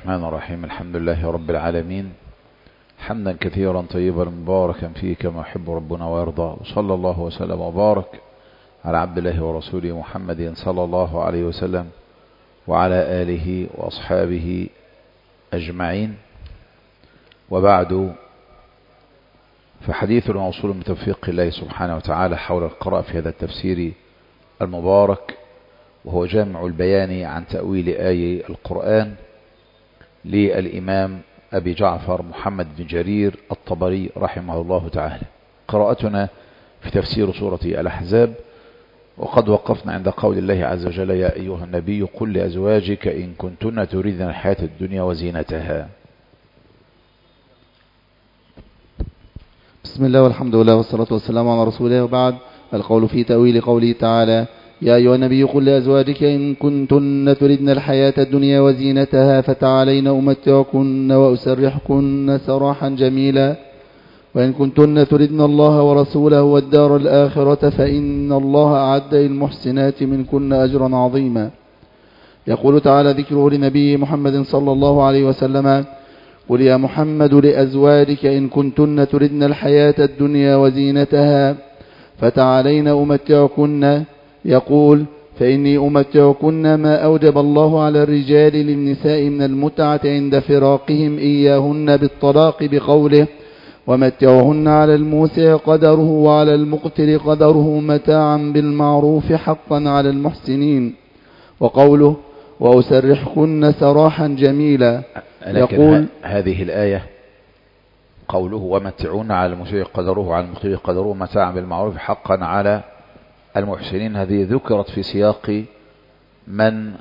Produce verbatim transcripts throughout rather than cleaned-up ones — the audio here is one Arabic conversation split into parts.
الرحمن الرحيم. الحمد لله رب العالمين، حمدا كثيرا طيبا مباركا فيه كما يحب ربنا ويرضى، وصلى الله وسلم وبارك على عبد الله ورسوله محمد صلى الله عليه وسلم وعلى آله وأصحابه أجمعين. وبعد، فحديث موصول من توفيق الله سبحانه وتعالى حول القراءة في هذا التفسير المبارك، وهو جامع البيان عن تأويل آي القرآن للإمام أبي جعفر محمد بن جرير الطبري رحمه الله تعالى. قراءتنا في تفسير سورة الأحزاب، وقد وقفنا عند قول الله عز وجل: يا أيها النبي قل لأزواجك إن كنتن تريدن الحياة الدنيا وزينتها. بسم الله والحمد لله والصلاة والسلام على رسول الله، وبعد. القول في تأويل قوله تعالى: يا أيها النبي قل لأزواجك إن كنتن تردن الحياة الدنيا وزينتها فتعالين أمتعكن وأسرحكن سراحا جميلا، وإن كنتن تردن الله ورسوله والدار الآخرة فإن الله أعد للمحسنات منكن أجرا عظيما. يقول تعالى ذكره لنبي محمد صلى الله عليه وسلم: قل يا محمد لأزواجك إن كنتن تردن الحياة الدنيا وزينتها فتعالين أمتعكن. يقول: فإني أمتعكن ما أوجب الله على الرجال للنساء من المتعة عند فراقهم إياهن بالطلاق بقوله: ومتعوهن على الموسع قدره وعلى المقتر قدره متاعا بالمعروف حقا على المحسنين. وقوله: وأسرحكن سراحا جميلا. يقول هذه الآية قوله: ومتعوهن على الموسع قدره وعلى المقتر قدره متاعا بالمعروف حقا على المحسنين، هذه ذكرت في سياق من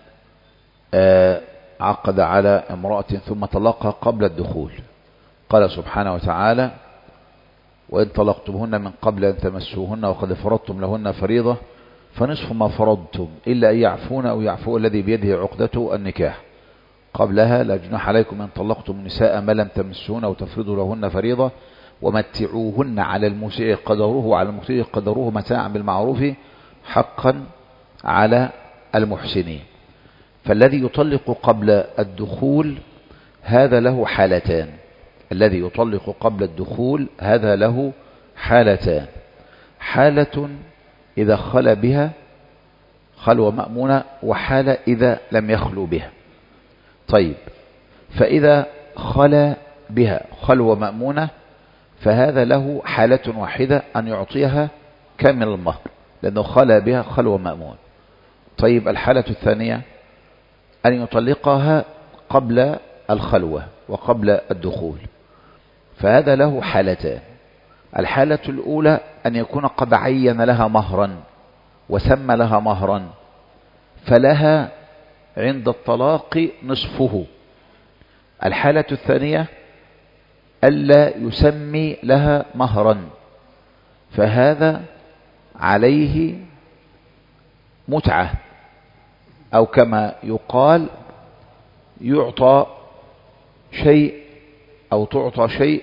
عقد على امرأة ثم طلقها قبل الدخول. قال سبحانه وتعالى: وإن طلقتمهن من قبل أن تمسوهن وقد فرضتم لهن فريضة فنصف ما فرضتم إلا أن يعفون أو يعفو الذي بيده عقدة النكاح. قبلها: لا جناح عليكم إن طلقتم النساء ما لم تمسوهن أو تفرضوا لهن فريضة ومتعوهن على الموسع قدره وعلى المقتر قدره متاعا بالمعروف حقا على المحسنين. فالذي يطلق قبل الدخول هذا له حالتان. الذي يطلق قبل الدخول هذا له حالتان: حالة إذا خلى بها خلوة مأمونة، وحالة إذا لم يخلو بها. طيب، فإذا خلى بها خلوة مأمونة فهذا له حالة واحدة، أن يعطيها كامل المهر لأنه خلى بها خلوة مأمون. طيب، الحالة الثانية أن يطلقها قبل الخلوة وقبل الدخول، فهذا له حالتان. الحالة الأولى أن يكون قد عين لها مهرا وسمى لها مهرا، فلها عند الطلاق نصفه. الحالة الثانية ألا يسمي لها مهرا، فهذا عليه متعة، أو كما يقال يعطى شيء أو تعطى شيء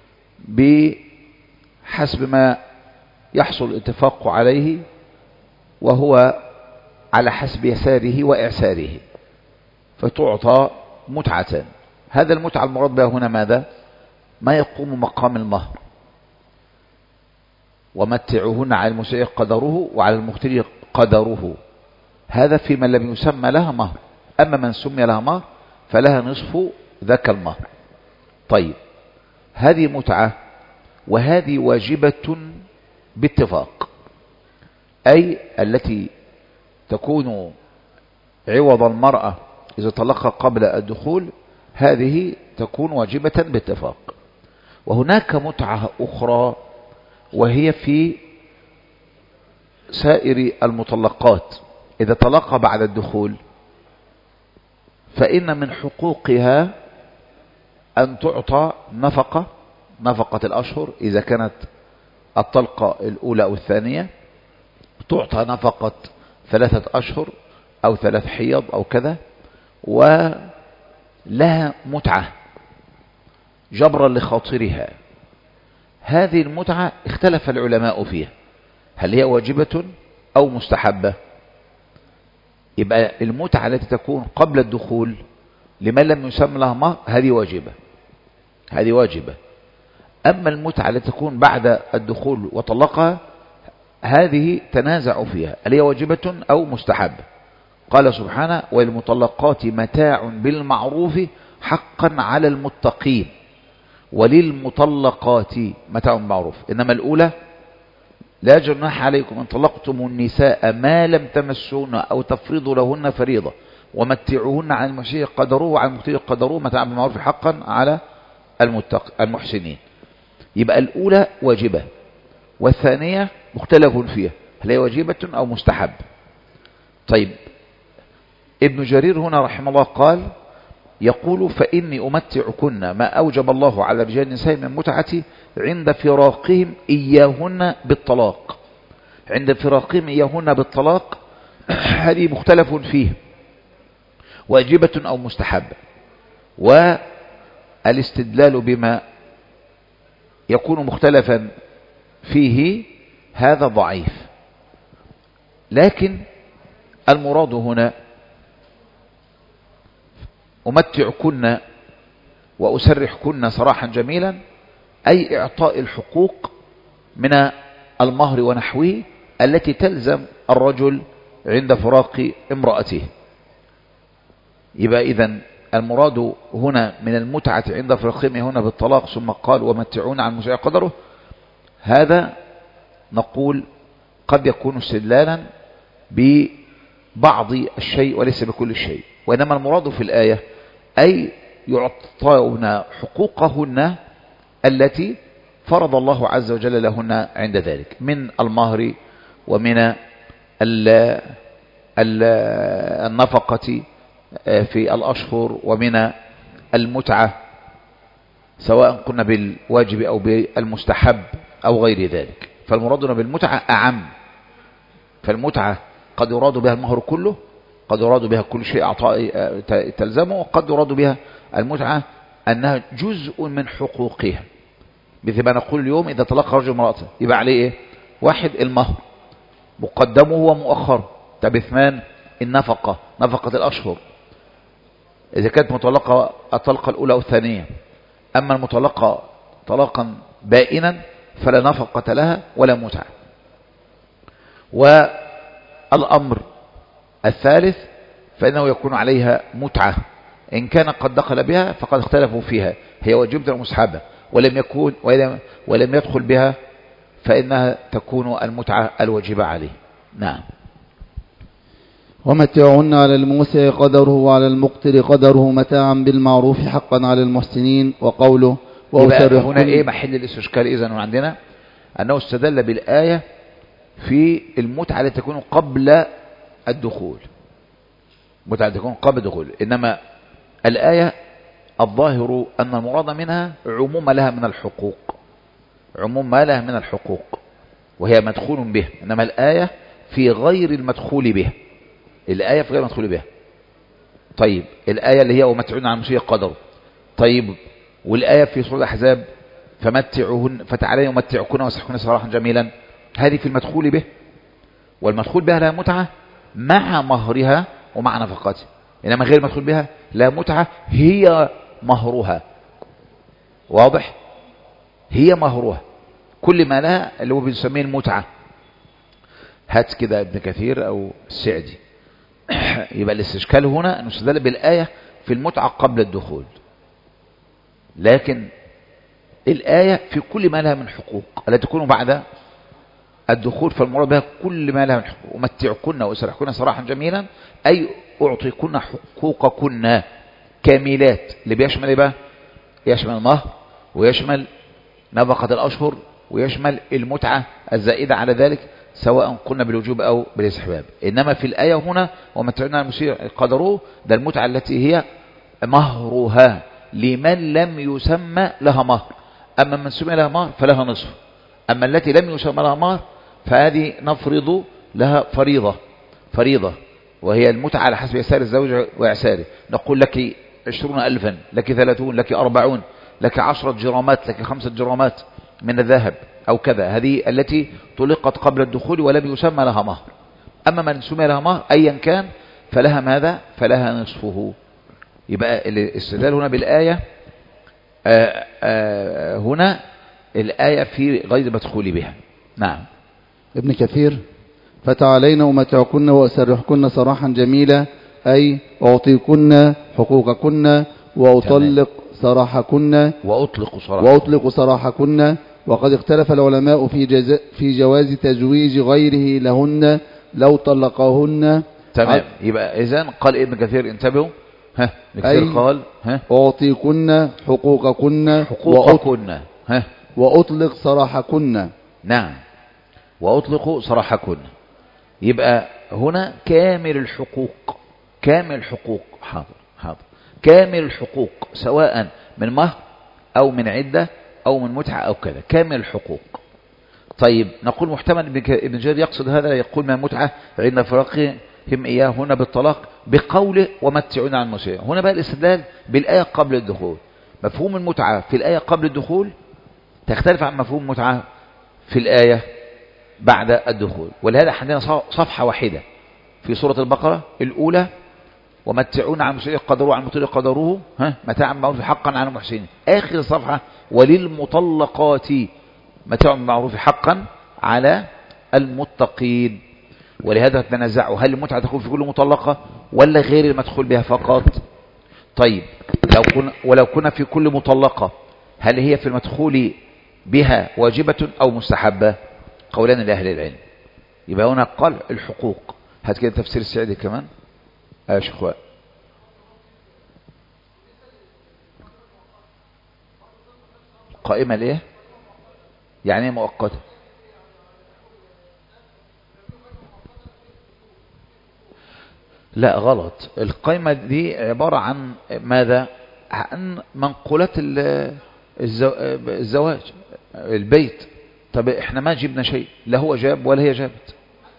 بحسب ما يحصل الاتفاق عليه، وهو على حسب يساره وإعساره، فتعطى متعة. هذا المتعة المراد بها هنا ماذا؟ ما يقوم مقام المهر. ومتعوهن على الموسع قدره وعلى المقتر قدره، هذا في من لم يسمى لها مهر. أما من سمي لها مهر فلها نصف ذاك المهر. طيب، هذه متعة، وهذه واجبة باتفاق، أي التي تكون عوض المرأة إذا طلقها قبل الدخول هذه تكون واجبة باتفاق. وهناك متعة أخرى وهي في سائر المطلقات. إذا طلقها بعد الدخول فإن من حقوقها أن تعطى نفقة نفقة الأشهر إذا كانت الطلقة الأولى أو الثانية، تعطى نفقة ثلاثة أشهر أو ثلاث حيض أو كذا، ولها متعة جبرا لخاطرها. هذه المتعة اختلف العلماء فيها، هل هي واجبة أو مستحبة؟ يبقى المتعة التي تكون قبل الدخول لمن لم يسمى لها مهر هذه واجبة، هذه واجبة. أما المتعة التي تكون بعد الدخول وطلقها هذه تنازع فيها هل هي واجبة أو مستحب. قال سبحانه والمطلقات متاع بالمعروف حقا على المتقين وللمطلقات متاع بالمعروف. إنما الأولى لا جناح عليكم أن طلقتم النساء ما لم تمسون أو تفرضوا لهن فريضة ومتعوهن عن المشيء قدروه وعن المقتدر قدروه متاع بالمعروف حقا على المتق... المحسنين. يبقى الأولى واجبة والثانية مختلف فيها هل هي واجبة أو مستحب. طيب ابن جرير هنا رحمه الله قال يقول فإني أمتعكن ما أوجب الله على رجال النساء من متعتي عند فراقهم إياهن بالطلاق. عند فراقهم إياهن بالطلاق هذه مختلف فيه واجبة أو مستحبة. والاستدلال بما يكون مختلفا فيه هذا ضعيف. لكن المراد هنا أمتعكن وأسرحكن سراحا جميلا أي إعطاء الحقوق من المهر ونحوه التي تلزم الرجل عند فراق امرأته. يبقى إذن المراد هنا من المتعة عند فراقهم هنا بالطلاق ثم قال ومتعون عن المشاء قدره. هذا نقول قد يكون استدلالا ببعض الشيء وليس بكل الشيء. وإنما المراد في الآية أي يعطون حقوقهن التي فرض الله عز وجل لهن عند ذلك من المهر ومن ال ال النفقة في الأشهر ومن المتعة سواء كنا بالواجب أو بالمستحب أو غير ذلك. فالمرادنا بالمتعة أعم. فالمتعة قد يراد بها المهر كله قد يراد بها كل شيء أعطاء تلزمه وقد يراد بها المتعة أنها جزء من حقوقها. مثل ما نقول اليوم إذا طلق رجل امرأته يبقى عليه إيه؟ واحد المهر مقدمه ومؤخره. طب اثنان النفقة نفقة الأشهر إذا كانت مطلقة الطلقة الأولى أو الثانية. أما المطلقة طلاقا بائنا فلا نفقة لها ولا متعة. والأمر الثالث فإنه يكون عليها متعة إن كان قد دخل بها فقد اختلفوا فيها هي واجبة ومستحبة ولم يكون ولم, ولم يدخل بها فإنها تكون المتعة الواجبة عليه. نعم. ومتعهن على الموسع قدره وعلى المقتر قدره متاعا بالمعروف حقا على المحسنين. وقوله هنا ايه محل الاستشكال اذن عندنا انه استدل بالآية في المتعة التي تكون قبل الدخول متعة تكون قبل الدخول. انما الآية الظاهر ان المراد منها عموم لها من الحقوق عموم ما لها من الحقوق وهي مدخول به. انما الآية في غير المدخول به الآية في غير المدخول به. طيب الآية اللي هي ومتعون عن المشيء قدره. طيب والآية في سورة الأحزاب فمتعوهن فتعالين ومتعكن وسحكن سراحا جميلا هذه في المدخول به. والمدخول بها لها متعة مع مهرها ومع نفقاتها. إنما غير المدخول بها لا متعة هي مهرها. واضح؟ هي مهرها كل ما لها اللي هو بنسميه المتعة. هات كده ابن كثير أو السعدي. يبقى الاستشكال هنا أن نستدل بالآية في المتعة قبل الدخول لكن الآية في كل ما لها من حقوق التي تكون بعد الدخول. فالمراد بها كل ما لها من حقوق ومتعكن وسرحكن سراحا جميلا أي أعطيكن حقوقكن كاملات اللي بيشمل إيه بقى؟ يشمل المهر ويشمل نفقة الأشهر ويشمل المتعة الزائدة على ذلك سواء قلنا بالوجوب أو بالاستحباب. إنما في الآية هنا ومتعنا المسيء قدروه ده المتعة التي هي مهرها لمن لم يسمى لها مهر. أما من سمي لها مهر فلها نصف. أما التي لم يسمى لها مهر فهذه نفرض لها فريضة فريضة وهي المتعة على حسب يسار الزوج وإعساره. نقول لك عشرون ألفا لك ثلاثون لك أربعون لك عشرة جرامات لك خمسة جرامات من الذهب أو كذا. هذه التي طلقت قبل الدخول ولم يسمى لها مهر. أما من سمي لها مهر أيا كان فلها ماذا؟ فلها نصفه. يبقى الاستدلال هنا بالآية آآ آآ هنا الآية في غير مدخول بها. نعم. ابن كثير: فتعالين أمتعكن وأسرحكن سراحا جميلا، أي أعطيكن حقوقكن وأطلق سراحكن وأطلق سراحكن وأطلق سراحكن. وقد اختلف العلماء في, جز... في جواز تزويج غيره لهن لو طلقهن. تمام. يبقى إذن قال ابن كثير انتبهوا، ها ابن كثير قال ها أعطيكن حقوقكن حقوقكن ها وأطلق سراحكن. نعم، وأطلق سراحكن. يبقى هنا كامل الحقوق، كامل الحقوق. حاضر حاضر كامل الحقوق سواء من مهر أو من عدة أو من متعة أو كذا، كامل الحقوق. طيب نقول محتمل ابن جرير يقصد هذا، يقول من متعة عند فراقهم إياه هنا بالطلاق بقوله ومتعون عن المسيء. هنا بقى الاستدلال بالآية قبل الدخول. مفهوم المتعة في الآية قبل الدخول تختلف عن مفهوم المتعة في الآية بعد الدخول. ولهذا عندنا صفحة واحدة في سورة البقرة الأولى ومتعون عن المسيء قدروه عن المطيع قدروه ها متاعا بالمعروف حقا على المحسنين. آخر الصفحة وللمطلقات متاع بالمعروف حقا على المتقين. ولهذا تنازعوا هل المتعة تكون في كل مطلقة ولا غير المدخول بها فقط؟ طيب لو كنا ولو كنا في كل مطلقة هل هي في المدخول بها واجبة أو مستحبة؟ قولان لأهل العلم. يبقى هنا قال الحقوق. هات كده تفسير السعيدي كمان يا شيخ. قائمة ليه؟ يعني مؤقتة. لا غلط، القائمة دي عبارة عن ماذا؟ عن منقولات الزواج البيت. طب احنا ما جبنا شيء، لا هو جاب ولا هي جابت.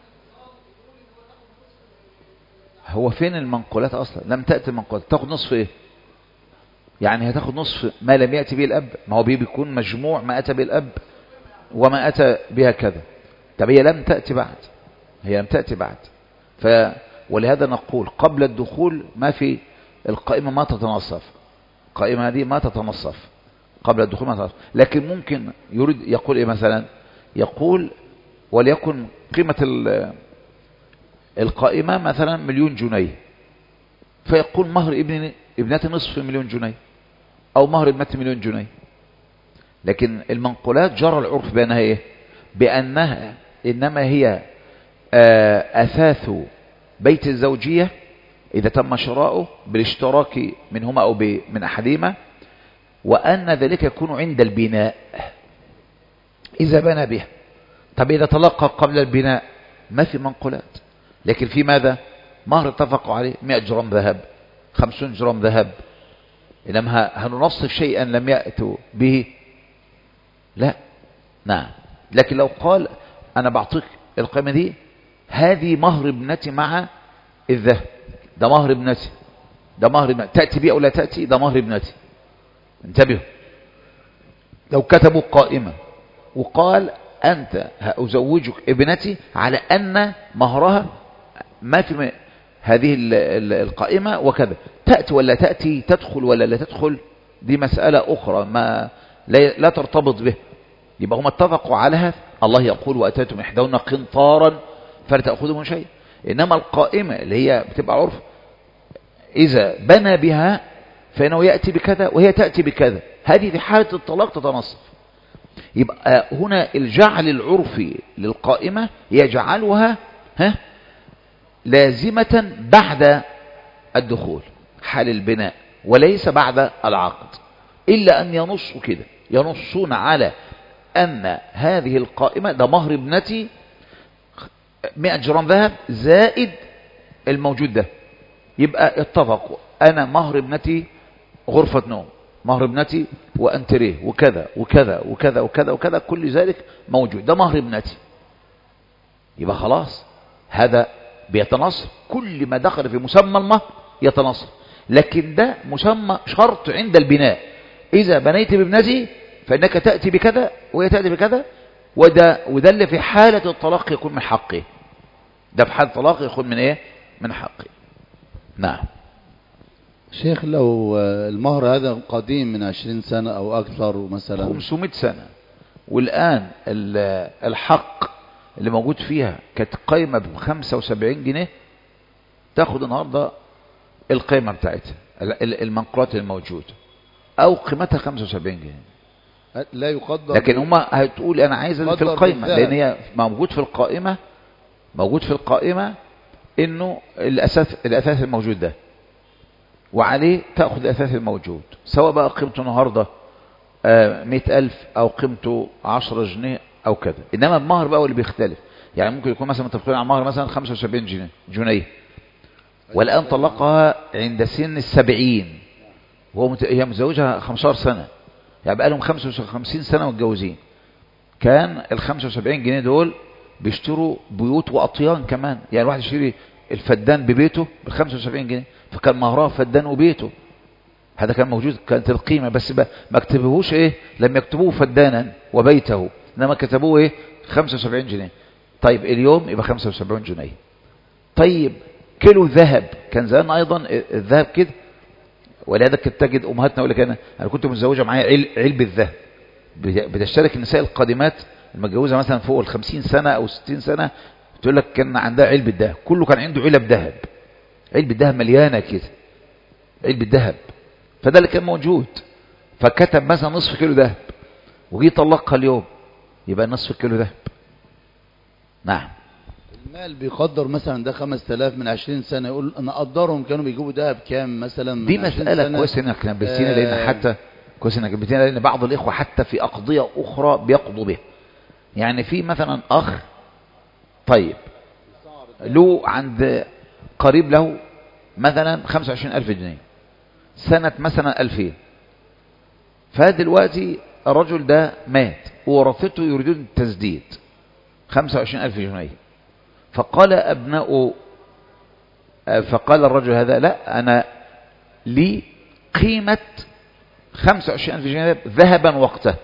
هو فين المنقولات اصلا؟ لم تأتي المنقولات. تاخد نصف ايه يعني؟ هتاخد نصف ما لم يأتي به الاب. ما هو بيكون مجموع ما أتى به الاب وما أتى بها كذا. طب هي لم تأتي بعد، هي لم تأتي بعد. ف ولهذا نقول قبل الدخول ما في القائمة ما تتنصف. القائمة دي ما تتنصف قبل الدخول ما تتنصف. لكن ممكن يريد يقول ايه مثلا؟ يقول وليكن قيمة القائمة مثلا مليون جنيه، فيقول مهر ابن ابنتي نصف مليون جنيه او مهر ابنتي مليون جنيه. لكن المنقولات جرى العرف بأنها ايه؟ بأنها انما هي اثاث بيت الزوجية إذا تم شراؤه بالاشتراك منهما أو من أحدهما، وأن ذلك يكون عند البناء إذا بنى بها. طب إذا تلقى قبل البناء ما في منقولات، لكن في ماذا؟ مهر اتفقوا عليه مئة جرام ذهب، خمسون جرام ذهب. إنما هننصف شيئا لم يأتوا به؟ لا. نعم. لكن لو قال أنا بعطيك القيمة دي، هذه مهر ابنتي مع الذهب، ده مهر ابنتي، ده مهر ابنتي، تأتي بي أو لا تأتي، ده مهر ابنتي. انتبهوا، لو كتبوا قائمة وقال أنت هأزوجك ابنتي على أن مهرها ما في هذه القائمة وكذا، تأتي ولا تأتي، تدخل ولا لا تدخل، دي مسألة أخرى ما لا ترتبط به. يبقى هم اتفقوا عليها. الله يقول وأتيتم إحداهن قنطارا فلا تأخذوا من شيء. إنما القائمة اللي هي بتبقى عرف إذا بنى بها فإنه يأتي بكذا وهي تأتي بكذا، هذه في حالة الطلاق تتنصف. يبقى هنا الجعل العرفي للقائمة يجعلها ها لازمة بعد الدخول حال البناء وليس بعد العقد، إلا أن ينصوا كده، ينصون على أن هذه القائمة ده مهر ابنتي مئة جرام ذهب زائد الموجود ده. يبقى اتفقوا أنا مهر ابنتي غرفة نوم، مهر ابنتي وأنتريه وكذا وكذا وكذا وكذا وكذا، كل ذلك موجود، ده مهر ابنتي. يبقى خلاص هذا بيتنصر، كل ما دخل في مسمى المهر يتنصر. لكن ده مسمى شرط عند البناء، إذا بنيت بابنتي فإنك تأتي بكذا وهي تأتي بكذا، وده, وده اللي في حالة الطلاق يكون من حقه، ده في حالة الطلاق يكون من ايه؟ من حقه. نعم. شيخ لو المهر هذا قديم من عشرين سنة أو أكثر مثلا خمسمائة سنة، والآن الحق اللي موجود فيها كانت قيمة بخمسة وسبعين جنيه، تاخد النهاردة القيمة بتاعتها المنقولات الموجودة أو قيمتها خمسة وسبعين جنيه، لا يقدر. لكن هما هتقول أنا عايز اللي في القائمة، لأن هي موجود في القائمة موجود في القائمة إنه الأساس الأساس الموجود ده، وعليه تأخذ الأساس الموجود، سواء بقى قيمته النهاردة مئة ألف أو قيمته عشرة جنيه أو كذا. إنما المهر بقى هو اللي بيختلف، يعني ممكن يكون مثلا متفقين على المهر مثلا خمسة وسبعين جنيه جنيه والآن طلقها عند سن السبعين، وهو هي متزوجها خمسة عشر سنة، يعني بقى لهم خمسة وخمسين سنة متجوزين. كان ال خمسة وسبعين جنيه دول بيشتروا بيوت وأطيان كمان، يعني الواحد يشتري الفدان ببيته ب خمسة وسبعين جنيه، فكان مهرها فدان وبيته. هذا كان موجود، كانت القيمة، بس ما كتبوهوش ايه، لم يكتبوه فدانا وبيته، انما كتبوه ايه خمسة وسبعين جنيه. طيب اليوم يبقى خمسة وسبعين جنيه. طيب كيلو ذهب، كان زمان ايضا الذهب كده، ولهذا كنت تجد امهاتنا يقول لك انا انا كنت متزوجه معايا علبه ذهب. بتشترك النساء القادمات المتجوزه مثلا فوق ال خمسين سنه او ستين سنه، تقول لك كان عندها علبه ذهب، كله كان عنده علب ذهب، علبه ذهب مليانه كده، علبه ذهب. فده اللي كان موجود، فكتب مثلا نصف كيلو ذهب وجي طلقها اليوم، يبقى نصف كيلو ذهب. نعم. المال بيقدر مثلا ده خمسة آلاف من عشرين سنة، يقول انا اقدرهم كانوا بيجيبوا ذهب كام مثلا من دي مسألة كويس انك نبهتينا، آه لان حتى كويس انك نبهتينا، لان بعض الاخوة حتى في اقضية اخرى بيقضوا بها. يعني في مثلا اخ طيب له عند قريب له مثلا خمسة وعشرين ألف جنيه سنة مثلا ألفين، فدلوقتي الرجل ده مات وورثته يريدون التسديد خمسة وعشرين ألف جنيه، فقال أبناء فقال الرجل هذا لا، أنا لي قيمة خمسة وعشرين ألف جنيه ذهبا وقته،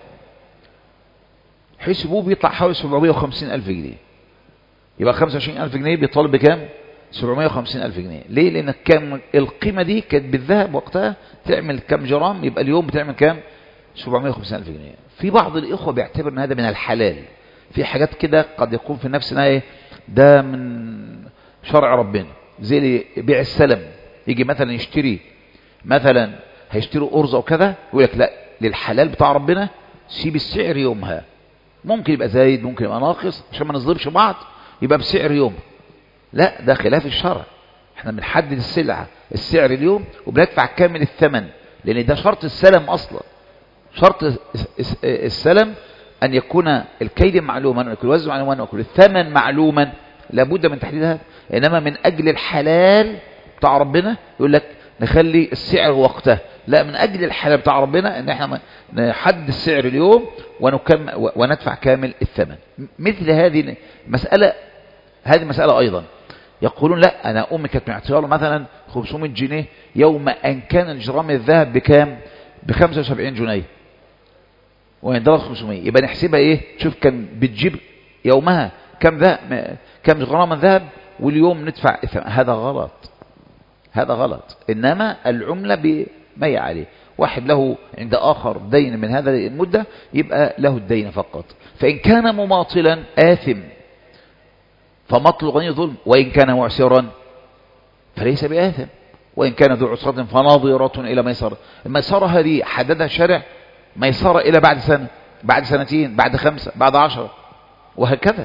حسبوه بيطلع حوالي سبعمائة وخمسين ألف جنيه، يبقى خمسة وعشرين ألف جنيه بيطالب بكام؟ سبعمائة وخمسين ألف جنيه. ليه؟ لأن كان القيمة دي كانت بالذهب وقتها تعمل كام جرام، يبقى اليوم بتعمل كام؟ سبعمائة وخمسين ألف جنيه. في بعض الإخوة بيعتبر أن هذا من الحلال، في حاجات كده قد يكون في نفسنا ايه ده من شرع ربنا، زي بيع السلم، يجي مثلا يشتري مثلا هيشتروا أرز أو كذا، يقول لك لا للحلال بتاع ربنا سيب السعر يومها، ممكن يبقى زايد ممكن يبقى ناقص عشان ما نظلمش بعض، يبقى بسعر يوم. لا، ده خلاف الشرع، احنا بنحدد السلعة السعر اليوم وبندفع كامل الثمن، لأن ده شرط السلم أصلا. شرط السلم أن يكون الكيل معلوما، أن يكون الوزن معلوما، أن يكون الثمن معلوما، لابد من تحديد هذا. إنما من أجل الحلال بتاع ربنا يقول لك نخلي السعر وقته، لا، من أجل الحلال بتاع ربنا أن احنا نحدد السعر اليوم ونكم وندفع كامل الثمن. مثل هذه مسألة هذه مسألة أيضا يقولون لا، أنا أمي كانت معطيها له مثلا خمسمائة جنيه يوم أن كان الجرام الذهب بكام؟ ب خمسة وسبعين جنيه، ويندرج خمسمائة، يبقى نحسبها ايه؟ شوف كان بتجيب يومها كم ذهب، كم غرام ذهب، واليوم ندفع إثم. هذا غلط، هذا غلط. إنما العملة بما هي عليه، واحد له عند آخر دين من هذا المدة يبقى له الدين فقط. فإن كان مماطلا آثم فمطل غني ظلم، وإن كان معسرا فليس بآثم، وإن كان ذو عسرة فناظرة إلى ميسرة. الميسرة هذه حددها الشارع، ميسرة إلى بعد سنة، بعد سنتين، بعد خمسة، بعد عشرة، وهكذا.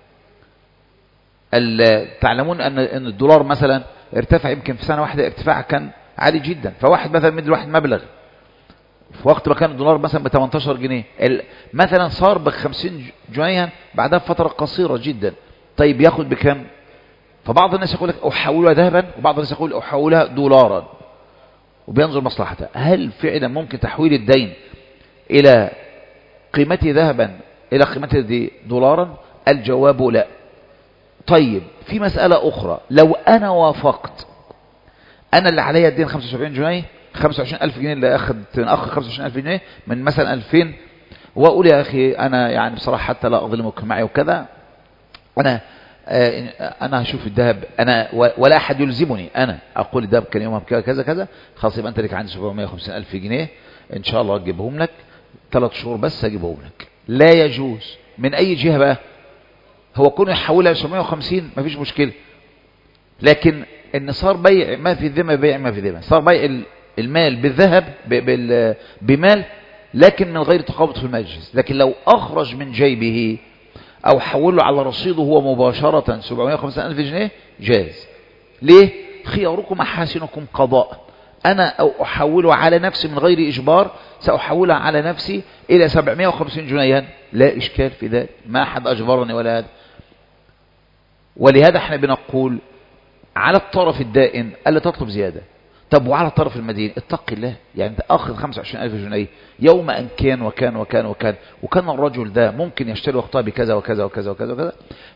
تعلمون أن الدولار مثلا ارتفع يمكن في سنة واحدة ارتفاع كان عالي جدا، فواحد مثلا مدي واحد مبلغ في وقت ما كان الدولار مثلا ب ثمانية عشر جنيه مثلا صار ب خمسين جنيه بعدها بفترة قصيرة جدا. طيب ياخد بكم؟ فبعض الناس يقول لك أحولها ذهبا، وبعض الناس يقول أحولها دولارا، وبينظر مصلحتها. هل فعلا ممكن تحويل الدين إلى قيمته ذهبا إلى قيمته دولارا؟ الجواب لا. طيب في مسألة أخرى، لو أنا وافقت، أنا اللي عليا الدين خمسة وسبعين جنيه، خمسة وعشرين ألف جنيه اللي أخذ من أخ خمسة وعشرين ألف جنيه من مثلا ألفين، وأقول يا أخي أنا يعني بصراحة حتى لا أظلمك معي وكذا، أنا انا هشوف الذهب انا ولا احد يلزمني، انا اقول الذهب كان يومها كذا كذا، خلاص يبقى انت لك عندي سبعمائة وخمسين الف جنيه ان شاء الله اجيبهم لك ثلاث شهور بس اجيبهم لك. لا يجوز من اي جهه بقى. هو كونه يحولها ل سبعمائة وخمسين مفيش مشكله، لكن ان صار بيع ما في ذمه، بيع ما في ذمه، صار بيع المال بالذهب بمال لكن من غير تقابض في المجلس. لكن لو اخرج من جيبه او حوله على رصيده هو مباشرة سبعمائة وخمسين ألف جنيه جاز. ليه؟ خياركم محاسنكم قضاء. انا او احوله على نفسي من غير اجبار، ساحولها على نفسي الى سبعمائة وخمسين جنيها، لا اشكال في ذلك، ما احد اجبرني ولا هذا. ولهذا احنا بنقول على الطرف الدائن الا تطلب زيادة. طب وعلى الطرف المدين اتق الله، يعني انت اخذ خمسة وعشرين ألف جنيه يوم ان كان وكان وكان وكان وكان الرجل ده ممكن يشتري وقتها بكذا وكذا وكذا وكذا وكذا،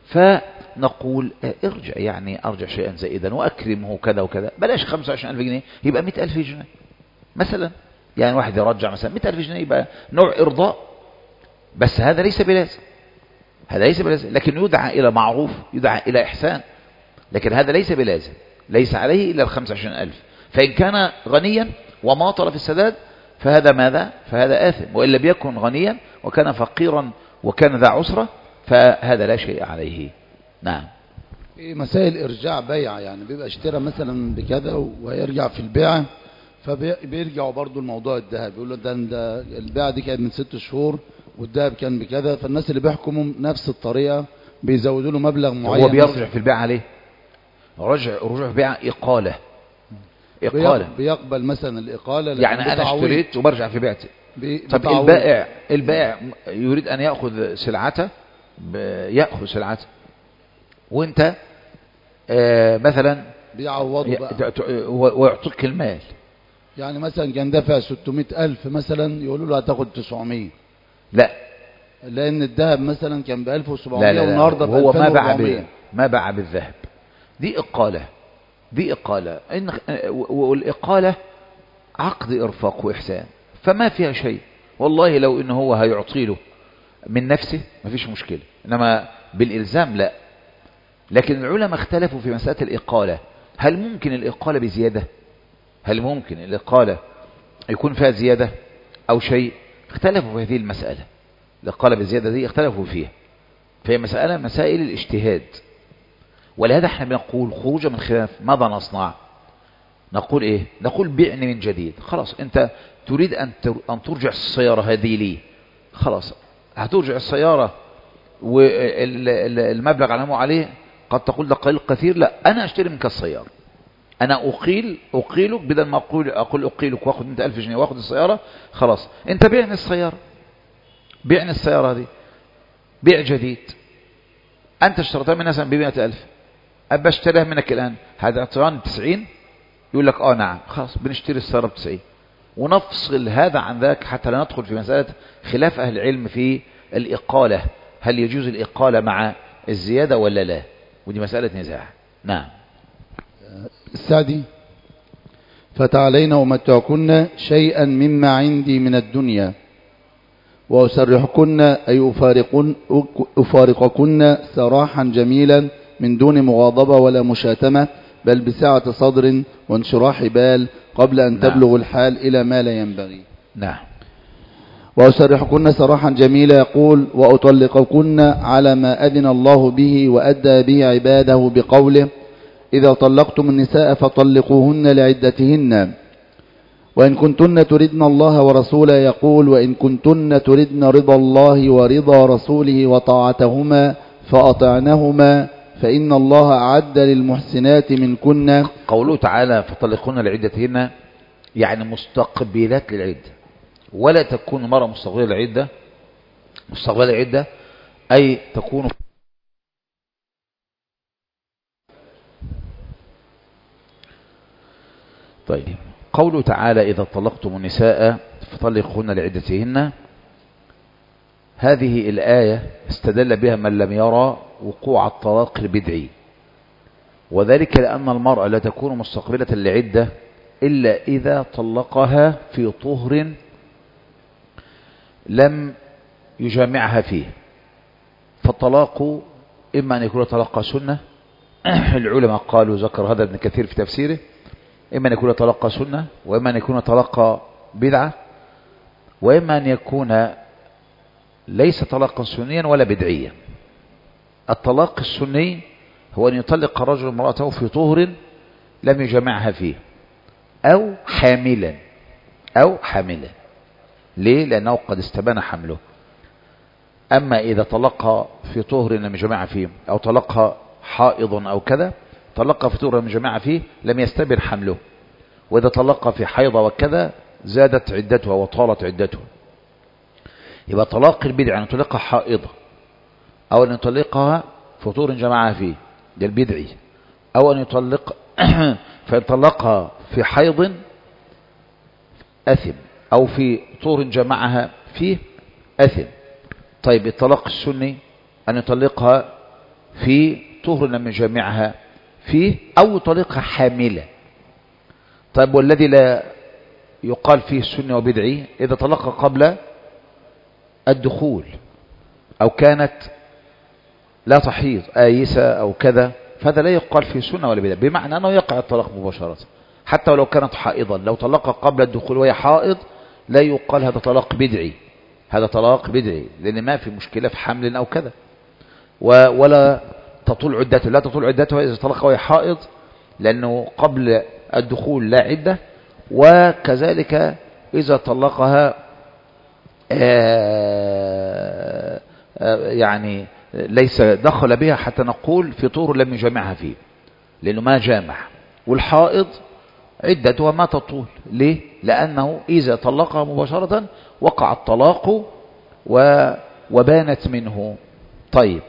فنقول ارجع يعني ارجع شيئا زائدا واكرمه كذا وكذا، بلاش خمسة وعشرين ألف جنيه يبقى مئة ألف جنيه مثلا، يعني واحد يرجع مثلا مئة ألف جنيه يبقى نوع ارضاء. بس هذا ليس بلازم، هذا ليس بلازم، لكن يدعى الى معروف، يدعى الى احسان، لكن هذا ليس بلازم، ليس عليه الا ال خمسة وعشرين ألف. فإن كان غنيا وماطل في السداد فهذا ماذا؟ فهذا آثم. وإن لم يكن غنيا وكان فقيرا وكان ذا عسرة فهذا لا شيء عليه. نعم. في مسائل إرجاع بيع، يعني بيبقى اشترى مثلا بكذا ويرجع في البيع، فبيرجعوا برضو الموضوع الذهب، يقول له ده, ده البيع دي كانت من ست شهور والذهب كان بكذا، فالناس اللي بيحكموا نفس الطريقة بيزودوا له مبلغ معين. هو بيرجع في البيع عليه رجع رجوع في البيع إقالة. إقالة بيقبل مثلا الإقالة، يعني أنا اشتريت وبرجع في بيعتي. طب البائع البائع يريد أن يأخذ سلعته، يأخذ سلعته وانت آه مثلا بيعوضه بقى ويعطيك المال. يعني مثلا كان دافع ستمائة ألف مثلا يقولوا له هتاخد تسعمائة، لا لأن الذهب مثلا كان ب ألف وسبعمائة لا لا والنهارده ب هو ما باع ما باع بالذهب، دي إقالة، دي إقالة. إن والإقالة عقد إرفاق وإحسان فما فيها شيء، والله لو إنه هو هيعطي له من نفسه ما فيش مشكلة، إنما بالإلزام لا. لكن العلماء اختلفوا في مسألة الإقالة، هل ممكن الإقالة بزيادة؟ هل ممكن الإقالة يكون فيها زيادة أو شيء؟ اختلفوا في هذه المسألة، الإقالة بزيادة دي اختلفوا فيها، فهي مسألة مسائل الاجتهاد. ولهذا احنا بنقول خروجا من خلاف ماذا نصنع؟ نقول ايه؟ نقول بعني من جديد. خلاص انت تريد ان ان ترجع السيارة هذه لي، خلاص هترجع السيارة والمبلغ علمه عليه، قد تقول ده قليل كثير، لا انا اشتري منك السيارة، انا اقيل اقيلك بدل ما اقول اقول اقيلك واخد انت ألف جنيه واخد السيارة، خلاص انت بيعني السيارة، بيعني السيارة دي بيع جديد، انت اشتريتها من مثلا بمئة ألف، أبى اشتريها منك الآن، هذا اعطيان تسعين، يقول لك اه نعم، خلاص بنشتري السيارة بتسعين، ونفصل هذا عن ذاك حتى لا ندخل في مسألة خلاف أهل العلم في الإقالة، هل يجوز الإقالة مع الزيادة ولا لا؟ ودي مسألة نزاع. نعم. السعدي: فتعالينا ومتعكن شيئا مما عندي من الدنيا وأسرحكن أي أفارقن أفارقكن سراحا جميلا من دون مغاضبة ولا مشاتمة، بل بسعة صدر وانشراح بال قبل أن نعم. تبلغ الحال إلى ما لا ينبغي. نعم. وأسرحكن سراحا جميلا يقول: وأطلقكن على ما أذن الله به وأدى به عباده بقوله: إذا طلقتم النساء فطلقوهن لعدتهن وإن كنتن تردن الله ورسوله يقول: وإن كنتن تردن رضا الله ورضا رسوله وطاعتهما فأطعنهما فإن الله أعد للمحسنات منكن. قوله تعالى فطلقوهن لعدتهن يعني مستقبلات للعدة، ولا تكون مرة مستقبلة للعدة، مستقبلة للعدة أي تكون طيب. قوله تعالى إذا طلقتم النساء فطلقوهن لعدتهن، هذه الآية استدل بها من لم يرى وقوع الطلاق البدعي، وذلك لأن المرأة لا تكون مستقبلة لعدة إلا إذا طلقها في طهر لم يجامعها فيه، فالطلاق إما أن يكون تلقى سنة العلماء قالوا ذكر هذا ابن كثير في تفسيره، إما أن يكون تلقى سنة، وإما أن يكون تلقى بدعة، وإما أن يكون ليس طلاقا سنيا ولا بدعيا. الطلاق السني هو أن يطلق الرجل امرأته في طهر لم يجمعها فيه أو حاملا أو حاملا. ليه؟ لأنه قد استبان حمله. أما إذا طلقها في طهر لم يجمعها فيه أو طلقها حائض أو كذا، طلقها في طهر لم يجمعها فيه لم يستبن حمله. وإذا طلقها في حيضة وكذا زادت عدتها وطالت عدتها. يبقى طلاق البدع أن يطلقها حائضة أو أن يطلقها في طهر جمعها فيه، ده البدعي، أو أن يطلق فإن طلقها في حيض أثم أو في طهر جمعها فيه أثم. طيب الطلاق السني أن يطلقها في طهر لم يجمعها فيه أو يطلقها حاملة. طيب والذي لا يقال فيه السني وبدعي إذا طلقها قبل الدخول أو كانت لا تحيض آيسة أو كذا، فهذا لا يقال فيه سنة ولا بدعي، بمعنى أنه يقع الطلاق مباشرة حتى ولو كانت حائضا. لو طلقها قبل الدخول وهي حائض لا يقال هذا طلاق بدعي، هذا طلاق بدعي، لأن ما في مشكلة في حمل أو كذا. ولا تطول عدته، لا تطول عدتها إذا طلقها وهي حائض، لأنه قبل الدخول لا عدة. وكذلك إذا طلقها آآ آآ يعني ليس دخل بها حتى نقول في طهر لم يجمعها فيه، لأنه ما جامع. والحائض عدتها ما تطول. ليه؟ لأنه إذا طلقها مباشرة وقع الطلاق وبانت منه. طيب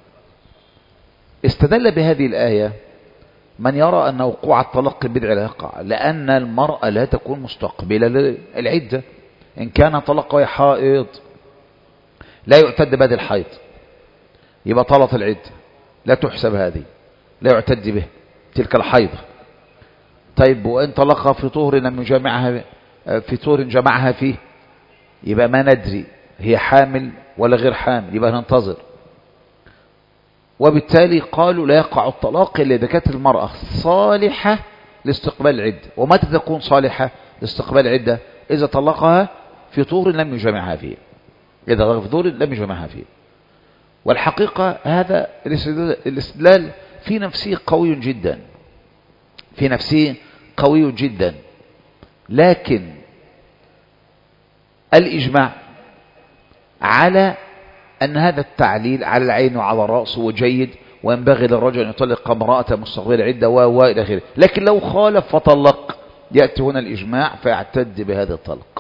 استدل بهذه الآية من يرى أن وقوع الطلاق البدع لا يقع، لأن المرأة لا تكون مستقبلة للعدة. إن كان طلق وهي حائض لا يعتد بهذه الحيض، يبقى طلت العدة، لا تحسب هذه، لا يعتد به تلك الحيضة. طيب وإن طلقها في طهر لم يجمعها في طهر جمعها فيه، يبقى ما ندري هي حامل ولا غير حامل، يبقى ننتظر. وبالتالي قالوا لا يقع الطلاق إلا إذا كانت المرأة صالحة لاستقبال العدة. ومتى تكون صالحة لاستقبال العدة؟ إذا طلقها في طهر لم يجمعها فيه، إذا في طهر لم يجمعها فيه. والحقيقة هذا الاستدلال في نفسه قوي جدا، في نفسه قوي جدا، لكن الإجماع على أن هذا التعليل على العين وعلى الرأس وجيد، وينبغي للرجل أن يطلق امرأة مستقبل العدة وإلى آخره. لكن لو خالف فطلق يأتي هنا الإجماع فيعتد بهذا الطلق.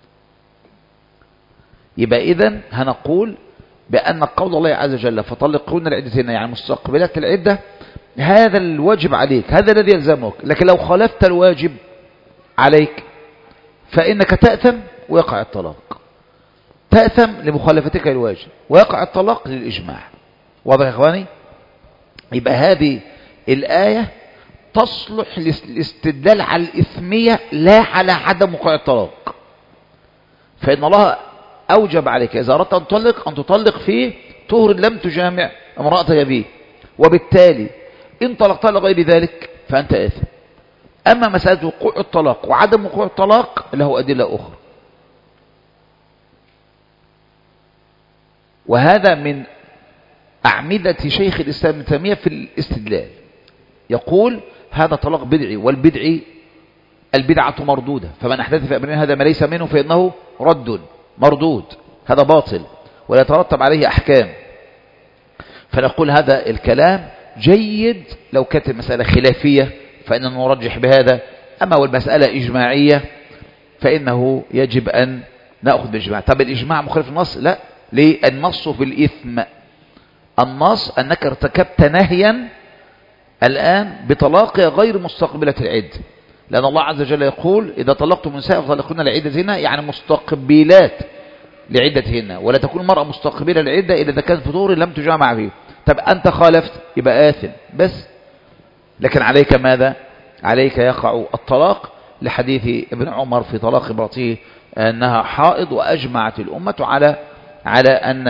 يبقى إذن هنقول بأن قول الله عز وجل فطلقون العدتين يعني مستقبلات العدة، هذا الواجب عليك، هذا الذي يلزمك. لكن لو خالفت الواجب عليك فإنك تأثم ويقع الطلاق، تأثم لمخالفتك الواجب ويقع الطلاق للإجماع. واضح يا إخواني؟ يبقى هذه الآية تصلح للاستدلال على الإثمية لا على عدم وقوع الطلاق. فإن الله أوجب عليك إذا أردت أن تطلق أن تطلق فيه طهر لم تجامع امرأتك به، وبالتالي إن طلقتها لغير ذلك فأنت آثم. أما مسألة وقوع الطلاق وعدم وقوع الطلاق له أدلة أخرى، وهذا من أعمدة شيخ الإسلام ابن تيمية في الاستدلال. يقول هذا طلاق بدعي، والبدعي البدعة مردودة، فمن أحدث في أمرنا هذا ما ليس منه فإنه رد مردود، هذا باطل ولا يترتب عليه أحكام. فنقول هذا الكلام جيد لو كانت المسألة خلافية فإننا نرجح بهذا، أما والمسألة إجماعية فإنه يجب أن نأخذ بالإجماع. طب الإجماع مخالف النص؟ لا. ليه؟ النص في الإثم، النص أنك ارتكبت نهيا الآن بطلاق غير مستقبلة العدة، لأن الله عز وجل يقول إذا طلقتم النساء فطلقوهن لعدتهن، يعني مستقبلات لعدتهن، ولا تكون المرأة مستقبلة للعدة إلا إذا كانت في طهر لم تجامع فيه. طب أنت خالفت يبقى آثم بس، لكن عليك ماذا؟ عليك يقع الطلاق لحديث ابن عمر في طلاق امرأته أنها حائض، وأجمعت الأمة على على أن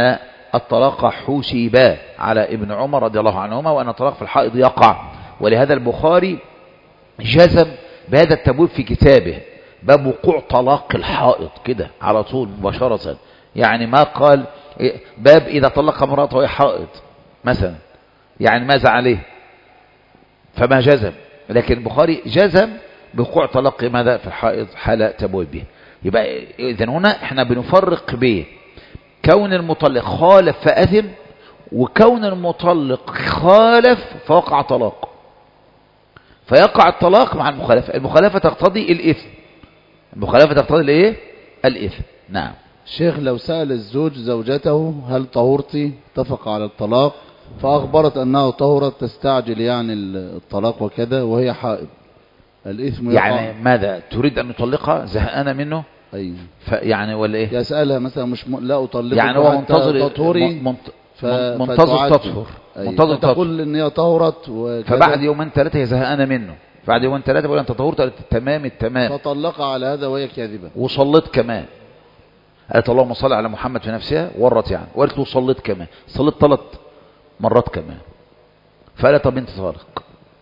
الطلاق حوسب على ابن عمر رضي الله عنهما وأن الطلاق في الحائض يقع. ولهذا البخاري جزم بهذا التبويب في كتابه، باب وقوع طلاق الحائض كده على طول مباشرة. يعني ما قال باب إذا طلق امرأته وهي حائض مثلا، يعني ماذا عليه، فما جزم. لكن البخاري جزم بوقوع طلاق ماذا في الحائض حال تبويب به. يبقى إذن هنا احنا بنفرق بين كون المطلق خالف فأثم وكون المطلق خالف فوقع طلاق. فيقع الطلاق مع المخالفة، المخالفة تقتضي الإثم، المخالفة تقتضي الايه؟ الإثم. نعم. شيخ، لو سأل الزوج زوجته هل طهرتي، اتفق على الطلاق، فأخبرت أنها طهرت تستعجل يعني الطلاق وكذا وهي حائض، الإثم يقع. يعني ماذا تريد أن نطلقها زهقانة منه؟ أيوه. يعني ولا إيه؟ يسألها مثلا مش م... لا أطلقك يعني هو منتظر تطهري، منت... ف... منتظر تطهر. أيوه. منتظر تطهر، تقول إن هي طهرت وكذا، فبعد يومين ثلاثة هي زهقانة منه، بعد يومين ثلاثة بقول أنت طهرت، قالت تمام التمام، فطلقها على هذا وهي كاذبة، وصلت كمان، قالت اللهم صل على محمد في نفسها ورت يعني، وقالت له صليت كمان، صليت ثلاث مرات كمان، فقالت طب انت طالق.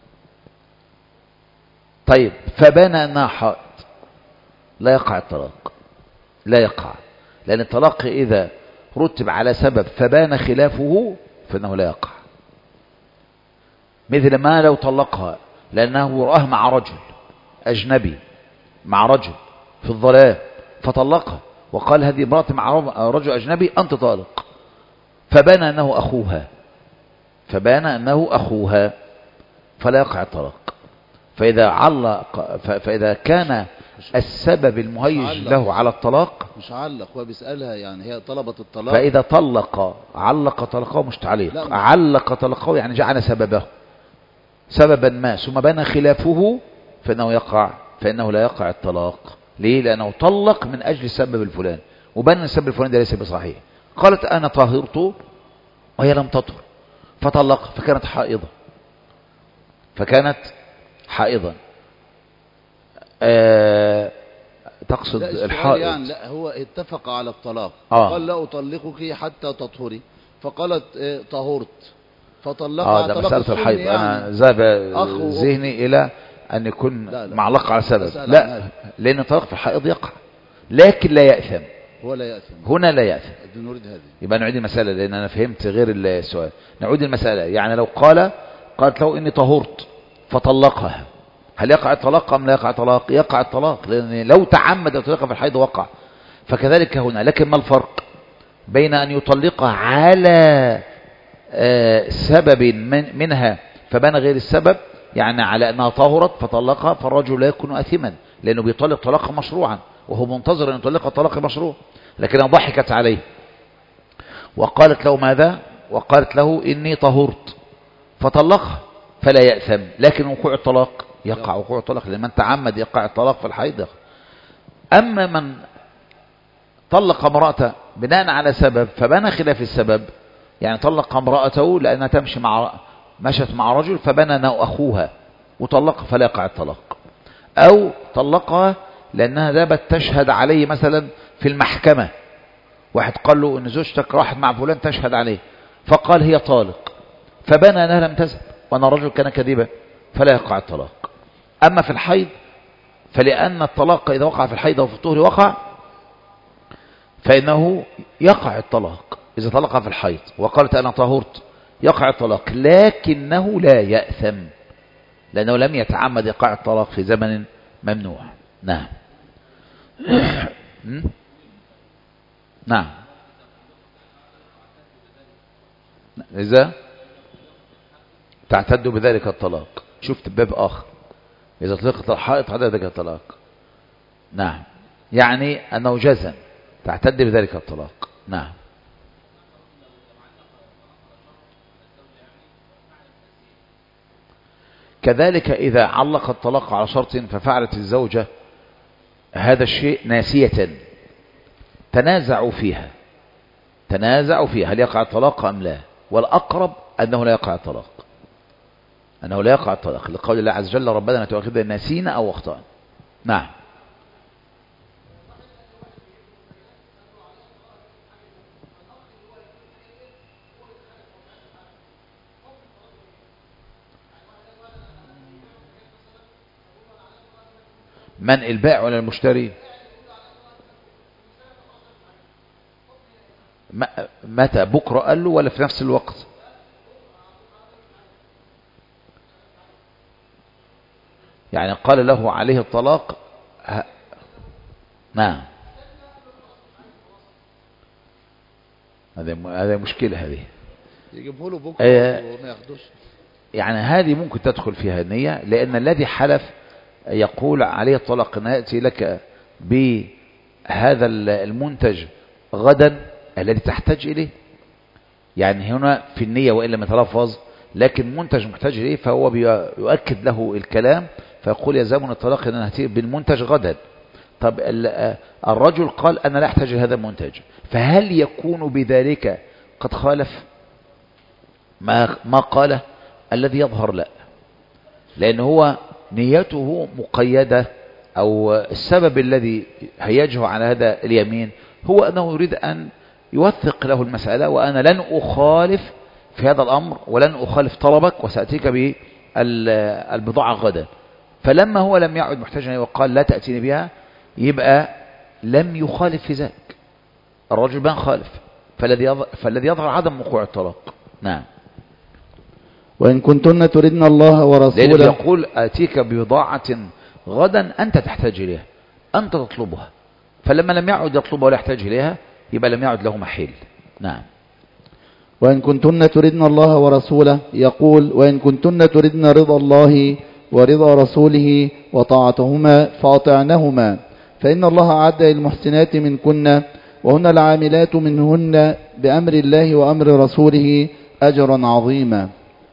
طيب فبان انها حائض، لا يقع الطلاق، لا يقع، لان الطلاق اذا رتب على سبب فبان خلافه فانه لا يقع. مثل ما لو طلقها لانه رآه مع رجل اجنبي، مع رجل في الظلام فطلقها وقال هذه امرأتي مع رجل أجنبي أنت طالق، فبان أنه أخوها، فبان أنه أخوها فلا يقع الطلاق. فإذا علق فإذا كان السبب المهيج له على الطلاق، مش علق، هو بيسألها يعني هي طلبت الطلاق، فإذا طلق علق طلقه، مش تعليق، مش علق طلقه يعني جعل سببه سببا ما ثم بان خلافه فإنه يقع، فإنه لا يقع الطلاق. ليه؟ لأنه طلق من أجل السبب الفلاني، وبان السبب الفلاني ده ليس بصحيح. قالت أنا طاهرت وهي لم تطهر فطلق، فكانت حائضة، فكانت حائضا. آه تقصد الحائض يعني لا، هو اتفق على الطلاق، آه. قال لا أطلقك حتى تطهري، فقالت إيه طهرت فطلقها. اه ده مسألة الحيض يعني أنا ذهب ذهني إلى أن يكون لا لا معلق على سبب، لا، لأن الطلاق في الحائض يقع لكن لا يأثم، هو لا يأثم هنا، لا يأثم. نريد هذه. يبقى نعيد المسألة لأن أنا فهمت غير السؤال. نعيد المسألة، يعني لو قال قالت له إني طهرت فطلقها، هل يقع الطلاق أم لا يقع الطلاق؟ يقع الطلاق، لأن لو تعمد الطلاق في الحيض وقع. فكذلك هنا، لكن ما الفرق بين أن يطلقها على آه سبب من منها فبان غير السبب، يعني على أنها طهرت فطلقها، فالرجل لا يكون أثما لأنه بيطلق طلاقا مشروعا وهو منتظر أن يطلقها طلاق مشروع، لكنها ضحكت عليه وقالت له ماذا؟ وقالت له إني طهرت فطلقها فلا يأثم، لكن وقوع الطلاق يقع، وقوع الطلاق لمن تعمد يقع الطلاق في الحيض يقع. أما من طلق امرأته بناء على سبب فبان خلاف السبب، يعني طلق امرأته لأنها تمشي مع مشت مع رجل فبان أنه أخوها وطلقها فلا يقع الطلاق، أو طلقها لأنها ذهبت تشهد عليه مثلا في المحكمة، واحد قال له إن زوجتك راحت مع فلان تشهد عليه فقال هي طالق فبان أنها لم تذهب وأن الرجل كان كذبا فلا يقع الطلاق. أما في الحيض فلأن الطلاق إذا وقع في الحيض أو في الطهر وقع، فإنه يقع الطلاق إذا طلق في الحيض وقالت أنا طهرت يقع الطلاق، لكنه لا يأثم لأنه لم يتعمد يقع الطلاق في زمن ممنوع. نعم. نعم. إذا تعتد بذلك الطلاق، شفت باب آخر، إذا طلقت الحائط تعتد بذلك الطلاق. نعم، يعني أنه جزم تعتد بذلك الطلاق. نعم. كذلك إذا علق الطلاق على شرط ففعلت الزوجة هذا الشيء ناسية، تنازعوا فيها تنازعوا فيها هل يقع الطلاق أم لا، والأقرب أنه لا يقع الطلاق، أنه لا يقع الطلاق لقول الله عز وجل ربنا لا تؤاخذنا إن نسينا أو أخطأنا. نعم. من البائع ولا المشتري؟ متى؟ بكرة قال له ولا في نفس الوقت؟ يعني قال له عليه الطلاق ه... نعم. هذه هذه مشكلة هذه. يجيبه له بكرة آه وما ياخدوش. يعني هذه ممكن تدخل فيها النية، لأن الذي حلف يقول عليه الطلاق أن يأتي لك بهذا المنتج غدا الذي تحتاج إليه. يعني هنا في النية وإن لم يتلفظ، لكن منتج محتاج إليه، فهو يؤكد له الكلام فيقول يلزمني الطلاق أن أنا هأتي بالمنتج غدا. طب الرجل قال أنا لا أحتاج لهذا المنتج، فهل يكون بذلك قد خالف ما ما قاله؟ الذي يظهر لا، لأن هو نيته مقيدة، أو السبب الذي هيجه على هذا اليمين هو أنه يريد أن يوثق له المسألة، وأنا لن أخالف في هذا الأمر ولن أخالف طلبك وسأتيك بالبضاعة غدا. فلما هو لم يعد محتاجا وقال لا تأتيني بها، يبقى لم يخالف في ذلك، الرجل بان خالف، فالذي يظهر, فالذي يظهر عدم وقوع الطلاق. نعم. وإن كنتن تردن الله ورسوله، لأنه يقول آتيك ببضاعة غدا أنت تحتاج إليها، أنت تطلبها، فلما لم يعد يطلبها ولا يحتاج إليها يبقى لم يعد له محل. نعم. وإن كنتن تردن الله ورسوله، يقول وإن كنتن تردن رضا الله ورضا رسوله وطاعتهما فأطعنهما، فإن الله أعد للمحسنات منكن وهن العاملات منهن بأمر الله وأمر رسوله أجرا عظيما.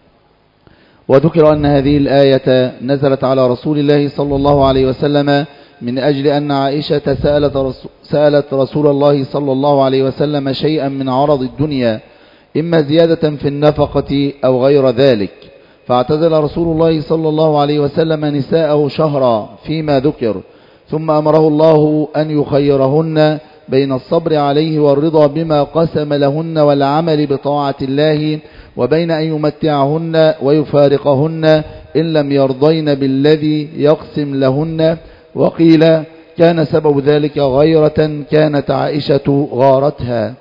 وذكر أن هذه الآية نزلت على رسول الله صلى الله عليه وسلم من أجل أن عائشة سألت, سألت رسول الله صلى الله عليه وسلم شيئا من عرض الدنيا، إما زيادة في النفقة أو غير ذلك، فاعتزل رسول الله صلى الله عليه وسلم نساءه شهرا فيما ذكر، ثم أمره الله أن يخيرهن بين الصبر عليه والرضا بما قسم لهن والعمل بطاعة الله، وبين أن يمتعهن ويفارقهن إن لم يرضين بالذي يقسم لهن. وقيل كان سبب ذلك غيرة كانت عائشة غارتها.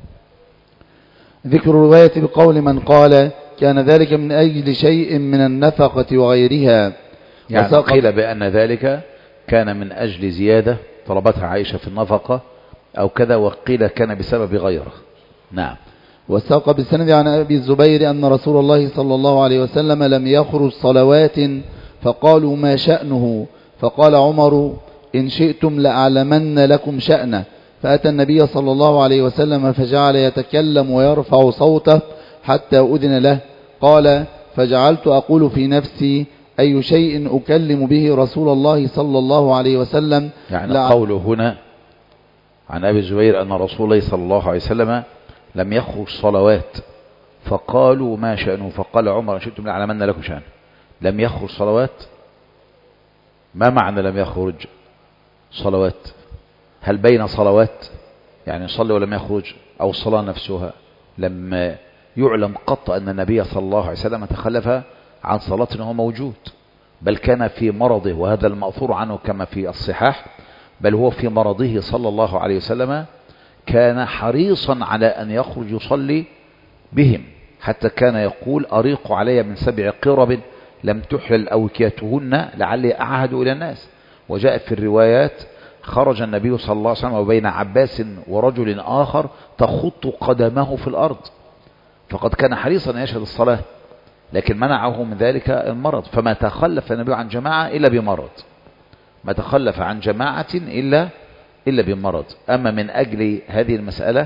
ذكر رواية بقول من قال كان ذلك من أجل شيء من النفقة وغيرها، يعني قيل بأن ذلك كان من أجل زيادة طلبتها عائشة في النفقة أو كذا، وقيل كان بسبب غيره. نعم. وساق بالسند عن أبي الزبير أن رسول الله صلى الله عليه وسلم لم يخرج صلوات، فقالوا ما شأنه؟ فقال عمر إن شئتم لأعلمن لكم شأنه، فأتى النبي صلى الله عليه وسلم فجعل يتكلم ويرفع صوته حتى أذن له. قال فجعلت أقول في نفسي أي شيء أكلم به رسول الله صلى الله عليه وسلم. يعني قوله هنا عن أبي الزبير أن رسول الله صلى الله عليه وسلم لم يخرج صلوات، فقالوا ما شأنه؟ فقال عمر إن شئتم لأعلمن لكم شأنه. لم يخرج صلوات، ما معنى لم يخرج صلوات؟ هل بين صلوات يعني صلي ولم يخرج، أو الصلاة نفسها؟ لم يعلم قط أن النبي صلى الله عليه وسلم تخلف عن صلاة وهو موجود، بل كان في مرضه، وهذا المأثور عنه كما في الصحاح، بل هو في مرضه صلى الله عليه وسلم كان حريصا على أن يخرج يصلي بهم، حتى كان يقول أريق علي من سبع قرب لم تحلل أوكيتهن لعلي أعهد إلى الناس. وجاء في الروايات خرج النبي صلى الله عليه وسلم وبين عباس ورجل آخر تخط قدمه في الأرض، فقد كان حريصا أن يشهد الصلاة، لكن منعه من ذلك المرض، فما تخلف النبي عن جماعة إلا بمرض، ما تخلف عن جماعة إلا إلا بمرض. أما من أجل هذه المسألة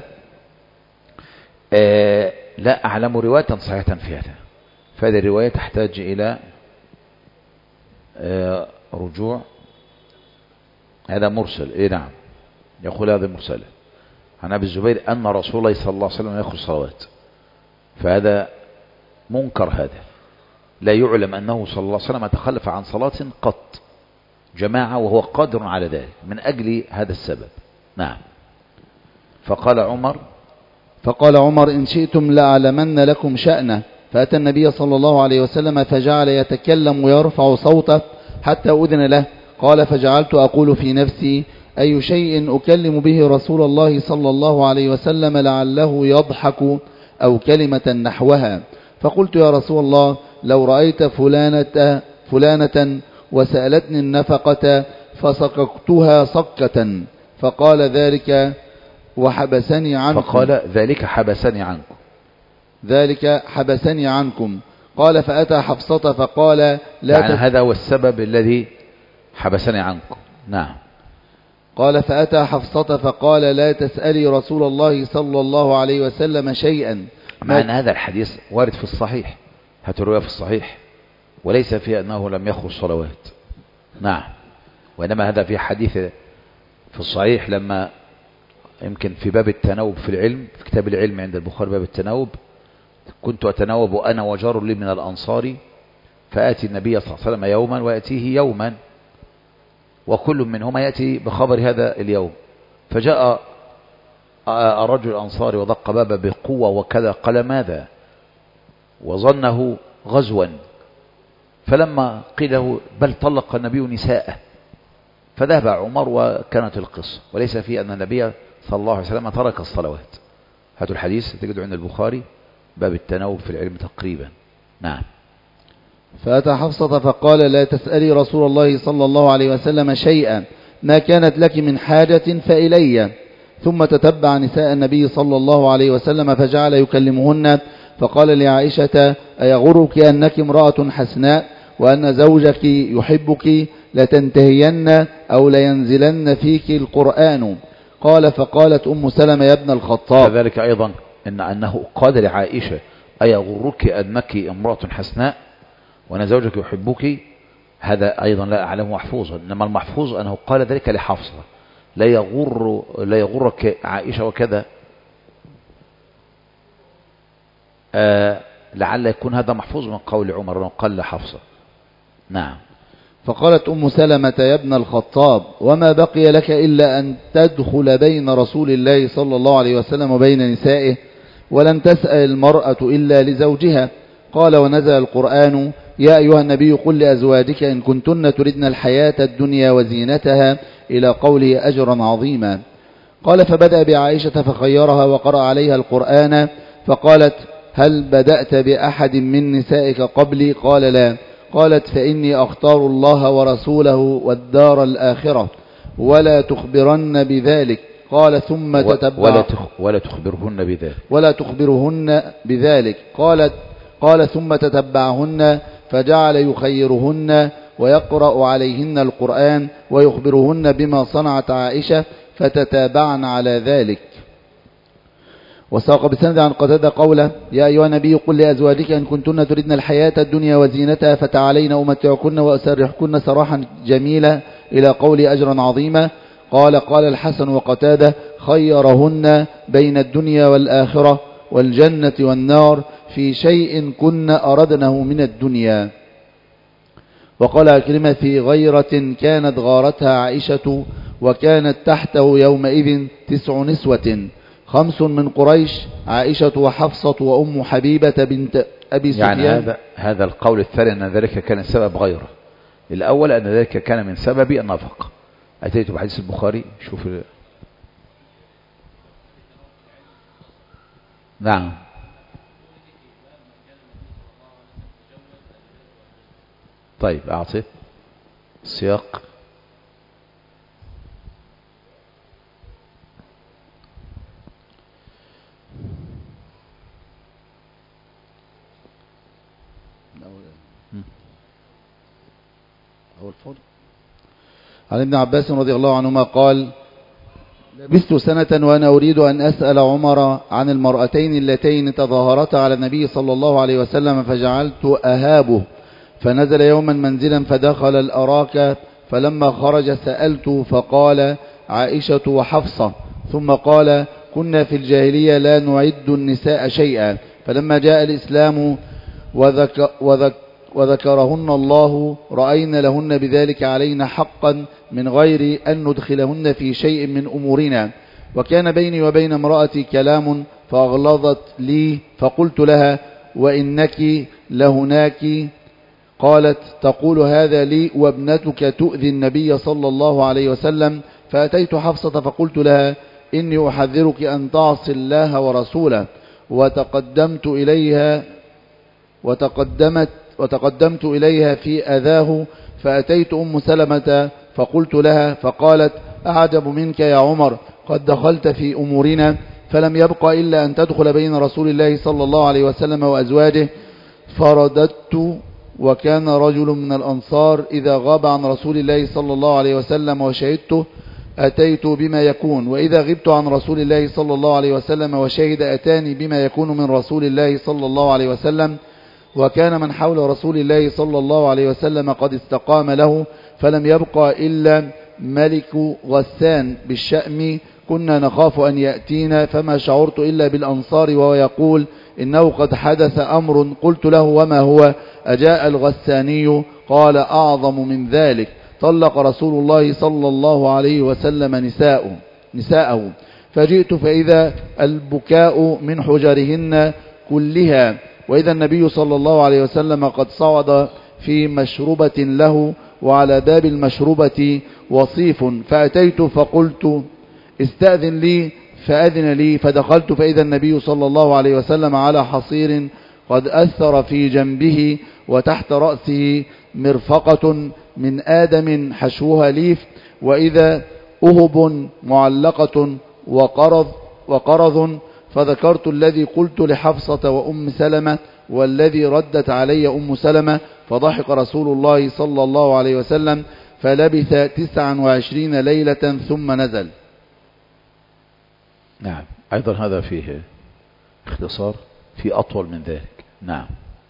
آه لا أعلم رواية صحيحة في هذا، فهذه الرواية تحتاج إلى آه رجوع. هذا مرسل. إيه نعم، يقول هذا مرسل عن أبي الزبير أن رسول الله صلى الله عليه وسلم يخرج صلوات، فهذا منكر، هذا لا يعلم أنه صلى الله عليه وسلم تخلف عن صلاة قط جماعة وهو قادر على ذلك من أجل هذا السبب. نعم. فقال عمر فقال عمر إن شئتم لأعلمن لكم شأنه، فأتى النبي صلى الله عليه وسلم فجعل يتكلم ويرفع صوته حتى أذن له. قال فجعلت أقول في نفسي أي شيء أكلم به رسول الله صلى الله عليه وسلم لعله يضحك أو كلمة نحوها. فقلت يا رسول الله لو رأيت فلانة, فلانة وسألتني النفقة فسققتها سقة، فقال ذلك وحبسني عنكم فقال ذلك حبسني عنكم ذلك حبسني عنكم قال فأتى حفصة فقال لا يعني هذا هو السبب الذي حبسني عنكم. نعم. قال فأتى حفصة فقال لا تسألي رسول الله صلى الله عليه وسلم شيئا. مع أن هذا الحديث وارد في الصحيح، هترويه في الصحيح وليس فيه أنه لم يخرج صلوات. نعم. وإنما هذا في حديث في الصحيح لما يمكن في باب التناوب في العلم، في كتاب العلم عند البخاري باب التناوب، كنت أتناوب أنا وجار لي من الأنصار فآتي النبي صلى الله عليه وسلم يوما ويأتيه يوما وكل منهما يأتي بخبر هذا اليوم. فجاء الرجل الأنصاري ودق بابه بقوة وكذا، قال ماذا؟ وظنه غزوا. فلما قيل له بل طلق النبي نساءه فذهب عمر وكانت القصة، وليس في أن النبي صلى الله عليه وسلم ترك الصلوات. هاتوا الحديث تجده عند البخاري باب التناوب في العلم تقريبا. نعم. فأتى حفصة فقال لا تسألي رسول الله صلى الله عليه وسلم شيئا ما كانت لك من حاجة فإلي. ثم تتبع نساء النبي صلى الله عليه وسلم فجعل يكلمهن فقال لعائشة أيغرك أنك امرأة حسناء وأن زوجك يحبك لتنتهين أو لينزلن فيك القرآن. قال فقالت أم سلمة يا ابن الخطاب. كذلك أيضا إن أنه قال لعائشة أيغرك أنك امرأة حسناء وأن زوجك يحبك، هذا أيضا لا أعلم محفوظا، إنما المحفوظ أنه قال ذلك لحفصة لا يغر لا يغرك عائشة وكذا. آه لعل يكون هذا محفوظ من قول عمر أنه قال لحفصة. نعم. فقالت أم سلمة يا ابن الخطاب وما بقي لك إلا أن تدخل بين رسول الله صلى الله عليه وسلم وبين نسائه ولم تسأل المرأة إلا لزوجها. قال ونزل القرآن يا أيها النبي قل لأزواجك إن كنتن تردن الحياة الدنيا وزينتها إلى قوله أجرا عظيما. قال فبدأ بعائشة فخيرها وقرأ عليها القرآن فقالت هل بدأت بأحد من نسائك قبلي؟ قال لا. قالت فإني أختار الله ورسوله والدار الآخرة ولا تخبرن بذلك. قال ثم تتبع ولا, تخ ولا تخبرهن بذلك ولا تخبرهن بذلك. قالت قال ثم تتبعهن فجعل يخيرهن ويقرأ عليهن القرآن ويخبرهن بما صنعت عائشة فتتابعن على ذلك. وساق بسند عن قتادة قوله يا أيها النبي قل لأزواجك إن كنتن تردن الحياة الدنيا وزينتها فتعالين أمتعكن وأسرحكن سراحا جميلا إلى قول أجرا عظيما. قال قال الحسن وقتادة خيرهن بين الدنيا والآخرة والجنة والنار في شيء كن أردنه من الدنيا. وقال أكرمة في غيرة كانت غارتها عائشة وكانت تحته يومئذ تسع نسوة خمس من قريش عائشة وحفصة وأم حبيبة بنت أبي سفيان. يعني هذا هذا القول الثاني أن ذلك كان سبب غيره. الأول أن ذلك كان من سبب النفقة. أتيت بحديث البخاري شوف. نعم. طيب أعطيت سياق. عن ابن عباس رضي الله عنهما قال لبثت سنة وأنا أريد أن أسأل عمر عن المرأتين اللتين تظاهرتا على النبي صلى الله عليه وسلم فجعلت أهابه. فنزل يوما منزلا فدخل الأراك فلما خرج سألت فقال عائشة وحفصة ثم قال كنا في الجاهلية لا نعد النساء شيئا فلما جاء الإسلام وذك وذك وذكرهن الله رأينا لهن بذلك علينا حقا من غير أن ندخلهن في شيء من أمورنا. وكان بيني وبين امرأتي كلام فأغلظت لي فقلت لها وإنك لهناك قالت تقول هذا لي وابنتك تؤذي النبي صلى الله عليه وسلم. فأتيت حفصة فقلت لها إني أحذرك أن تعصي الله ورسوله. وتقدمت إليها وتقدمت وتقدمت إليها في أذاه. فأتيت أم سلمة فقلت لها فقالت أعجب منك يا عمر، قد دخلت في أمورنا فلم يبق إلا أن تدخل بين رسول الله صلى الله عليه وسلم وأزواجه. فرددت، وكان رجل من الأنصار إذا غاب عن رسول الله صلى الله عليه وسلم وشهدته أتيت بما يكون، وإذا غبت عن رسول الله صلى الله عليه وسلم وشهد أتاني بما يكون من رسول الله صلى الله عليه وسلم. وكان من حول رسول الله صلى الله عليه وسلم قد استقام له، فلم يبقى إلا ملك غسان بالشأم، كنا نخاف أن يأتينا، فما شعرت إلا بالأنصار وهو يقول إنه قد حدث أمر. قلت له وما هو؟ أجاء الغساني؟ قال أعظم من ذلك، طلق رسول الله صلى الله عليه وسلم نساءه نساءه فجئت فإذا البكاء من حجرهن كلها، وإذا النبي صلى الله عليه وسلم قد صعد في مشربة له، وعلى باب المشربة وصيف. فأتيت فقلت استأذن لي، فأذن لي، فدخلت فإذا النبي صلى الله عليه وسلم على حصير قد أثر في جنبه، وتحت رأسه مرفقة من آدم حشوها ليف، وإذا أهب معلقة وقرض وقرض. فذكرت الذي قلت لحفصة وأم سلمة والذي ردت علي أم سلمة، فضحك رسول الله صلى الله عليه وسلم، فلبث تسعا وعشرين ليلة ثم نزل. نعم، أيضا هذا فيه اختصار، في أطول من ذلك. نعم.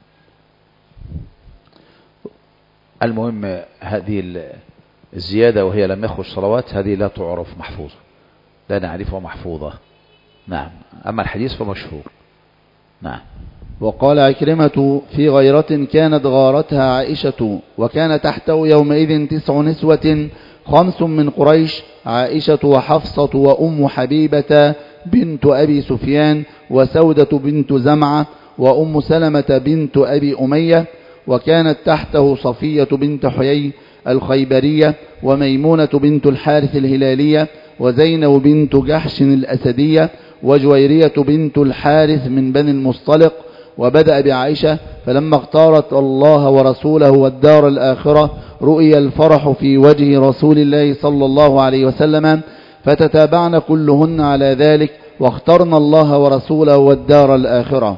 المهم هذه الزيادة وهي لم يخرج صلوات، هذه لا تعرف محفوظة، لا نعرفها محفوظة. نعم. أما الحديث فمشهور. نعم. وقال عكرمة في غيرة كانت غارتها عائشة، وكان تحته يومئذ تسع نسوة، خمس من قريش، عائشة وحفصة وأم حبيبة بنت أبي سفيان، وسودة بنت زمعة، وأم سلمة بنت أبي أمية. وكانت تحته صفية بنت حيي الخيبرية، وميمونة بنت الحارث الهلالية، وزينب بنت جحش الأسدية، وجويرية بنت الحارث من بني المصطلق. وبدأ بعائشة، فلما اختارت الله ورسوله والدار الآخرة رؤي الفرح في وجه رسول الله صلى الله عليه وسلم، فتتابعن كلهن على ذلك، واخترن الله ورسوله والدار الآخرة.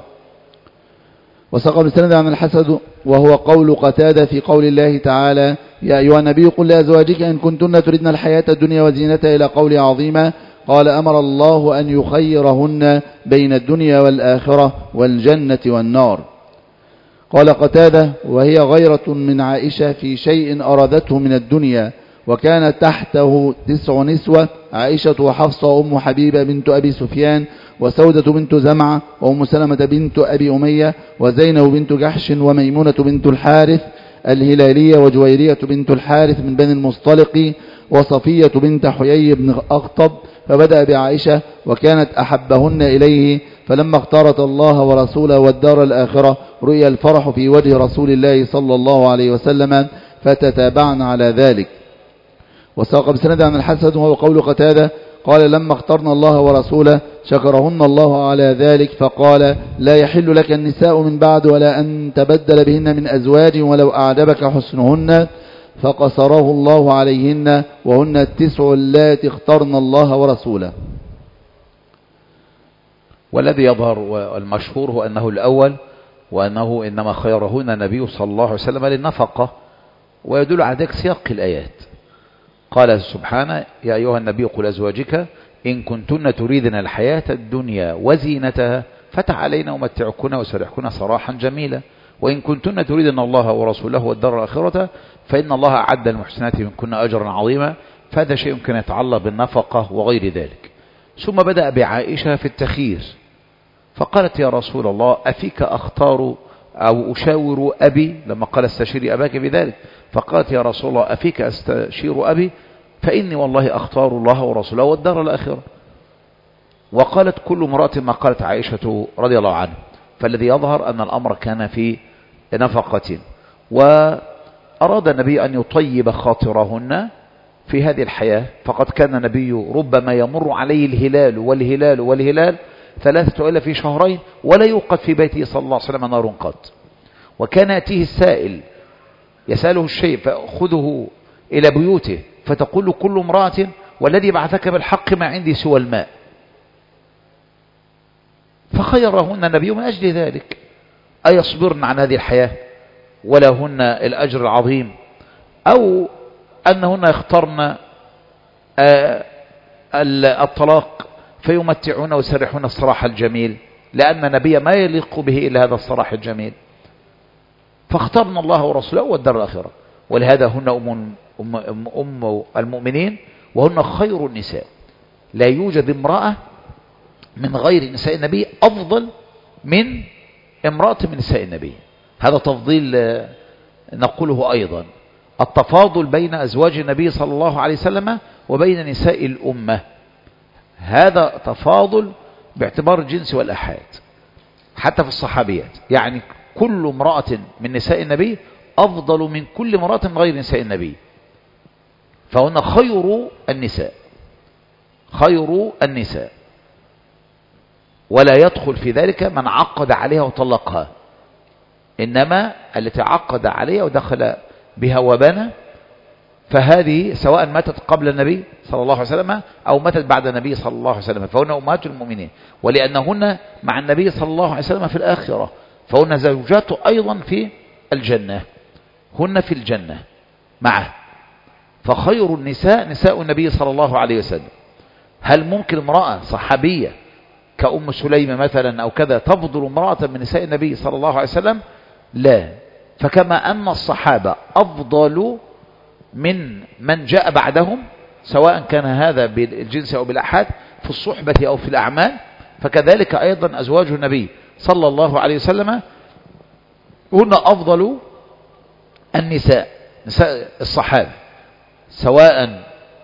وساق بسند عن الحسن وهو قول قتادة في قول الله تعالى يا أيها النبي قل لأزواجك إن كنتن تردن الحياة الدنيا وزينتها إلى قول عظيمة. قال أمر الله أن يخيرهن بين الدنيا والآخرة والجنة والنار. قال قتادة وهي غيرة من عائشة في شيء أرادته من الدنيا. وكانت تحته تسع نسوة، عائشة وحفصة وأم حبيبة بنت أبي سفيان، وسودة بنت زمعة، وأم سلمة بنت أبي أمية، وزينب بنت جحش، وميمونة بنت الحارث الهلالية، وجويرية بنت الحارث من بني المصطلق، وصفية بنت حيي بن أخطب. فبدأ بعائشة وكانت أحبهن إليه، فلما اختارت الله ورسوله والدار الآخرة رؤي الفرح في وجه رسول الله صلى الله عليه وسلم، فتتابعن على ذلك. وساق بسند عن الحسن وهو قول قتادة قال لما اخترنا الله ورسوله شكرهن الله على ذلك، فقال لا يحل لك النساء من بعد ولا أن تبدل بهن من أزواج ولو أعجبك حسنهن، فقصره الله عليهن، وهن التسع اللاتي اخترن الله ورسوله. والذي يظهر والمشهور هو أنه الأول، وأنه إنما خيرهن النبي صلى الله عليه وسلم للنفقة، ويدل على ذلك سياق الآيات. قال سبحانه يا أيها النبي قل أزواجك إن كنتن تريدن الحياة الدنيا وزينتها فتعالين أمتعكن وسرحكن سراحا جميلا، وإن كنتن تريدن الله ورسوله والدار الآخرة فإن الله أعد المحسنات منكن أجرا عظيما. فهذا شيء يمكن يتعلق بالنفقة وغير ذلك. ثم بدأ بعائشة في التخيير، فقالت يا رسول الله أفيك أختار أو أشاور أبي، لما قال استشيري أباك بذلك، فقالت يا رسول الله أفيك أستشير أبي، فإني والله أختار الله ورسوله والدار الآخرة. وقالت كل امرأة ما قالت عائشة رضي الله عنها، فالذي يظهر أن الأمر كان في نفقة. وأراد النبي أن يطيب خاطرهن في هذه الحياة، فقد كان النبي ربما يمر عليه الهلال والهلال والهلال ثلاثة إلا في شهرين ولا يوقد في بيته صلى الله عليه وسلم نار قط. وكان يأتيه السائل يسأله الشيء فأخذه إلى بيوته فتقول كل امرأة والذي بعثك بالحق ما عندي سوى الماء. فخيرهن النبي من أجل ذلك، أيصبرن عن هذه الحياة ولهن الأجر العظيم، أو أنهن يخترن الطلاق فيمتعون ويسرحون الصراح الجميل، لأن النبي ما يليق به إلا هذا الصراح الجميل. فاخترنا الله ورسوله والدار الآخرة، ولهذا هن أم, أم, أم, أم المؤمنين وهن خير النساء. لا يوجد امرأة من غير نساء النبي أفضل من امرأة من نساء النبي. هذا تفضيل نقوله أيضا، التفاضل بين أزواج النبي صلى الله عليه وسلم وبين نساء الأمة، هذا تفاضل باعتبار الجنس والأحاد. حتى في الصحابيات يعني كل امرأة من نساء النبي أفضل من كل امرأة من غير نساء النبي، فهن خير النساء خير النساء ولا يدخل في ذلك من عقد عليها وطلقها، إنما التي عقد عليها ودخل بها وبنى فهذه سواء ماتت قبل النبي صلى الله عليه وسلم أو ماتت بعد النبي صلى الله عليه وسلم فهن أمهات المؤمنين، ولأنهن مع النبي صلى الله عليه وسلم في الآخرة فهن زوجاته أيضا في الجنة، هن في الجنة معه. فخير النساء نساء النبي صلى الله عليه وسلم. هل ممكن امرأة صحابية كأم سليمة مثلا أو كذا تفضل امرأة من نساء النبي صلى الله عليه وسلم؟ لا. فكما أن الصحابة أفضل من من جاء بعدهم سواء كان هذا بالجنس أو بالأحاد في الصحبة أو في الأعمال، فكذلك أيضا أزواج النبي صلى الله عليه وسلم هن أفضل النساء، نساء الصحابة، سواء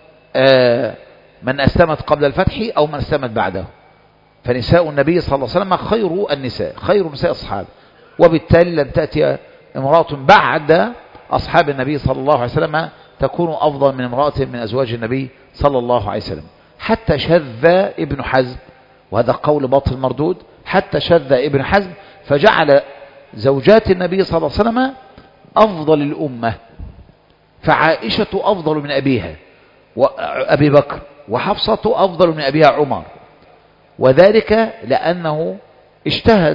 من أسلمت قبل الفتح أو من أسلمت بعده. فنساء النبي صلى الله عليه وسلم خير النساء، خير نساء الصحابة، وبالتالي لن تأتي امرأة بعد أصحاب النبي صلى الله عليه وسلم تكون أفضل من امرأة من أزواج النبي صلى الله عليه وسلم. حتى شذ ابن حزم، وهذا قول باطل مردود، حتى شذ ابن حزم فجعل زوجات النبي صلى الله عليه وسلم أفضل الأمة، فعائشة أفضل من أبيها وأبي بكر، وحفصة أفضل من أبيها عمر، وذلك لأنه اجتهد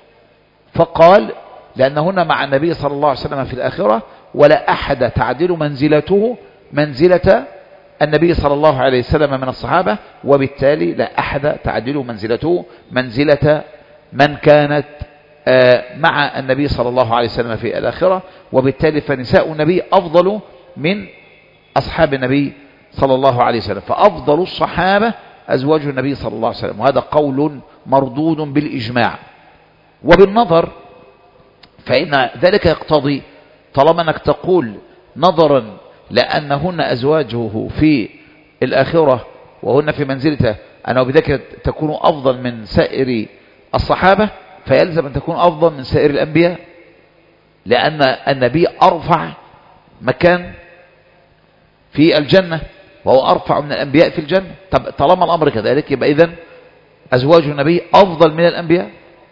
فقال لأنهن مع النبي صلى الله عليه وسلم في الآخرة ولا أحد تعدل منزلته منزلة النبي صلى الله عليه وسلم من الصحابة، وبالتالي لا أحد تعدل منزلته منزلة من كانت مع النبي صلى الله عليه وسلم في الآخرة، وبالتالي فنساء النبي أفضل من أصحاب النبي صلى الله عليه وسلم، فأفضل الصحابة أزواج النبي صلى الله عليه وسلم، وهذا قول مردود بالإجماع. وبالنظر فإن ذلك يقتضي طالما أنك تقول نظرا لأنهن أزواجه في الآخرة وهن في منزلته أنه بذلك تكون أفضل من سائر الصحابة، فيلزم أن تكون أفضل من سائر الأنبياء، لأن النبي أرفع مكان في الجنة وهو أرفع من الأنبياء في الجنة. طب طالما الأمر كذلك يبقى إذن أزواج النبي أفضل من الأنبياء،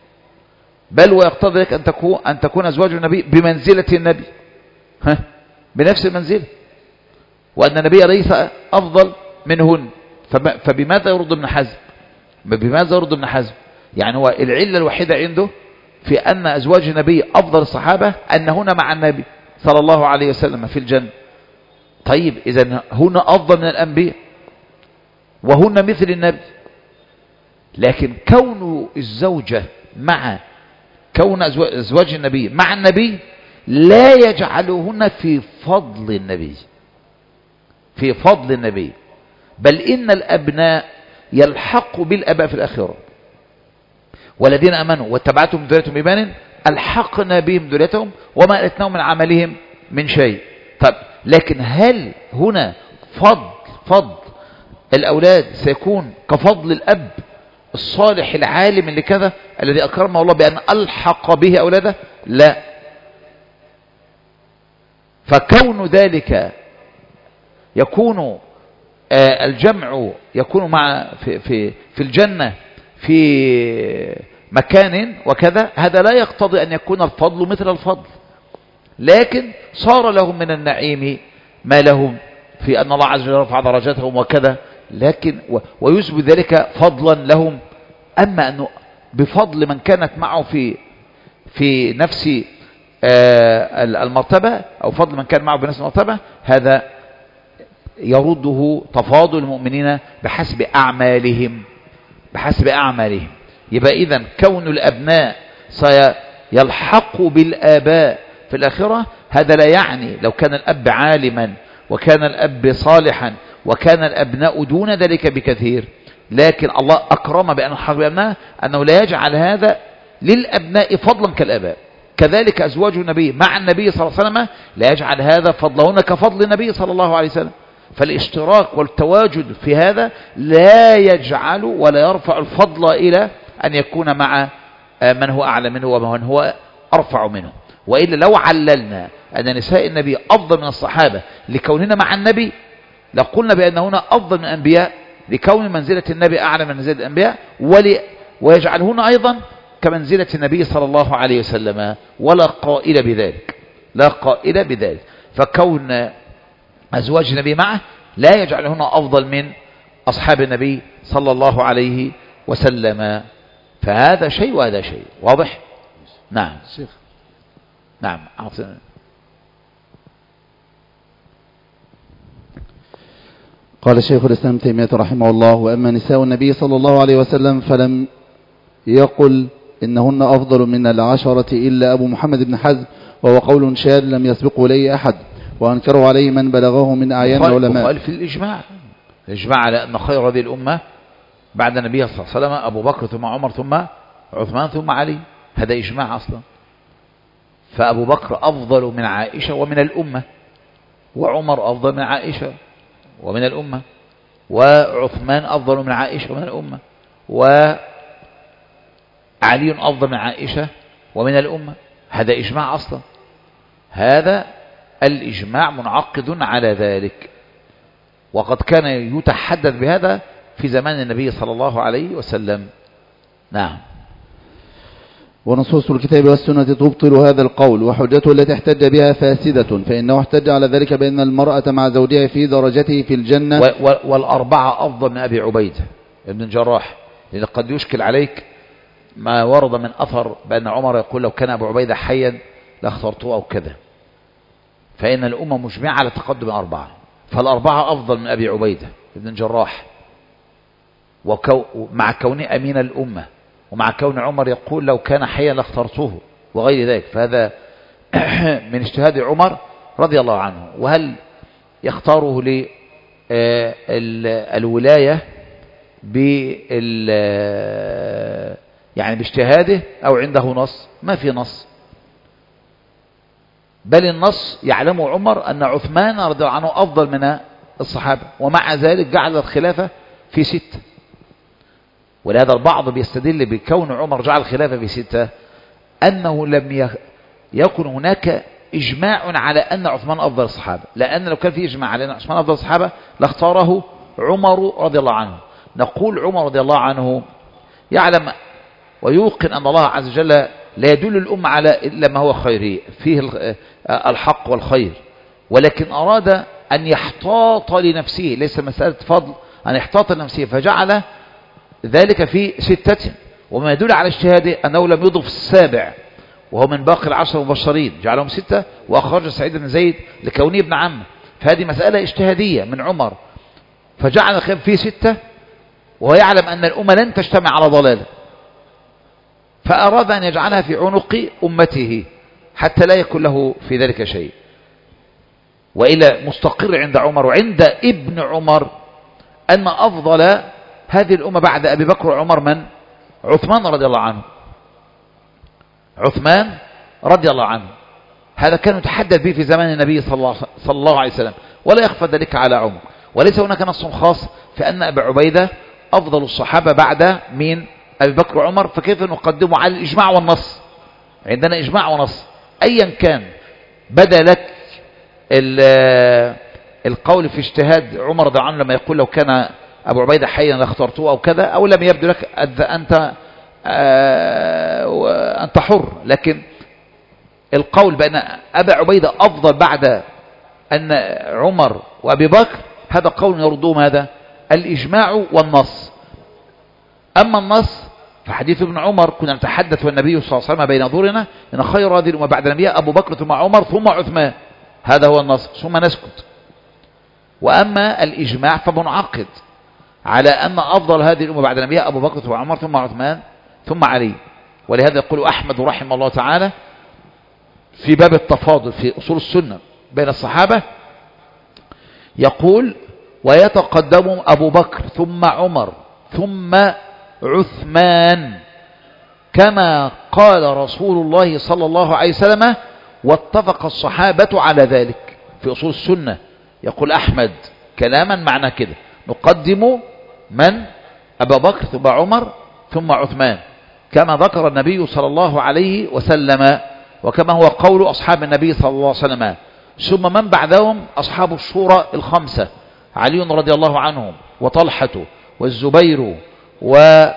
بل ويقتضي لك أن تكون أن تكون أزواج النبي بمنزلة النبي، ها بنفس المنزلة، وأن النبي ليس أفضل منهن. فبماذا يرد ابن حزم؟ بماذا يرد ابن حزم؟ يعني هو العلة الوحيدة عنده في أن أزواج النبي أفضل الصحابة أنهن مع النبي صلى الله عليه وسلم في الجنة. طيب إذن هن أفضل من الأنبياء وهن مثل النبي، لكن كون الزوجة مع كون أزواج النبي مع النبي لا يجعلهن في فضل النبي في فضل النبي، بل إن الأبناء يلحق بالأباء في الآخرة، والذين أمنوا واتبعتهم ذريتهم بإيمان ألحقنا بهم ذريتهم وما ألتناهم من عملهم من شيء. طب لكن هل هنا فضل فضل الأولاد سيكون كفضل الأب الصالح العالم اللي كذا الذي أكرمه الله بأن ألحق به أولاده؟ لا، فكون ذلك يكون الجمع يكون مع في, في, في الجنة في مكان وكذا، هذا لا يقتضي أن يكون الفضل مثل الفضل، لكن صار لهم من النعيم ما لهم في أن الله عز وجل رفع درجاتهم وكذا، لكن ويثبت ذلك فضلا لهم. أما أنه بفضل من كانت معه في في نفس المرتبة أو فضل من كان معه بنفس المرتبة، هذا يرده تفاضل المؤمنين بحسب أعمالهم بحسب أعمالهم. يبقى إذن كون الأبناء سيلحق بالآباء في الآخرة، هذا لا يعني لو كان الأب عالما وكان الأب صالحا وكان الأبناء دون ذلك بكثير، لكن الله أكرم بأن الحق بالأبناء أنه لا يجعل هذا للأبناء فضلا كالآباء. كذلك أزواج النبي مع النبي صلى الله عليه وسلم لا يجعل هذا فضلهن كفضل النبي صلى الله عليه وسلم. فالاشتراك والتواجد في هذا لا يجعل ولا يرفع الفضل إلى أن يكون مع من هو أعلى منه ومن هو أرفع منه. وإلا لو عللنا أن نساء النبي أفضل من الصحابة لكوننا مع النبي، لقلنا بأنهن أفضل من الأنبياء لكون منزلة النبي أعلى من منزلة الأنبياء، ويجعلهن أيضا كمنزلة النبي صلى الله عليه وسلم، ولا قائل بذلك لا قائل بذلك. فكون أزواج النبي معه لا يجعلهن أفضل من أصحاب النبي صلى الله عليه وسلم. فهذا شيء وهذا شيء واضح. نعم شيخ. نعم. قال شيخ الإسلام تيمية رحمه الله: وأما نساء النبي صلى الله عليه وسلم فلم يقل إنهن أفضل من العشرة إلا أبو محمد بن حزم، وهو قول شاذ لم يسبقه إليه أحد، وأنكره عليه من بلغه من أعيان العلماء. وقال في الإجماع الإجماع على أن خير هذه الأمة بعد النبي صلى الله عليه وسلم أبو بكر ثم عمر ثم عثمان ثم علي، هذا إجماع أصلا. فأبو بكر أفضل من عائشة ومن الأمة، وعمر أفضل من عائشة ومن الأمة، وعثمان أفضل من عائشة ومن الأمة، وعلي أفضل من عائشة ومن الأمة. هذا إجماع أصلا، هذا الإجماع منعقد على ذلك، وقد كان يتحدث بهذا في زمان النبي صلى الله عليه وسلم. نعم. ونصوص الكتاب والسنة تبطل هذا القول، وحجته التي احتج بها فاسدة، فإنه احتج على ذلك بأن المرأة مع زوجها في درجته في الجنة. والأربعة أفضل من أبي عبيدة ابن الجراح، لأن قد يشكل عليك ما ورد من أثر بأن عمر يقول لو كان أبو عبيدة حيا لاخترته أو كذا، فإن الأمة مجمعة على تقدم الأربعة، فالأربعة أفضل من أبي عبيدة ابن الجراح، وكو مع كونه أمين الأمة، ومع كون عمر يقول لو كان حيا لاخترته وغير ذلك. فهذا من اجتهاد عمر رضي الله عنه. وهل يختاره للولاية بال يعني باجتهاده أو عنده نص؟ ما في نص، بل النص يعلم عمر أن عثمان رضي الله عنه أفضل من الصحابة، ومع ذلك جعل الخلافة في ستة. ولهذا البعض بيستدل بكون عمر جعل الخلافة في ستة أنه لم يكن هناك إجماع على أن عثمان أفضل الصحابة، لأن لو كان في إجماع على أن عثمان أفضل الصحابة لاختاره عمر رضي الله عنه. نقول عمر رضي الله عنه يعلم ويوقن أن الله عز وجل لا يدل الأمة على إلا ما هو خيري فيه الحق والخير، ولكن أراد أن يحتاط لنفسه، ليس مسألة فضل، أن يحتاط لنفسه، فجعل ذلك في ستة. وما يدل على اجتهاده أنه لم يضف السابع وهو من باقي العشر المبشرين، جعلهم ستة، وأخرج سعيد بن زيد لكونه ابن عمه. فهذه مسألة اجتهادية من عمر، فجعل الخلاف في ستة وهو يعلم أن الأمة لن تجتمع على ضلاله، فأراد أن يجعلها في عنق أمته حتى لا يكون له في ذلك شيء. وإلى مستقر عند عمر وعند ابن عمر أن أفضل هذه الأمة بعد أبي بكر وعمر من؟ عثمان رضي الله عنه. عثمان رضي الله عنه هذا كان يتحدث به في زمان النبي صلى الله, صلى الله عليه وسلم، ولا يخفى ذلك على عمر. وليس هناك نص خاص في أن أبا عبيدة أفضل الصحابة بعد من أبي بكر وعمر، فكيف نقدمه على الإجماع والنص؟ عندنا إجماع ونص، أيا كان بدا لك القول في اجتهاد عمر رضي الله عنه لما يقول لو كان أبو عبيدة حيا لاخترته أو كذا، أو لم يبدو لك أنت أنت حر. لكن القول بأن أبا عبيدة أفضل بعد أن عمر وأبي بكر، هذا قول يردوه ماذا؟ الإجماع والنص. أما النص فحديث ابن عمر كنا نتحدث والنبي صلى الله عليه وسلم بين ظهورنا إن خير هذه الأمة بعد الأنبياء أبو بكر ثم عمر ثم عثمان، هذا هو النص، ثم نسكت. وأما الإجماع فمنعقد على أن أفضل هذه الأمة بعد الأنبياء أبو بكر ثم عمر ثم عثمان ثم علي. ولهذا يقول أحمد رحمه الله تعالى في باب التفاضل في أصول السنة بين الصحابة، يقول ويتقدم أبو بكر ثم عمر ثم عثمان كما قال رسول الله صلى الله عليه وسلم واتفق الصحابة على ذلك. في أصول السنة يقول أحمد كلاما معنى كده، نقدم من؟ أبا بكر ثم عمر ثم عثمان كما ذكر النبي صلى الله عليه وسلم، وكما هو قول أصحاب النبي صلى الله عليه وسلم. ثم من بعدهم أصحاب الشورى الخمسة، علي رضي الله عنهم وطلحة والزبير وسعد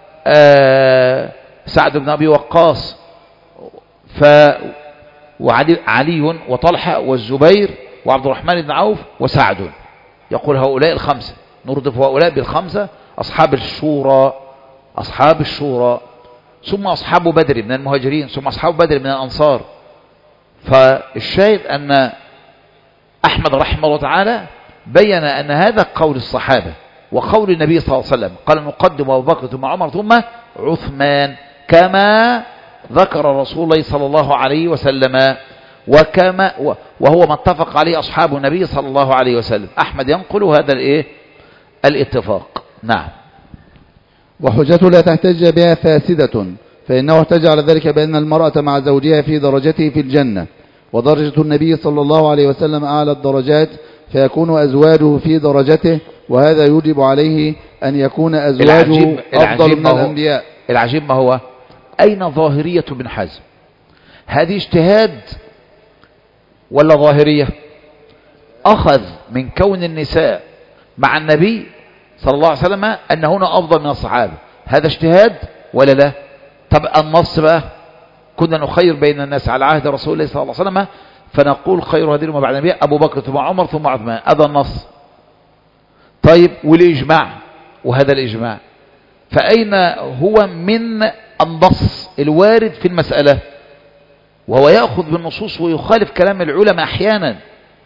بن أبي وقاص ف وعلي علي وطلحة والزبير وعبد الرحمن بن عوف وسعد. يقول هؤلاء الخمسة، نردف هؤلاء بالخمسة أصحاب الشورى، أصحاب الشورى. ثم أصحاب بدر من المهاجرين، ثم أصحاب بدر من الأنصار. فالشاهد أن أحمد رحمه الله تعالى بين أن هذا قول الصحابة وقول النبي صلى الله عليه وسلم، قال نقدم أبو بكر ثم عمر ثم عثمان كما ذكر رسول الله صلى الله عليه وسلم، وكما وهو ما اتفق عليه أصحاب النبي صلى الله عليه وسلم. أحمد ينقل هذا الإيه؟ الاتفاق. نعم. وحجته لا تحتج بها فاسدة، فإنه احتج على ذلك بأن المرأة مع زوجها في درجته في الجنة، ودرجة النبي صلى الله عليه وسلم أعلى الدرجات، فيكون أزواجه في درجته، وهذا يوجب عليه أن يكون أزواجه العجيب أفضل العجيب من الأنبياء. العجيب ما هو أين ظاهرية ابن حزم؟ هذه اجتهاد ولا ظاهرية؟ أخذ من كون النساء مع النبي صلى الله عليه وسلم أنهن أفضل من الصحابة، هذا اجتهاد ولا لا؟ طب النص بقى كنا نخير بين الناس على عهد رسول الله صلى الله عليه وسلم فنقول خير هذه الأمة بعد النبي أبو بكر ثم عمر ثم عثمان، هذا النص. طيب والإجماع، وهذا الإجماع، فأين هو من النص الوارد في المسألة؟ وهو يأخذ بالنصوص ويخالف كلام العلماء أحيانا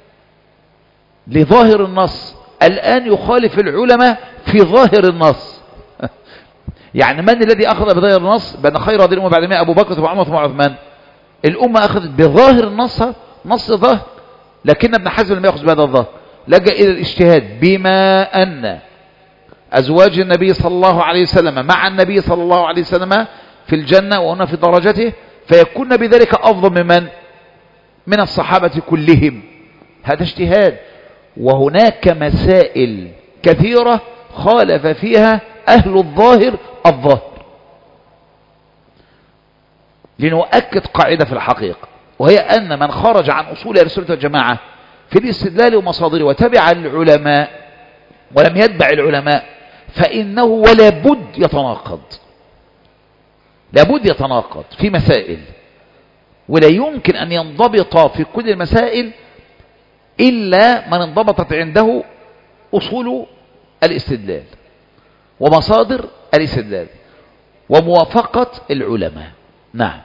لظاهر النص، الآن يخالف العلماء في ظاهر النص. يعني من الذي أخذ بظاهر النص بأن خير هذه الأمة بعد ما أبو بكر ثم عمر ثم عثمان؟ الأمة أخذت بظاهر النص، نص ظاهر، لكن ابن حزم لم يأخذ بهذا الظاهر، لجأ إلى الاجتهاد بما أن أزواج النبي صلى الله عليه وسلم مع النبي صلى الله عليه وسلم في الجنة وهنا في درجته، فيكون بذلك أفضل ممن؟ من الصحابة كلهم. هذا اجتهاد. وهناك مسائل كثيرة خالف فيها أهل الظاهر الظاهر. لنؤكد قاعدة في الحقيقة، وهي أن من خرج عن أصول أهل السنة والجماعة في الاستدلال ومصادره وتبع العلماء ولم يتبع العلماء فإنه ولا بد يتناقض، لابد يتناقض في مسائل، ولا يمكن أن ينضبط في كل المسائل إلا من انضبطت عنده أصول الاستدلال ومصادر الاستدلال وموافقة العلماء. نعم.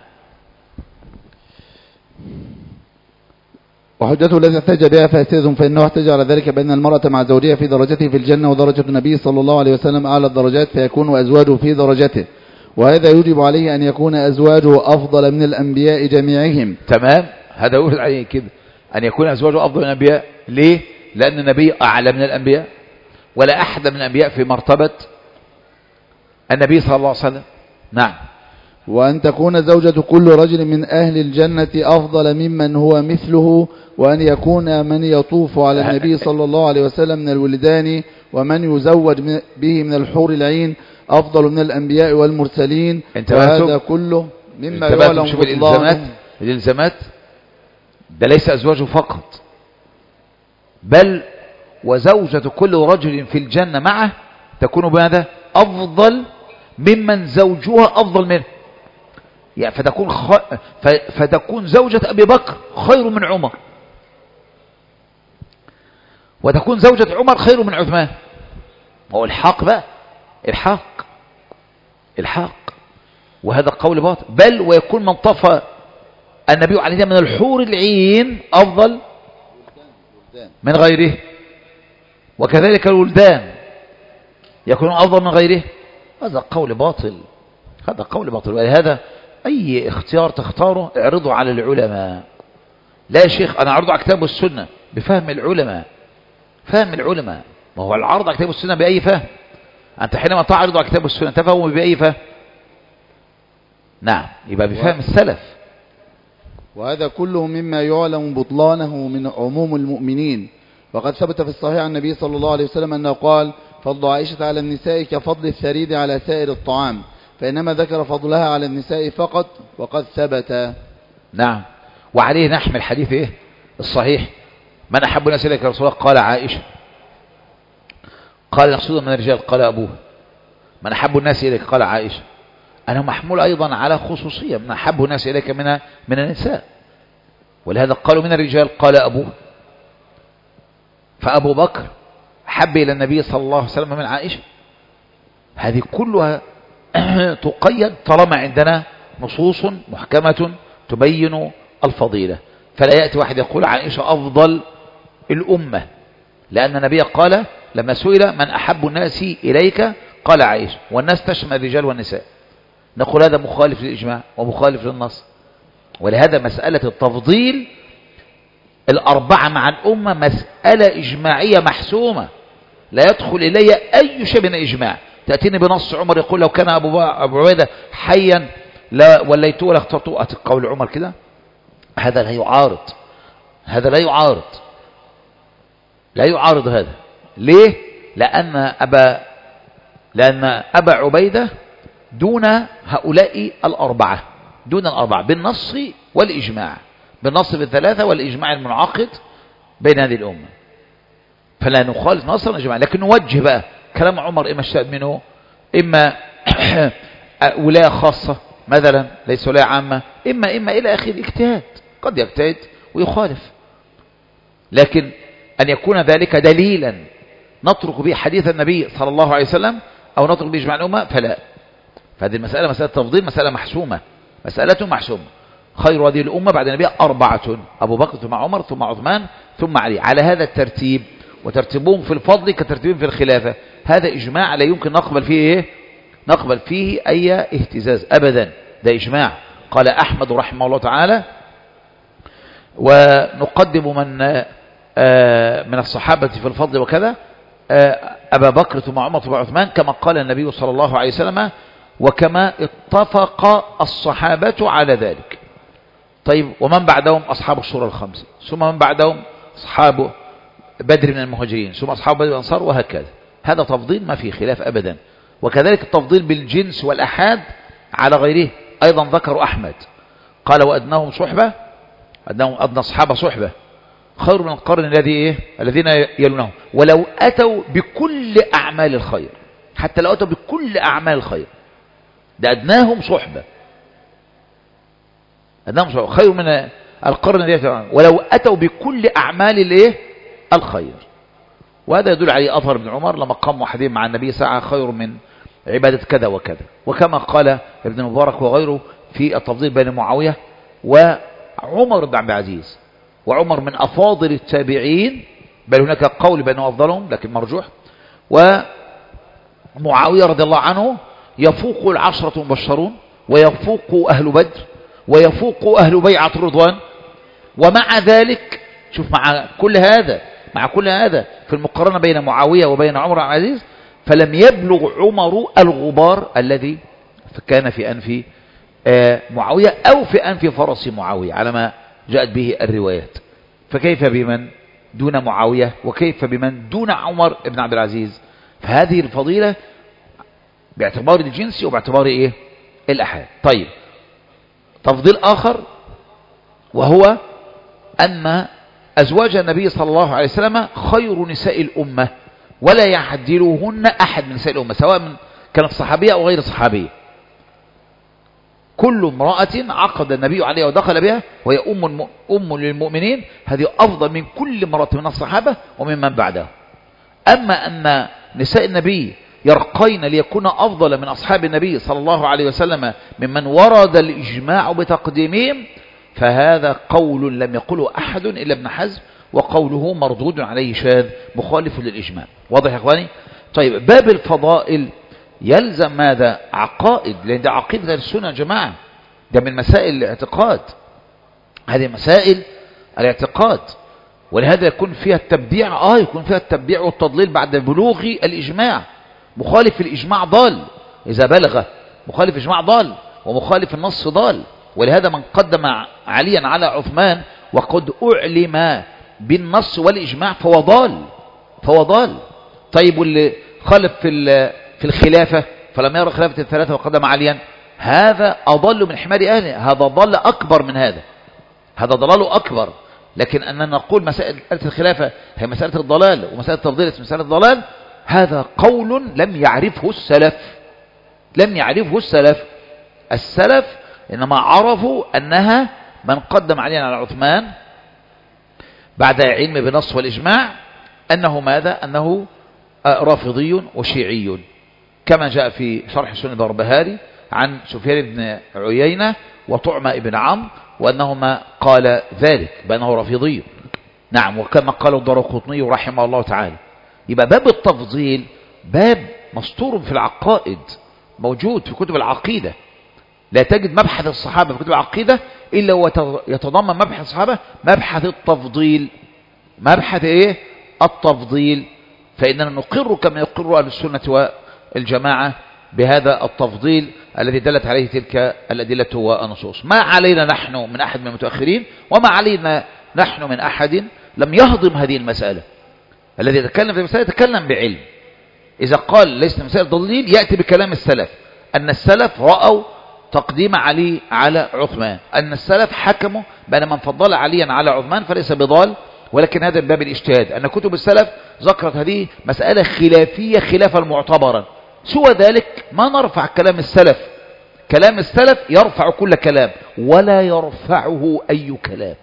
وحجته التي احتج بها فاسد، فإنه احتج على ذلك بأن المرأة مع زوجها في درجته في الجنة، ودرجة النبي صلى الله عليه وسلم أعلى الدرجات، فيكون أزواجه في درجته، وهذا يوجب عليه أن يكون أزواجه أفضل من الأنبياء جميعهم. تمام، هذا يوجب عليه كده أن يكون أزواجه أفضل من الأنبياء. ليه؟ لأن النبي أعلى من الأنبياء، ولا أحد من الأنبياء في مرتبة النبي صلى الله عليه وسلم. نعم. وأن تكون زوجة كل رجل من أهل الجنة أفضل ممن هو مثله، وأن يكون من يطوف على النبي صلى الله عليه وسلم من الولدان ومن يزوج به من الحور العين أفضل من الأنبياء والمرسلين، وهذا كله مما يعلم شوف الإلزامات. الإلزامات ده ليس أزواجه فقط، بل وزوجة كل رجل في الجنة معه تكون بماذا؟ أفضل ممن زوجها أفضل منه. يعني فتكون, خ... فتكون زوجة أبي بكر خير من عمر، وتكون زوجة عمر خير من عثمان. هو الحق بقى، الحق الحق وهذا القول باطل. بل ويكون من طفى النبي عليه من الحور العين أفضل من غيره، وكذلك الولدان يكونون أفضل من غيره. هذا قول باطل، هذا قول باطل. ولهذا أي اختيار تختاره اعرضه على العلماء. لا يا شيخ أنا أعرضه على كتاب والسنة بفهم العلماء، فهم العلماء. ما هو العرض على كتاب والسنة بأي فهم؟ أنت حينما تعرض على كتاب والسنة تفهمه بأي فهم؟ نعم، يبقى بفهم السلف. وهذا كله مما يعلم بطلانه من عموم المؤمنين. وقد ثبت في الصحيح عن النبي صلى الله عليه وسلم أنه قال: فضل عائشة على النساء كفضل الثريد على سائر الطعام، فإنما ذكر فضلها على النساء فقط وقد ثبت. نعم، وعليه نحمل حديث إيه الصحيح: من أحب الناس إليك يا رسول الله؟ قال عائشة. قال نقصد من الرجال؟ قال أبوه. من أحب الناس إليك؟ قال عائشة. أنا محمول أيضا على خصوصية، من أحب الناس إليك من من النساء، ولهذا قالوا من الرجال؟ قال أبوه. فأبو بكر حب إلى النبي صلى الله عليه وسلم من عائشة. هذه كلها تقيد طالما عندنا نصوص محكمة تبين الفضيلة. فلا يأتي واحد يقول عائشة أفضل الأمة، لأن النبي قال لما سئل من أحب الناس إليك قال عائشة، والناس تشمل الرجال والنساء. نقول هذا مخالف للإجماع ومخالف للنص. ولهذا مسألة التفضيل الأربعة مع الأمة مسألة إجماعية محسومة، لا يدخل إلي أي شيء من الإجماع. تأتيني بنص عمر يقول لو كان أبو عبيدة حيا لا وليته ولا اخترته، أتي قول عمر كده؟ هذا لا يعارض، هذا لا يعارض، لا يعارض هذا. ليه؟ لأن أبا لأن أبا عبيدة دون هؤلاء الأربعة، دون الأربعة بالنص والإجماع، بالنص بالثلاثة والإجماع المنعقد بين هذه الأمة. فلا نخالف نصا والإجماع، لكن نوجه بقى كلام عمر إما اشتهد منه، إما ولاية خاصة مثلا ليس ولاية عامة، إما إما إلى آخر اجتهاد، قد يجتهد ويخالف. لكن أن يكون ذلك دليلا نترك به حديث النبي صلى الله عليه وسلم أو نترك به إجماع الأمة فلا. فهذه المسألة مسألة تفضيل، مسألة محسومة، مسألة محسومة. خير هذه الأمة بعد النبي أربعة: أبو بكر ثم عمر ثم عثمان ثم علي، على هذا الترتيب. وترتيبهم في الفضل كترتيبهم في الخلافة. هذا إجماع لا يمكن نقبل فيه إيه؟ نقبل فيه أي اهتزاز أبدا، ده إجماع. قال أحمد رحمه الله تعالى: ونقدم من من الصحابة في الفضل وكذا أبا بكر ثم عمر ثم عثمان، كما قال النبي صلى الله عليه وسلم وكما اتفق الصحابة على ذلك. طيب، ومن بعدهم أصحاب الشورى الخمسة، ثم من بعدهم أصحاب بدر من المهاجرين، ثم أصحاب بدر الأنصار، وهكذا. هذا تفضيل ما فيه خلاف أبدا. وكذلك التفضيل بالجنس والأحاد على غيره أيضا ذكر أحمد، قال وأدناهم صحبة، أدناهم أدنى أصحاب صحبة خير من القرن الذي إيه؟ الذين يلونهم، ولو أتوا بكل أعمال الخير، حتى لو أتوا بكل أعمال الخير، ده أدناهم صحبة، أدناهم صحبة خير من القرن الذي يلونهم، ولو أتوا بكل أعمال الإيه؟ الخير. وهذا يدل عليه أثر ابن عمر لما قام وحدين مع النبي ساعة خير من عبادة كذا وكذا. وكما قال ابن المبارك وغيره في التفضيل بين معاوية وعمر بن عبد العزيز. وعمر من أفاضل التابعين، بل هناك قول بأنه أفضلهم لكن مرجوح. ومعاوية رضي الله عنه يفوق العشرة المبشرون، ويفوق أهل بدر، ويفوق أهل بيعة الرضوان. ومع ذلك شوف، مع كل هذا مع كل هذا في المقارنة بين معاوية وبين عمر بن عبد العزيز، فلم يبلغ عمر الغبار الذي كان في أنف معاوية أو في أنف فرس معاوية على ما جاءت به الروايات. فكيف بمن دون معاوية، وكيف بمن دون عمر بن عبد العزيز؟ فهذه الفضيلة باعتبار الجنس وباعتبار إيه؟ الأحاد. طيب، تفضيل آخر وهو أن أزواج النبي صلى الله عليه وسلم خير نساء الأمة ولا يعدلهن أحد من نساء الأمة سواء من كانت صحابية أو غير صحابية. كل امرأة عقد النبي عليها ودخل بها وهي أم, أم للمؤمنين هذه أفضل من كل امرأة من الصحابة ومن من بعدها. أما أن نساء النبي يرقين ليكون أفضل من أصحاب النبي صلى الله عليه وسلم ممن ورد الإجماع بتقديمهم فهذا قول لم يقله أحد إلا ابن حزم وقوله مردود عليه شاذ مخالف للإجماع. واضح يا إخواني؟ طيب باب الفضائل يلزم ماذا؟ عقائد، لأن ده عقيدة السنة يا جماعة، ده من مسائل الاعتقاد، هذه مسائل الاعتقاد، ولهذا يكون فيها التبديع آه يكون فيها التبديع والتضليل بعد بلوغ الإجماع. مخالف الإجماع ضال إذا بلغ، مخالف الإجماع ضال ومخالف النص ضال. ولهذا من قدم عليا على عثمان وقد أعلم بالنص والإجماع فهو ضال فهو ضال. طيب واللي خالف في في الخلافة فلم يرى خلافة الثلاثة وقدم عليا هذا أضل من حمار أهله، هذا ضل أكبر من هذا، هذا ضلاله أكبر. لكن أننا نقول مسألة الخلافة هي مسألة الضلال ومسألة التفضيل مسألة الضلال، هذا قول لم يعرفه السلف، لم يعرفه السلف. السلف إنما عرفوا أنها من قدم علينا على عثمان بعد علم بنص والإجماع أنه ماذا؟ أنه رافضي وشيعي، كما جاء في شرح سنن البربهاري عن سفيان بن عيينة وطعمة بن عمرو وأنهما قال ذلك بأنه رافضي. نعم، وكما قال الدارقطني رحمه الله تعالى. يبقى باب التفضيل باب مسطور في العقائد، موجود في كتب العقيدة، لا تجد مبحث الصحابة في كتب العقيدة إلا ويتضمن مبحث الصحابة مبحث التفضيل. مبحث إيه؟ التفضيل. فإننا نقر كما يقر أهل السنة والجماعة بهذا التفضيل الذي دلت عليه تلك الأدلة والنصوص. ما علينا نحن من أحد من المتأخرين وما علينا نحن من أحد لم يهضم هذه المسألة. الذي يتكلم في المسألة يتكلم بعلم. إذا قال ليس مسألة ضليل يأتي بكلام السلف، أن السلف رأوا تقديم علي على عثمان، أن السلف حكموا بأن من فضل عليا على عثمان فليس بضال، ولكن هذا من باب الاجتهاد، أن كتب السلف ذكرت هذه مسألة خلافية خلافا معتبرا. سوى ذلك ما نرفع كلام السلف، كلام السلف يرفع كل كلام ولا يرفعه أي كلام.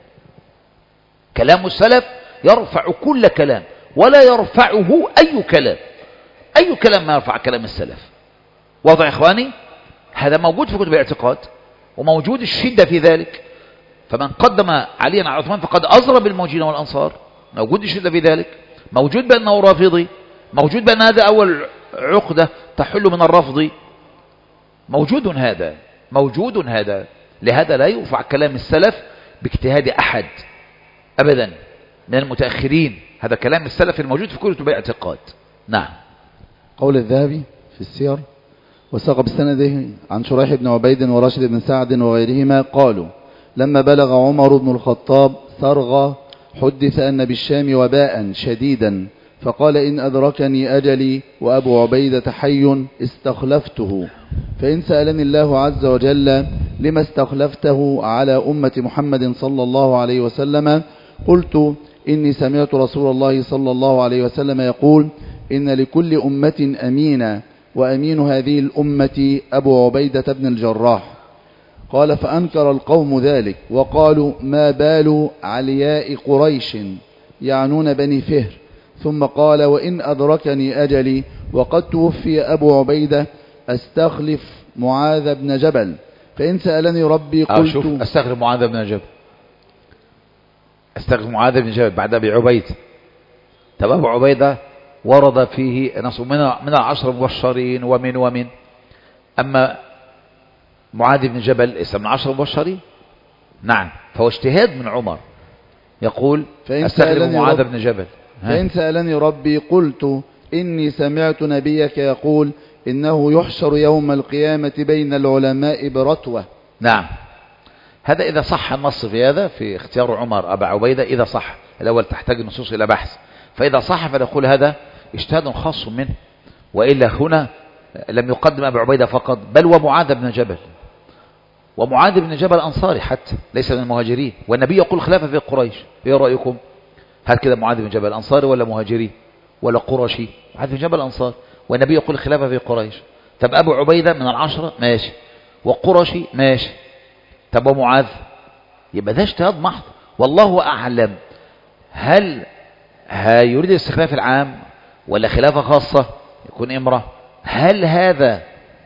كلام السلف يرفع كل كلام ولا يرفعه أي كلام، أي كلام ما يرفع كلام السلف. واضح يا إخواني؟ هذا موجود في كتب الاعتقاد وموجود الشدة في ذلك. فمن قدم عليا على عثمان فقد أضرب المهاجرين والأنصار، موجود الشدة في ذلك، موجود بأنه رافضي، موجود بأن هذا أول عقدة تحل من الرفض، موجود هذا موجود هذا. لهذا لا يرفع كلام السلف باجتهاد أحد أبدا من المتأخرين، هذا كلام السلف الموجود في كتب الاعتقاد. نعم. قول الذهبي في السير وساق بسنده عن شريح بن عبيد وراشد بن سعد وغيرهما قالوا لما بلغ عمر بن الخطاب ثرغ حدث أن بالشام وباء شديدا فقال إن أدركني أجلي وأبو عبيدة حي استخلفته، فإن سألني الله عز وجل لما استخلفته على أمة محمد صلى الله عليه وسلم قلت إني سمعت رسول الله صلى الله عليه وسلم يقول إن لكل أمة أمينا وأمين هذه الأمة أبو عبيدة بن الجراح. قال فأنكر القوم ذلك وقالوا ما بال علياء قريش يعنون بني فهر، ثم قال وإن أدركني أجلي وقد توفي أبو عبيدة أستخلف معاذ بن جبل، فإن سألني ربي قلت شوف أستخلف معاذ بن جبل، أستخلف معاذ بن جبل بعد أبي عبيدة. طب أبو عبيدة ورد فيه نص من من العشر المبشرين ومن ومن أما معاذ بن جبل اسم من عشر مبشرين. نعم، فهو اجتهاد من عمر يقول أستخلف معاذ بن جبل. فإن سألني ربي قلت إني سمعت نبيك يقول إنه يحشر يوم القيامة بين العلماء برتوة. نعم، هذا إذا صح النص في هذا في اختيار عمر أبا عبيدة، إذا صح الأول تحتاج النصوص إلى بحث، فإذا صح فنقول هذا اجتهاد خاص منه، وإلا هنا لم يقدم أبا عبيدة فقط بل ومعاذ بن جبل، ومعاذ بن جبل أنصاري حتى ليس من المهاجرين، والنبي يقول خلافة في قريش. إيه رأيكم؟ هل كده معاذ بن جبل أنصاري ولا مهاجري ولا قرشي؟ معاذ بن جبل أنصاري، والنبي يقول الخلافة في قريش. طب أبو عبيدة من العشرة ماشي، وقرشي ماشي، طب ومعاذ؟ يبقى ده اجتهاد محض، والله أعلم. هل يريد الاستخلاف العام ولا خلافة خاصة يكون امرأة؟ هل هذا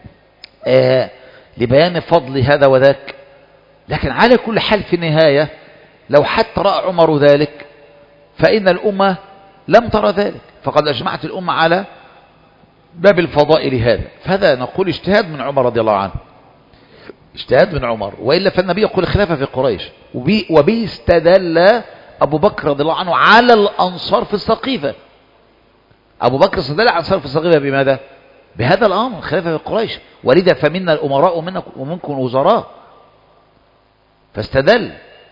آه لبيان فضل هذا وذاك؟ لكن على كل حال في النهاية لو حتى رأى عمر ذلك فإن الأمة لم ترى ذلك، فقد أجمعت الأمة على باب الفضائل هذا. فهذا نقول اجتهاد من عمر رضي الله عنه، اجتهاد من عمر، وإلا فالنبي يقول الخلافة في قريش. وبه استدل أبو بكر رضي الله عنه على الأنصار في السقيفة. أبو بكر استدل على الأنصار في السقيفة بماذا؟ بهذا الأمر، الخلافة في قريش، ولذا فمنا الأمراء ومنكم الوزراء، فاستدل.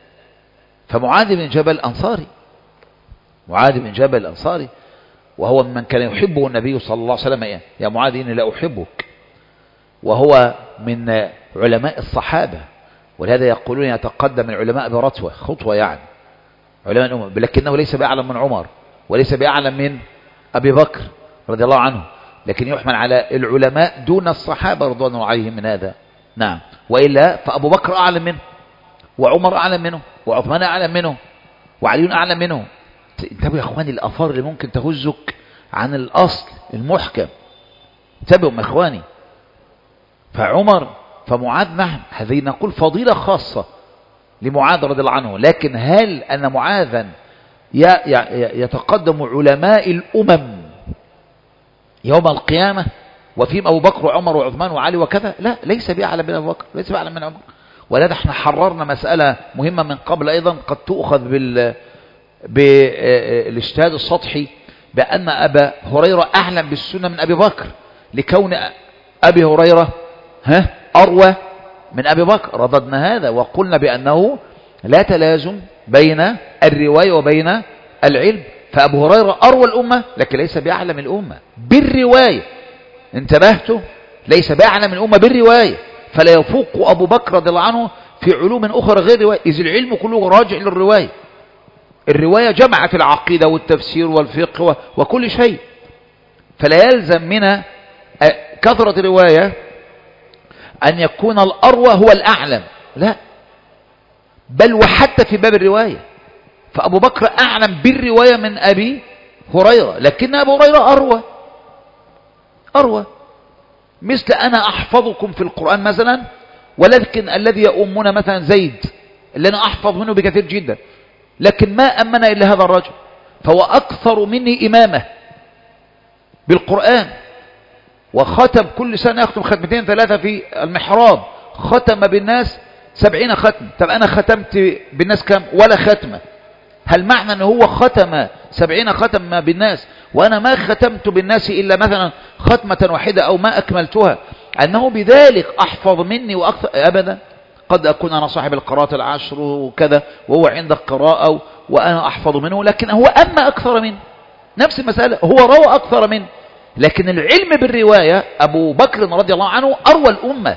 فمعاذ بن جبل أنصاري، معاذ بن جبل أنصاري، وهو من كان يحبه النبي صلى الله عليه وسلم. يا معاذ إني لا أحبك، وهو من علماء الصحابة، ولهذا يقولون يتقدم العلماء برتوة خطوة، يعني علماء الأمة، لكنه ليس بأعلم من عمر وليس بأعلم من أبي بكر رضي الله عنه، لكن يحمل على العلماء دون الصحابة رضوان الله عليهم من هذا. نعم، وإلا فأبو بكر أعلم منه، وعمر أعلم منه، وعثمان أعلم منه، وعلي أعلم منه. انتبهوا يا إخواني الأثار اللي ممكن تهزك عن الأصل المحكم، انتبهوا يا إخواني. فعمر فمعاذ، نعم هذه نقول فضيلة خاصة لمعاذ رضي الله عنه، لكن هل أن معاذا يتقدم علماء الأمم يوم القيامة وفيهم أبو بكر وعمر وعثمان وعلي وكذا؟ لا، ليس بأعلم من أبو بكر، ليس بأعلم من عمر. ولذا احنا حررنا مسألة مهمة من قبل أيضا قد تؤخذ بال بالاجتهاد السطحي، بأن أبا هريرة أعلم بالسنة من أبي بكر، لكون أبي هريرة ها أروى من أبي بكر. رددنا هذا وقلنا بأنه لا تلازم بين الرواية وبين العلم، فأبو هريرة أروى الأمة لكن ليس بأعلم الأمة بالرواية. انتبهتوا؟ ليس بأعلم الأمة بالرواية، فلا يفوق أبو بكر رضي الله عنه في علوم أخرى غير رواية، إذ العلم كله راجع للرواية. الرواية جمعت العقيدة والتفسير والفقه وكل شيء، فلا يلزم من كثرة الرواية أن يكون الأروى هو الأعلم، لا، بل وحتى في باب الرواية فأبو بكر أعلم بالرواية من أبي هريرة، لكن أبو هريرة أروى أروى مثل أنا أحفظكم في القرآن مثلا، ولكن الذي يؤمنا مثلا زيد اللي أنا أحفظ منه بكثير جدا، لكن ما أمنا إلا هذا الرجل، فهو أكثر مني إمامة بالقرآن، وختم كل سنة يختم ختمتين ثلاثة في المحراب، ختم بالناس سبعين ختم. طب أنا ختمت بالناس كم؟ ولا ختمة. هل معنى أنه هو ختم سبعين ختم بالناس وأنا ما ختمت بالناس إلا مثلا ختمة واحدة أو ما أكملتها أنه بذلك أحفظ مني وأكثر؟ أبدا. قد أكون أنا صاحب القراءة العشر وكذا وهو عندك قراءة وأنا أحفظ منه، لكن هو أما أكثر منه، نفس المسألة، هو روى أكثر منه، لكن العلم بالرواية أبو بكر رضي الله عنه أروى الأمة،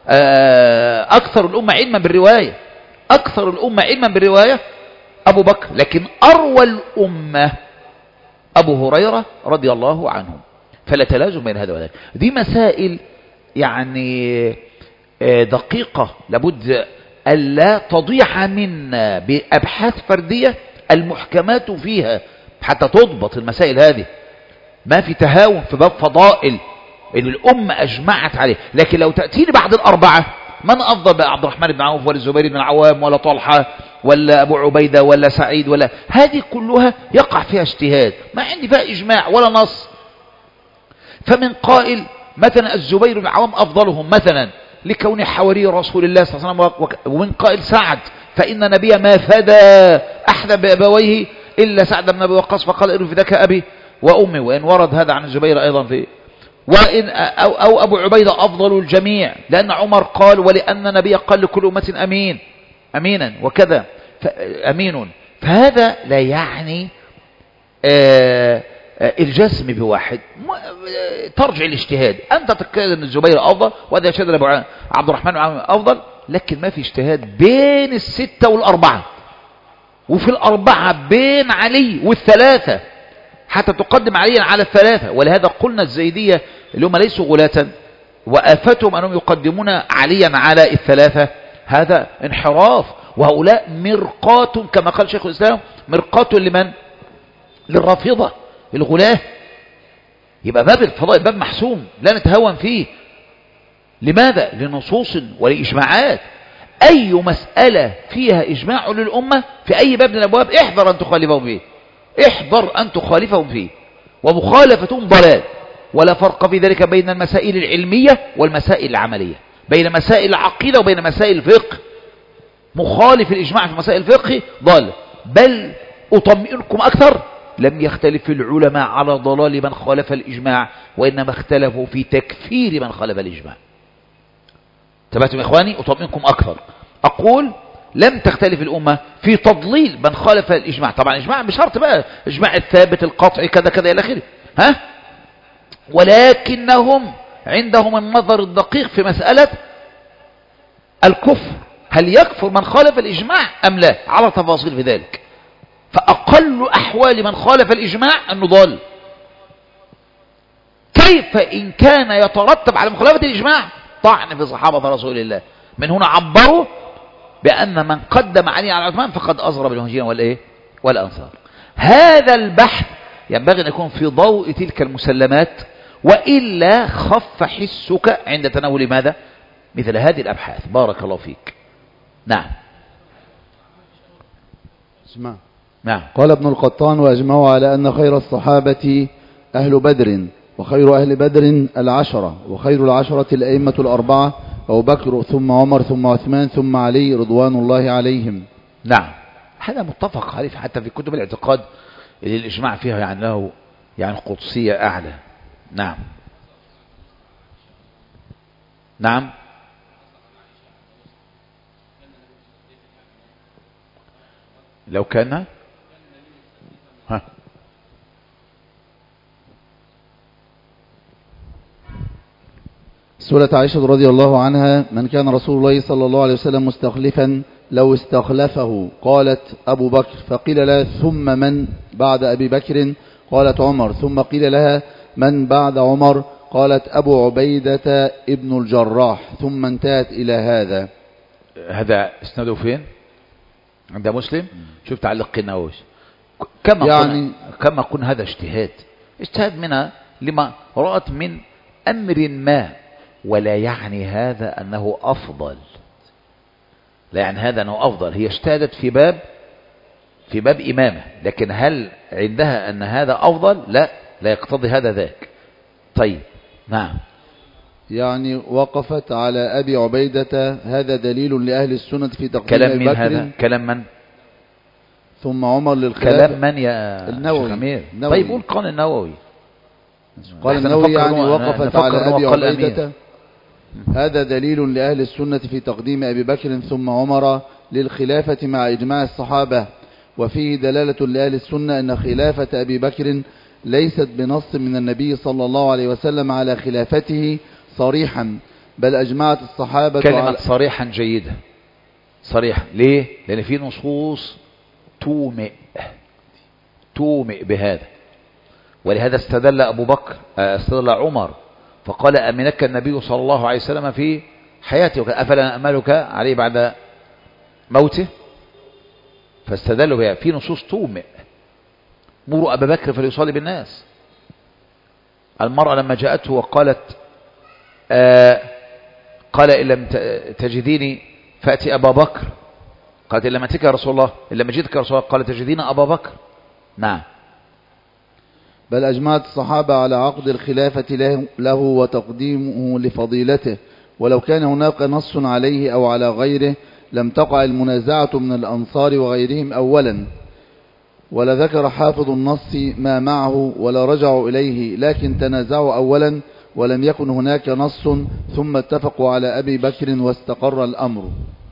أكثر الأمة علما بالرواية، أكثر الأمة علما بالرواية أبو بكر، لكن أروى الأمة أبو هريرة رضي الله عنه. فلا تلازم بين هذا وذاك. دي مسائل يعني دقيقة لابد ألا تضيع منا بأبحاث فردية المحكمات فيها حتى تضبط المسائل هذه. ما في تهاون في باب فضائل اللي الأمة أجمعت عليه. لكن لو تأتيني بعد الأربعة من أفضل بقى؟ عبد الرحمن بن عوف ولا الزبير بن العوام ولا طلحة ولا أبو عبيدة ولا سعيد ولا، هذه كلها يقع فيها اجتهاد، ما عندي فيها إجماع ولا نص. فمن قائل مثلا الزبير بن العوام أفضلهم مثلا لكون حواري رسول الله صلى الله عليه وسلم، ومن قائل سعد فإن نبي ما فدى أحد بأبويه إلا سعد بن أبي وقاص فقال إن فداك أبي وأمي، وإن ورد هذا عن الزبير أيضا في وإن أو, أو أبو عبيدة أفضل الجميع لأن عمر قال ولأن النبي قال لكل أمة أمين أمينا وكذا أمين. فهذا لا يعني آآ آآ الجسم بواحد، ترجع الاجتهاد. أنت تتكلم أن الزبير أفضل وهذا يشهد أبو عبد الرحمن أفضل، لكن ما في اجتهاد بين الستة والأربعة، وفي الأربعة بين علي والثلاثة، حتى تقدم عليا على الثلاثة. ولهذا قلنا الزيدية اللي هم ليسوا غلاة وآفتهم أنهم يقدمون عليا على الثلاثة، هذا انحراف. وهؤلاء مرقات كما قال شيخ الإسلام، مرقات لمن؟ للرافضة الغلاة. يبقى باب الفضائل باب محسوم لا نتهاون فيه. لماذا؟ لنصوص ولإجماعات. أي مسألة فيها إجماع للأمة في أي باب من الأبواب احذر أن تخالفهم فيه، احذر أن تخالفهم فيه، ومخالفتهم ضلال. ولا فرق في ذلك بين المسائل العلمية والمسائل العملية، بين مسائل العقيدة وبين مسائل الفقه. مخالف الإجماع في مسائل الفقه ضال. بل أطمئنكم أكثر، لم يختلف العلماء على ضلال من خالف الإجماع، وإنما اختلفوا في تكفير من خالف الإجماع. تبعتم يا إخواني؟ أطمئنكم أكثر. أقول لم تختلف الأمة في تضليل من خالف الإجماع. طبعا الإجماع بشرط بقى إجماع الثابت القطعي كذا كذا إلى آخره، ها؟ ولكنهم عندهم النظر الدقيق في مسألة الكفر، هل يكفر من خالف الإجماع أم لا، على تفاصيل في ذلك. فأقل أحوال من خالف الإجماع أنه ضال. كيف إن كان يترتب على مخالفة الإجماع طعن في صحابة رسول الله؟ من هنا عبروا بأن من قدم علي على عثمان فقد أصغر بالمهاجرين والإيه والأنصار. هذا البحث ينبغي أن يكون في ضوء تلك المسلمات، وإلا خف حسك عند تناول ماذا؟ مثل هذه الأبحاث. بارك الله فيك. نعم. اسمع. نعم. قال ابن القطان: وأجمعوا على أن خير الصحابة أهل بدر، وخير أهل بدر العشرة، وخير العشرة الأئمة الأربعة، أبو بكر ثم عمر ثم عثمان ثم علي رضوان الله عليهم. نعم، هذا متفق عليه حتى في كتب الاعتقاد اللي الإجماع فيها يعني له يعني قدسية أعلى. نعم. نعم. لو كان ها سئلة عائشة رضي الله عنها: من كان رسول الله صلى الله عليه وسلم مستخلفا لو استخلفه؟ قالت: أبو بكر. فقيل لها: ثم من بعد أبي بكر؟ قالت: عمر. ثم قيل لها: من بعد عمر؟ قالت: أبو عبيدة ابن الجراح. ثم انتهت إلى هذا. هذا اسنده فين؟ عند مسلم. شوف تعلق النووي. كما يعني كما قلنا هذا اجتهاد اجتهاد منها لما رأت من أمر ما، ولا يعني هذا أنه أفضل، لا يعني هذا أنه أفضل. هي اجتهدت في باب في باب إمامة، لكن هل عندها أن هذا أفضل؟ لا، لا يقتضي هذا ذاك. طيب. نعم. يعني وقفت على أبي عبيدة، هذا دليل لأهل السنة في تقديم كلام أبي من بكر. هذا كلام من؟ ثم عمر للخلافة. كلام من يا النووي. النووي. طيب قول قال النووي. قال النووي يعني وقفت على أبي عبيدة، هذا دليل لأهل السنة في تقديم أبي بكر ثم عمر للخلافة مع إجماع الصحابة، وفيه دلالة لأهل السنة أن خلافة أبي بكر ليست بنص من النبي صلى الله عليه وسلم على خلافته صريحا، بل أجمعت الصحابة. كلمة على صريحا جيدة. صريحا ليه؟ لأن في نصوص تومئ تومئ بهذا. ولهذا استدل أبو بكر استدل عمر فقال: أمنك النبي صلى الله عليه وسلم في حياته، أفلا نأملك عليه بعد موته؟ فاستدلوا بها. في نصوص تومئ: مروا أبا بكر فليصلي بالناس. المرأة لما جاءته وقالت آه قال: إن لم تجديني فأتي أبا بكر. قالت: إن لم أتيك يا رسول الله، إن لم أجدك يا رسول الله. قال: تجدين أبا بكر. نعم. بل أجمعت الصحابة على عقد الخلافة له وتقديمه لفضيلته، ولو كان هناك نص عليه أو على غيره لم تقع المنازعة من الأنصار وغيرهم أولا، ولا ذكر حافظ النص ما معه ولا رجعوا إليه، لكن تنازعوا أولا ولم يكن هناك نص، ثم اتفقوا على أبي بكر واستقر الأمر.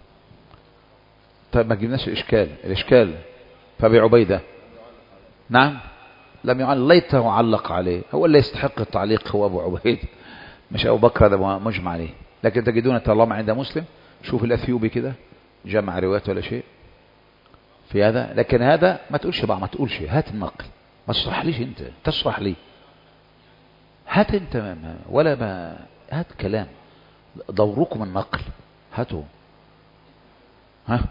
طيب ما جبناش الإشكال. الإشكال فأبي عبيدة نعم لم يعلق، ليته علق عليه. هو اللي يستحق التعليق هو أبو عبيدة مش أبو بكر، هذا مجمع عليه. لكن تجدون طالما عند مسلم، شوف الأثيوبي كده جمع روايات ولا شيء. في هذا. لكن هذا ما تقولش بقى، ما تقولش هات النقل، ما تشرح ليش انت، تشرح لي، هات انت ما ولا ما هات كلام، دوركم النقل، هاتوا. ها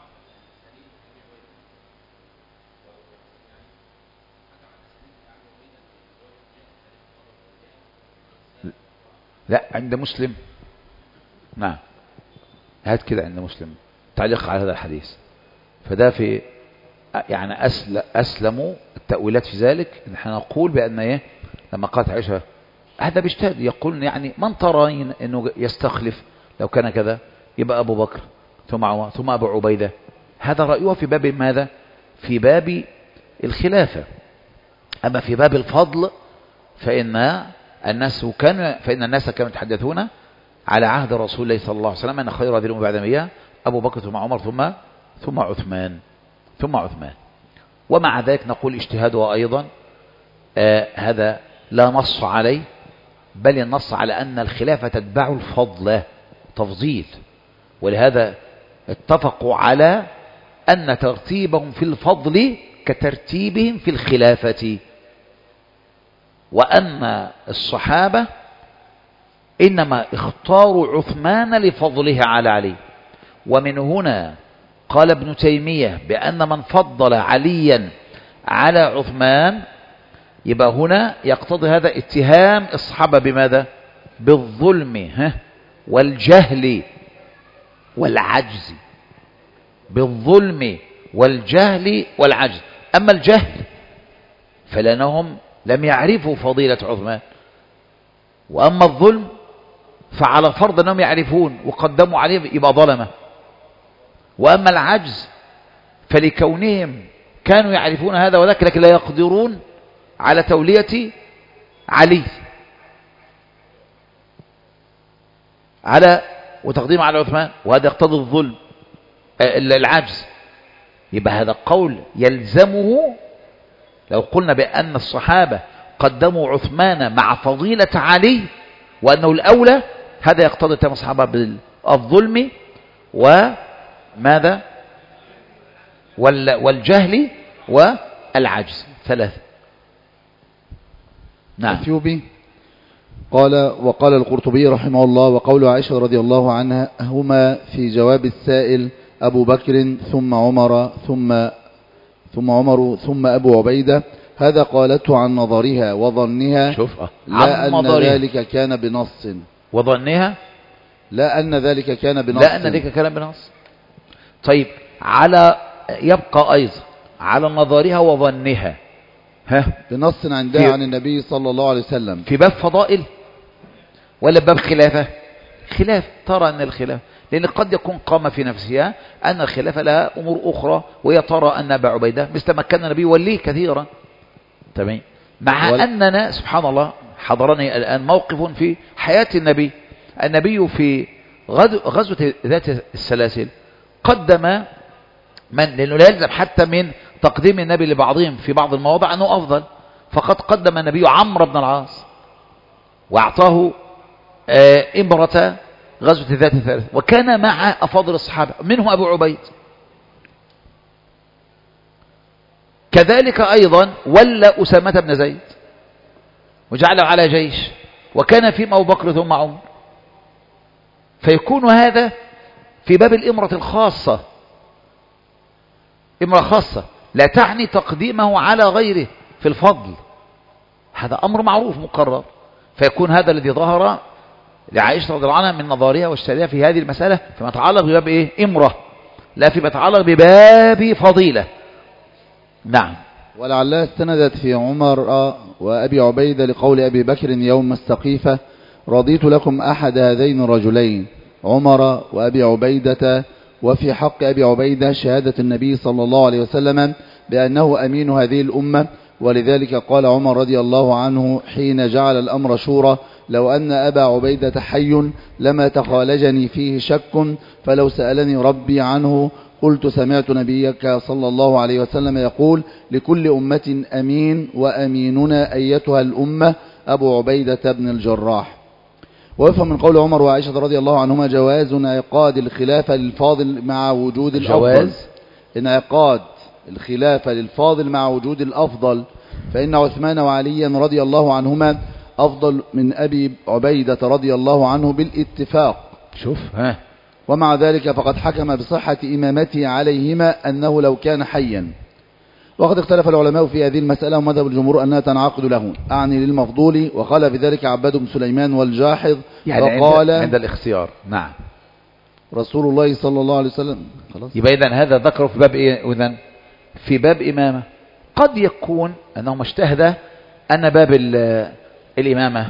لا عند مسلم، نعم هات كده عند مسلم تعليق على هذا الحديث. فده في يعني أسل أسلموا التأويلات في ذلك، ان احنا نقول بأن ايه لما قالت عائشة هذا بيجتهد، يقول يعني من ترين انه يستخلف، لو كان كذا يبقى ابو بكر ثم عمر ثم ابو عبيدة. هذا رأيها في باب ماذا؟ في باب الخلافة. اما في باب الفضل فإن الناس كان فإن الناس كانوا يتحدثون على عهد رسول الله صلى الله عليه وسلم ان خير هذه الأمة بعد مئة ابو بكر ثم عمر ثم ثم عثمان ثم عثمان. ومع ذلك نقول اجتهادها أيضا آه هذا لا نص عليه، بل النص على أن الخلافة تتبع الفضل تفضيل. ولهذا اتفقوا على أن ترتيبهم في الفضل كترتيبهم في الخلافة، وأن الصحابة إنما اختاروا عثمان لفضله على علي. ومن هنا قال ابن تيمية بأن من فضل عليا على عثمان يبقى هنا يقتضي هذا اتهام الصحابة بماذا؟ بالظلم والجهل والعجز، بالظلم والجهل والعجز. أما الجهل فلأنهم لم يعرفوا فضيلة عثمان، وأما الظلم فعلى فرض أنهم يعرفون وقدموا عليه يبقى ظلمة. وأما العجز فلكونهم كانوا يعرفون هذا وذاك لكن لا يقدرون على تولية علي على وتقديم على عثمان، وهذا يقتضي الظلم العجز. يبقى هذا قول يلزمه لو قلنا بأن الصحابة قدموا عثمان مع فضيلة علي وأنه الأولى، هذا يقتضي تم الصحابة بالظلم وماذا والجهل والعجز ثلاثة. نعم. الأثيوبي قال وقال القرطبي رحمه الله وقول عائشة رضي الله عنها هما في جواب السائل أبو بكر ثم عمر ثم ثم عمر ثم أبو عبيدة، هذا قالته عن نظرها وظنها، شوف أه. لا أن ذلك كان بنص، وظنها لا أن ذلك كان بنص، لا أن ذلك كان بنص. طيب على يبقى أيضا على نظرها وظنها ها بنص عندها عن النبي صلى الله عليه وسلم في باب فضائل ولا باب خلافة؟ خلاف. ترى أن الخلاف لأن قد يكون قام في نفسها أن الخلافة لها أمور أخرى، وهي ترى أن أبا عبيدة مثل ما كان النبي وليه كثيرا. تمام. مع وال... أننا سبحان الله حضرني الآن موقف في حياة النبي. النبي في غزوة ذات السلاسل قدم من، لأنه لا يلزم حتى من تقديم النبي لبعضهم في بعض المواضع أنه أفضل، فقد قدم النبي عمرو بن العاص وأعطاه امرة غزوة ذات الثالث، وكان مع أفاضل الصحابة منهم أبو عبيد. كذلك أيضا ولى أسامة بن زيد وجعله على جيش، وكان فيهم أبو بكر ثم عمر. فيكون هذا في باب الإمرة الخاصة، إمرة خاصة لا تعني تقديمه على غيره في الفضل، هذا أمر معروف مقرر. فيكون هذا الذي ظهر لعائشة رضي الله عنها من نظرها واجتهادها في هذه المسألة فيما يتعلق بباب إيه؟ إمرة، لا فيما يتعلق بباب فضيلة. نعم. ولعلها استندت في عمر وأبي عبيدة لقول أبي بكر يوم السقيفة رضيت لكم أحد هذين الرجلين عمر وأبي عبيدة، وفي حق أبي عبيدة شهادة النبي صلى الله عليه وسلم بأنه أمين هذه الأمة. ولذلك قال عمر رضي الله عنه حين جعل الأمر شورى لو أن أبا عبيدة حي لما تخالجني فيه شك، فلو سألني ربي عنه قلت سمعت نبيك صلى الله عليه وسلم يقول لكل أمة أمين وأميننا أيتها الأمة أبو عبيدة بن الجراح. ويفهم من قول عمر وعائشة رضي الله عنهما جواز انعقاد الخلافة للفاضل مع وجود الأفضل. جواز انعقاد الخلافة للفاضل مع وجود الأفضل، فإن عثمان وعليا رضي الله عنهما أفضل من أبي عبيدة رضي الله عنه بالاتفاق. شوف ها. ومع ذلك فقد حكم بصحة إمامته عليهما أنه لو كان حيا. وقد اختلف العلماء في هذه المسألة، ومذهب الجمهور أنها تنعقد له، أعني للمفضول، وقال في ذلك عباد بن سليمان والجاحظ. يعني وقال عند, عند الاختيار. نعم. رسول الله صلى الله عليه وسلم. خلاص. يبقى إذن هذا ذكره في باب إيه إذن؟ في باب إمامة. قد يكون أنه اجتهد أن باب الإمامة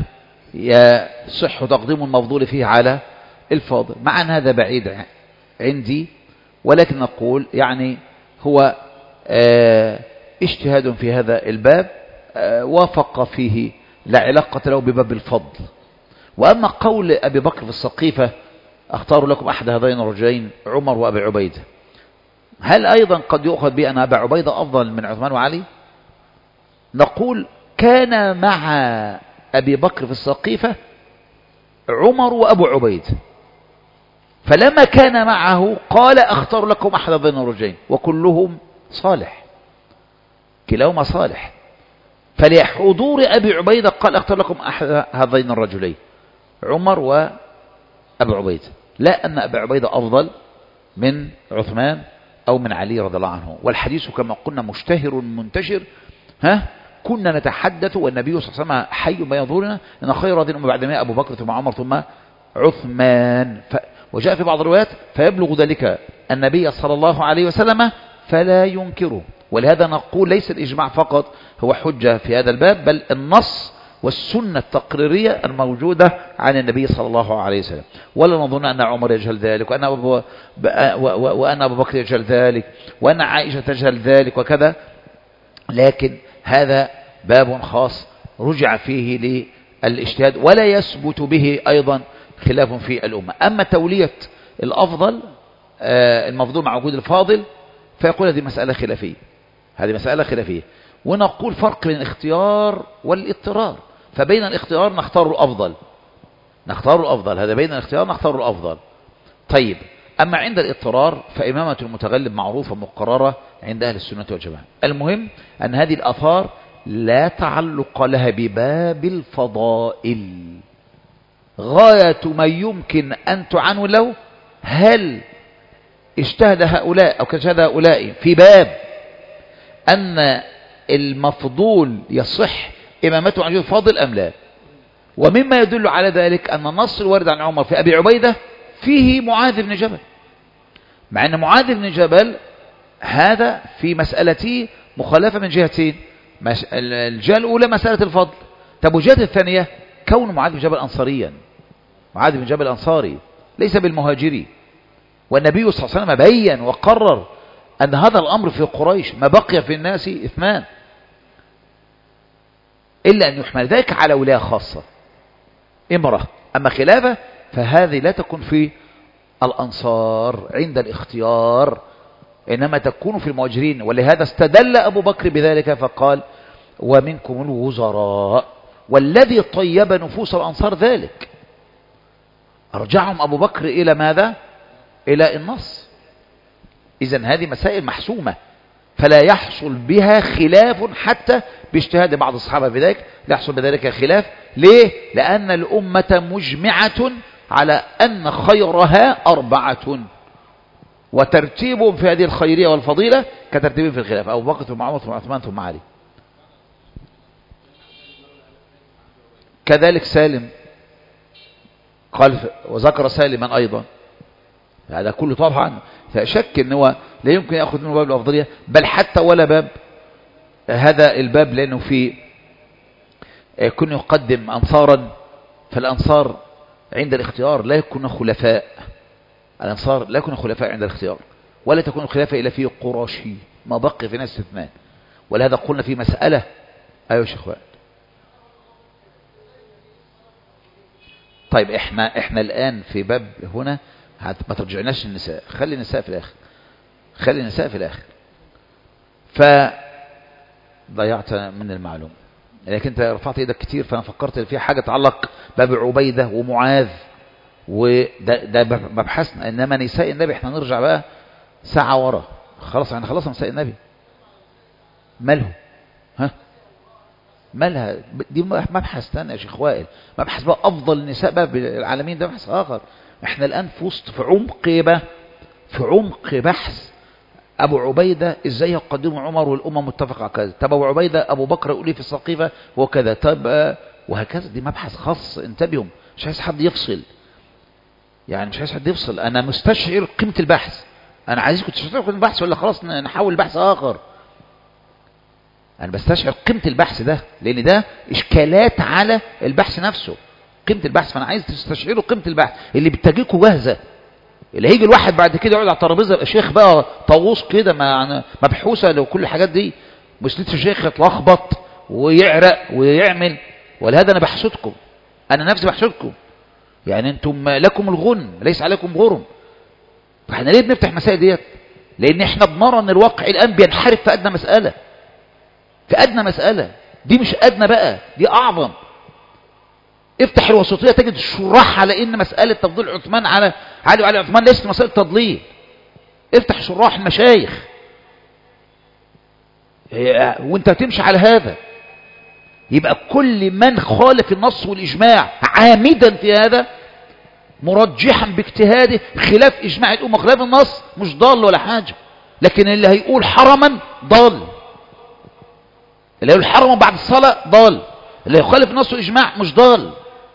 يصح تقديم المفضول فيه على الفاضل، مع أن هذا بعيد عندي، ولكن نقول يعني هو اه اجتهاد في هذا الباب اه وافق فيه، لا علاقة له بباب الفضل. وأما قول أبي بكر في السقيفة اختار لكم أحد هذين الرجلين عمر وأبي عبيدة، هل أيضا قد يؤخذ بأن أبا عبيدة أفضل من عثمان وعلي؟ نقول كان مع أبي بكر في السقيفة عمر وأبو عبيدة، فلما كان معه قال اختار لكم أحد هذين الرجلين، وكلهم صالح، كلاهما صالح. فلحضور أبي عبيدة قال اختار لكم أحد هذين الرجلين عمر وأبو عبيدة، لا أن أبا عبيدة أفضل من عثمان أو من علي رضي الله عنه. والحديث كما قلنا مشتهر منتشر. ها كنا نتحدث والنبي صلى الله عليه وسلم حي ما يظهرنا أن خير هذه الأمة بعد ما أبو بكر ثم عمر ثم عثمان. ف... وجاء في بعض الروايات فيبلغ ذلك النبي صلى الله عليه وسلم فلا ينكره. ولهذا نقول ليس الإجماع فقط هو حجة في هذا الباب، بل النص والسنة التقريرية الموجودة عن النبي صلى الله عليه وسلم. ولا نظن أن عمر يجهل ذلك، وأن أبو, وأن أبو بكر يجهل ذلك، وأن عائشة تجهل ذلك وكذا، لكن هذا باب خاص رجع فيه للاجتهاد، ولا يثبت به أيضا خلاف في الأمة. أما تولية الأفضل المفضول مع وجود الفاضل فيقول هذه مسألة خلافية، هذه مسألة خلافية. ونقول فرق بين الاختيار والاضطرار، فبين الاختيار نختار الأفضل، نختار الأفضل، هذا بين الاختيار نختار الأفضل. طيب أما عند الاضطرار فإمامة المتغلب معروفة مقررة عند أهل السنة والجماعة. المهم أن هذه الآثار لا تعلق لها بباب الفضائل، غاية ما يمكن أن تعنون له هل اجتهد هؤلاء أو كاجتهد هؤلاء في باب أن المفضول يصح إمامته عن الفاضل أم لا. ومما يدل على ذلك أن النص الوارد عن عمر في أبي عبيدة فيه معاذ بن جبل، مع أن معاذ بن جبل هذا في مسألته مخالفة من جهتين. الجهة الأولى مسألة الفضل، طب والجهة الثانية كون معاذ بن جبل أنصاريا، معاذ بن جبل أنصاري ليس بالمهاجري، والنبي صلى الله عليه وسلم بين وقرر أن هذا الأمر في قريش ما بقي في الناس اثنان إلا أن يحمل ذلك على ولاية خاصة امرأة. أما خلافة فهذه لا تكون في الأنصار عند الاختيار، إنما تكون في المهاجرين. ولهذا استدل أبو بكر بذلك فقال ومنكم الوزراء، والذي طيب نفوس الأنصار ذلك. أرجعهم أبو بكر إلى ماذا؟ إلى النص. إذن هذه مسائل محسومة فلا يحصل بها خلاف، حتى باجتهاد بعض الصحابة في ذلك لا يحصل بذلك خلاف. ليه؟ لأن الأمة مجمعة على أن خيرها أربعة، وترتيبهم في هذه الخيرية والفضيلة كترتيبهم في الخلاف، أبو بكر ثم عمر ثم عثمان ثم علي. كذلك سالم قال وذكر سالما أيضا، هذا كله طبعا فشك أنه لا يمكن يأخذ منه باب الأفضلية، بل حتى ولا باب هذا الباب، لأنه في كن يقدم أنصارا، فالأنصار عند الاختيار لا يكون خلفاء، الأنصار لا يكون خلفاء عند الاختيار، ولا تكون الخلافة إلا في قراشي ما بقي في ناس اثنان. ولهذا قلنا في مسألة. أيوة يا شيخ وائل. طيب احنا احنا الآن في باب هنا ما ترجعناش النساء، خلي النساء في الآخر، خلي النساء في الآخر. فضيعت من المعلومة، لكن انت رفعت ايدك كتير فانا فكرت في حاجة تعلق باب عبيدة ومعاذ، وده ده مبحثنا. انما نساء النبي احنا نرجع بقى ساعة ورا، خلاص احنا خلصنا نساء النبي، ماله؟ ها مالها؟ دي مبحث ثاني يا شيخ وائل، مبحث بقى افضل النساء بقى بالعالمين، ده مبحث اخر. احنا الان في وسط في عمق بقى في عمق بحث ابو عبيده ازاي يقدم عمر والامه متفقه على كذا، طب ابو عبيده ابو بكر يقول لي في السقيفه وكذا، طب وهكذا. دي مبحث خاص، انتبهوا، مش عايز حد يفصل، يعني مش عايز حد يفصل. انا مستشعر قيمه البحث، انا عايزكم تستشعروا قيمه البحث ولا خلاص نحول البحث اخر. انا بستشعر قيمه البحث ده لان ده اشكالات على البحث نفسه، قيمه البحث. فانا عايز تستشعروا قيمه البحث اللي بتجيكوا جاهزه، اللي هيجي الواحد بعد كده يقعد على الترابيزه يبقى شيخ بقى طاووس كده ما مبحوثه لو كل الحاجات دي، مش لسه شيخ يتلخبط ويعرق ويعمل. ولهذا انا بحسدكم، انا نفسي بحسدكم، يعني انتم لكم الغن ليس عليكم غرم. فاحنا ليه بنفتح مسائل ديت؟ لان احنا بنرى ان الواقع الان بينحرف في ادنى مساله، في ادنى مساله. دي مش ادنى بقى، دي اعظم. افتح الوسطيه تجد الشراح على ان مساله تفضيل عثمان على علي وعلي عثمان ليست مساله تضليل. افتح شراح المشايخ وانت تمشي على هذا. يبقى كل من خالف النص والاجماع عامدا في هذا مرجحا باجتهاده خلاف اجماع الامه خلاف النص مش ضال ولا حاجه. لكن اللي هيقول حرما ضال، اللي هيقول حرما بعد الصلاه ضال، اللي يخالف النص والاجماع مش ضال.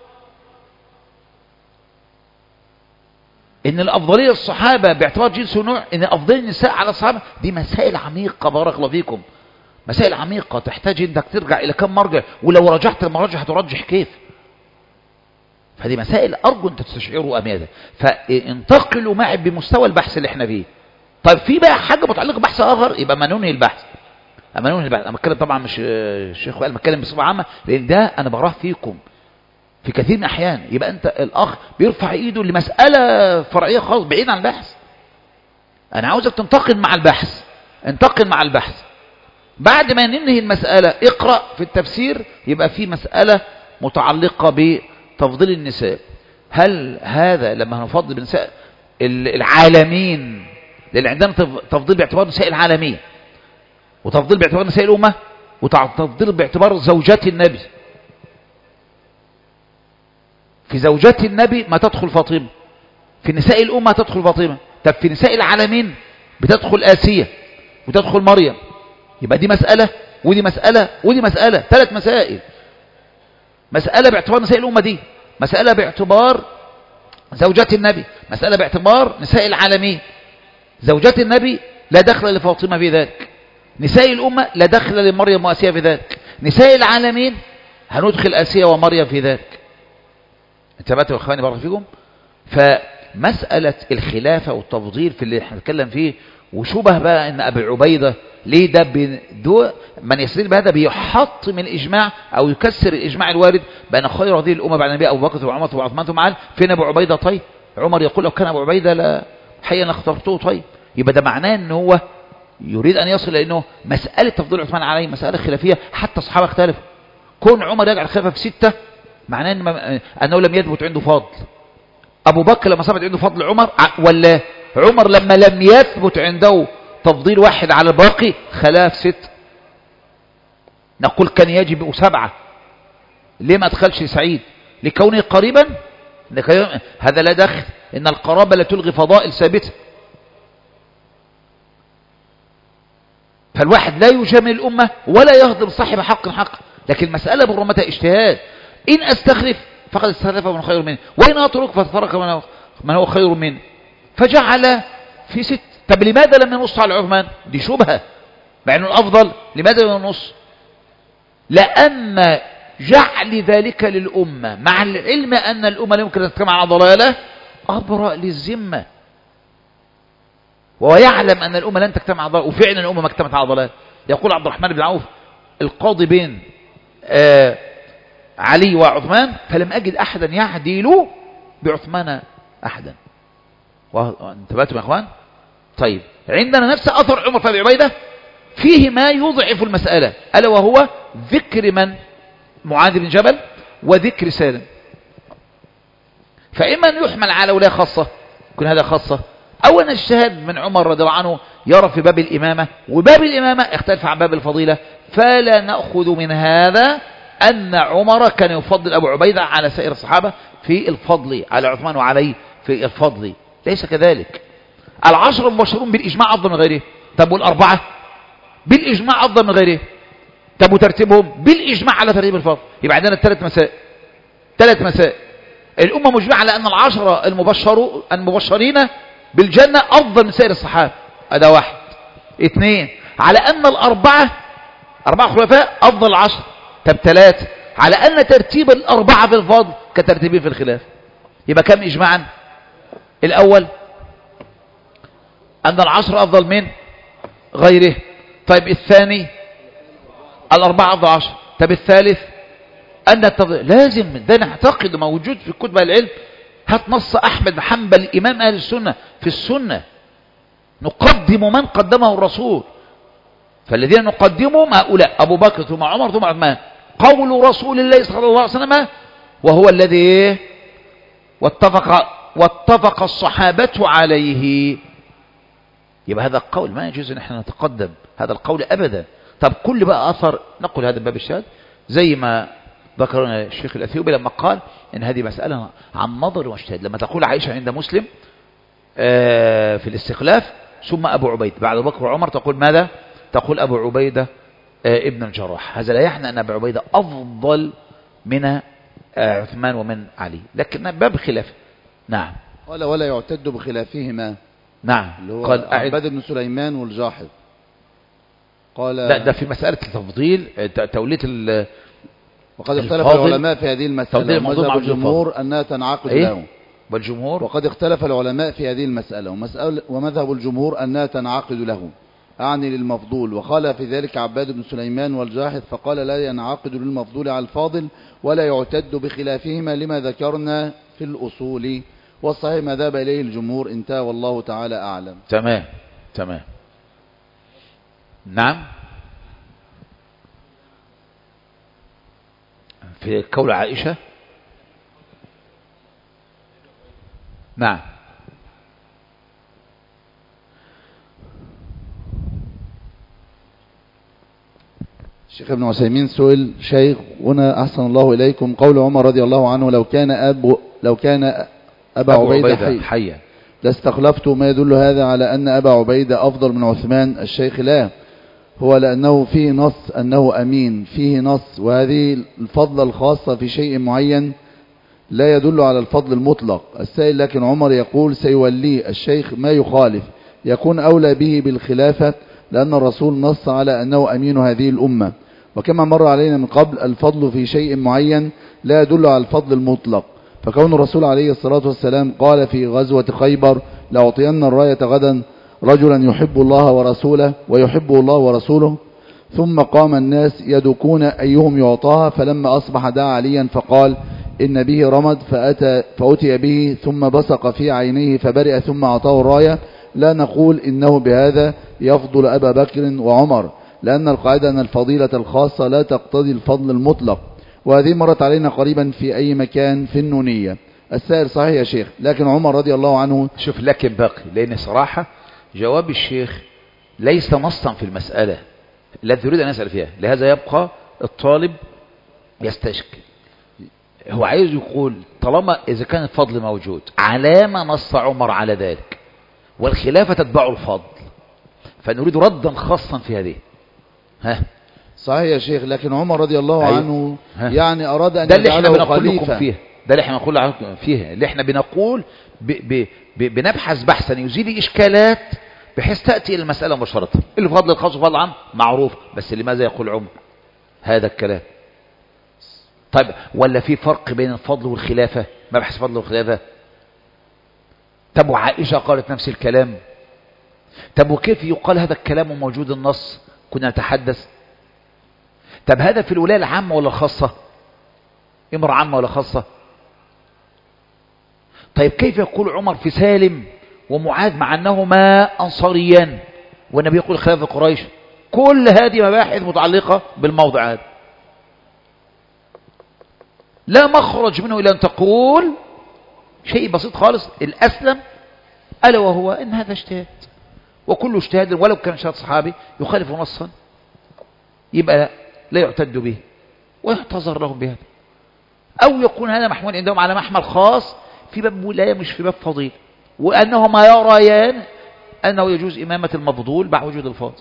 ان الافضليه الصحابه باعتبار جنس ونوع، ان افضليه النساء على الصحابه، دي مسائل عميقه بارك الله فيكم، مسائل عميقه تحتاج انك ترجع الى كم مرجع، ولو رجعت المراجع هترجح كيف. فدي مسائل ارجو ان تستشعروا امانه. فانتقلوا معي بمستوى البحث اللي احنا فيه. طيب في بقى حاجه متعلقه ببحث اخر، يبقى ما ننهي البحث، اما ننهي البحث. انا بتكلم طبعا مش الشيخ وائل، بتكلم بصفه عامه، لان ده انا براه فيكم في كثير من الاحيان. يبقى انت الاخ بيرفع ايده لمساله فرعيه خالص بعيد عن البحث. انا عاوزك تنتقل مع البحث، انتقل مع البحث. بعد ما ننهي المساله اقرا في التفسير، يبقى في مساله متعلقه بتفضيل النساء. هل هذا لما هنفضل بالنساء العالمين، لان عندنا تفضيل باعتبار نساء العالمين، وتفضيل باعتبار نساء الامه، وتفضيل باعتبار زوجات النبي. في زوجات النبي ما تدخل فاطمه، في نساء الامه تدخل فاطمه. طب في نساء العالمين بتدخل آسية وتدخل مريم. يبقى دي مسألة ودي مسألة ودي مسألة، ثلاث مسائل. مسألة باعتبار نساء الأمة، دي مسألة باعتبار زوجات النبي، مسألة باعتبار نساء العالمين. زوجات النبي لا دخل لفاطمة في ذلك، نساء الأمة لا دخل لمريم وآسية في ذلك، نساء العالمين هندخل آسية ومريم في ذلك. انتبهتوا يا اخواني بارك فيكم؟ فمسألة الخلافة والتفضيل في اللي احنا نتكلم فيه، وشبه بقى ان ابي عبيدة ليه ده بدو من يستدل بهذا بيحطم الاجماع او يكسر الاجماع الوارد بان خير هذه الامه بعد النبي ابو بكر وعمر وعثمان ثم علي. فين ابو عبيدة؟ طيب عمر يقول لو كان ابو عبيدة لا حيا لاخترته. طيب يبقى ده معناه ان هو يريد ان يصل لانه مساله تفضيل عثمان عليه مساله خلافيه، حتى الصحابه اختلفوا. كون عمر يجعل الخلافه في سته معناه إن انه لم يثبت عنده فضل. ابو بكر لما ثبت عنده فضل عمر، ولا عمر لما لم يثبت عنده تفضيل واحد على الباقي خلاف ست. نقول كان يجب سبعة، ليه ما ادخلش سعيد؟ لكونه قريبا، هذا لا دخل، ان القرابة لا تلغي فضائل ثابتة. فالواحد لا يجامل الأمة ولا يهضم صاحب حق حق، لكن المسألة برمتها اجتهاد. إن أستخلف فقد استخلف من خير منه، وإن أترك فترك من هو خير منه. فجعل في ست. طب لماذا لم ينص على عثمان؟ دي شبهة، مع أنه الأفضل. لماذا لم ينص؟ لأن جعل ذلك للأمة مع العلم أن الأمة لا يمكن أن تجتمع على ضلالة أبرأ للذمة، وهو يعلم أن الأمة لن تجتمع على ضلالة، وفعلا الأمة ما اجتمعت على ضلالة. يقول عبد الرحمن بن عوف القاضي بين آه علي وعثمان، فلم أجد أحدا يعدل بعثمان أحدا. انتبهتم يا أخوان؟ طيب عندنا نفس أثر عمر بن أبي عبيدة فيه ما يضعف المسألة، ألا وهو ذكر من؟ معاذ بن جبل وذكر سالم. فإما أن يحمل على ولاية خاصة، يكون هذا خاصة، أولا اجتهاد من عمر رضي الله عنه يرى في باب الإمامة، وباب الإمامة اختلف عن باب الفضيلة، فلا نأخذ من هذا أن عمر كان يفضل أبو عبيدة على سائر الصحابة في الفضل، على عثمان وعلي في الفضل، ليس كذلك. العشر المبشرون بالإجماع أفضل من غيره. طب والأربعة بالإجماع أفضل من غيره. طب وترتيبهم بالإجماع على ترتيب الفضل. يبقى عندنا ثلاث مسائل، ثلاث مسائل. الأمة مجمعة على أن العشرة المبشرون المبشرين بالجنة أفضل من سائر الصحابة، هذا واحد. اثنين، على أن الأربعة أربعة خلفاء أفضل العشر. طب ثلاثة، على أن ترتيب الأربعة في الفضل كترتيبه في الخلاف. يبقى كم إجماعا؟ الأول أن العشر أفضل من غيره. طيب الثاني الأربعة أفضل عشر. طب الثالث أن التفضيل لازم ده نعتقد موجود في كتب العلم. هات نص أحمد بن حنبل إمام أهل السنة في السنة، نقدم من قدمه الرسول، فالذين نقدمهم هؤلاء أبو بكر ثم عمر ثم عثمان، قول رسول الله صلى الله عليه وسلم وهو الذي واتفق واتفق الصحابة عليه. يبقى هذا القول ما يجوز ان احنا نتقدم هذا القول ابدا. طب كل بقى اثر نقول هذا باب الشهاد زي ما ذكرنا الشيخ الاثيوبي لما قال ان هذه مسألة عن نظر واجتهاد. لما تقول عائشة عند مسلم في الاستخلاف ثم ابو عبيد بعد ابو بكر وعمر، تقول ماذا؟ تقول ابو عبيدة ابن الجراح. هذا لا يعني ان ابو عبيدة افضل من عثمان ومن علي، لكن باب خلاف. نعم. قال ولا يعتد بخلافهما. نعم. اللي هو قال عباد بن سليمان والجاحظ. قال لا ده في مسألة التفضيل تولية ال وقد اختلف العلماء في هذه المسألة، ومذهب الجمهور أنها تنعقد إيه؟ له. والجمهور وقد اختلف العلماء في هذه المسألة، ومذهب الجمهور أنها تنعقد له، أعني للمفضول. وقال في ذلك عباد بن سليمان والجاحظ، فقال لا ينعقد للمفضول على الفاضل ولا يعتد بخلافهما لما ذكرنا في الأصول، والصحيح ما ذهب إليه الجمهور. انتهى والله تعالى أعلم. تمام تمام. نعم. في قول عائشة. نعم. الشيخ ابن عثيمين سئل شيخ هنا أحسن الله إليكم قول عمر رضي الله عنه لو كان أب لو كان أبا عبيدة حي حيا لاستخلفت، ما يدل هذا على أن أبا عبيدة أفضل من عثمان؟ الشيخ لا، هو لأنه فيه نص أنه أمين، فيه نص، وهذه الفضل الخاصة في شيء معين لا يدل على الفضل المطلق. السائل لكن عمر يقول سيوليه الشيخ ما يخالف، يكون أولى به بالخلافة لأن الرسول نص على أنه أمين هذه الأمة. وكما مر علينا من قبل الفضل في شيء معين لا يدل على الفضل المطلق، فكون الرسول عليه الصلاة والسلام قال في غزوة خيبر لأعطين الراية غدا رجلا يحب الله ورسوله ويحبه الله ورسوله، ثم قام الناس يدكون أيهم يعطاها، فلما أصبح دعا عليا فقال إن به رمد، فأتى فأتي به ثم بصق في عينيه فبرئ ثم أعطاه الراية. لا نقول إنه بهذا يفضل أبا بكر وعمر، لأن القاعدة أن الفضيلة الخاصة لا تقتضي الفضل المطلق، وهذه مرت علينا قريبا في أي مكان في النونية. السائر صحيح يا شيخ، لكن عمر رضي الله عنه شوف لكن باقي، لأن صراحة جواب الشيخ ليس نصا في المسألة التي يريد أن يسأل فيها، لهذا يبقى الطالب يستشكل. هو عايز يقول طالما إذا كان الفضل موجود على ما نص عمر على ذلك والخلافة تتبع الفضل، فنريد ردا خاصا في هذه. ها صحيح يا شيخ، لكن عمر رضي الله أيوه. عنه ها. يعني أراد أن ده اللي احنا يجعله بنقول لكم خليفة فيه، ده اللي احنا بنقول لكم فيه، اللي احنا بنقول ب ب ب بنبحث بحثا يزيل إشكالات بحيث تأتي المسألة مباشرة. الفضل الخاص وفضل العام معروف، بس لماذا يقول عمر هذا الكلام؟ طيب ولا في فرق بين الفضل والخلافة؟ مبحث فضل والخلافة. طب وعائشة قالت نفس الكلام. طب وكيف يقال هذا الكلام وموجود النص؟ كنا نتحدث. طب هذا في الولاية العامة ولا الخاصة؟ امرأة عامة ولا خاصة؟ طيب كيف يقول عمر في سالم ومعاذ مع أنهما أنصاريان والنبي يقول خلافة قريش؟ كل هذه مباحث متعلقة بالموضع هذا، لا مخرج منه إلا أن تقول شيء بسيط خالص. الأسلم ألا وهو إن هذا اجتهاد، وكل اجتهاد ولو كان اجتهاد صحابي يخالف نصا يبقى لا يعتد به ويحتذر لهم بهذا، أو يكون هذا محمول عندهم على محمل خاص في باب ولاية مش في باب فضيل، وأنهما يريان أنه يجوز إمامة المفضول مع وجود الفاضل.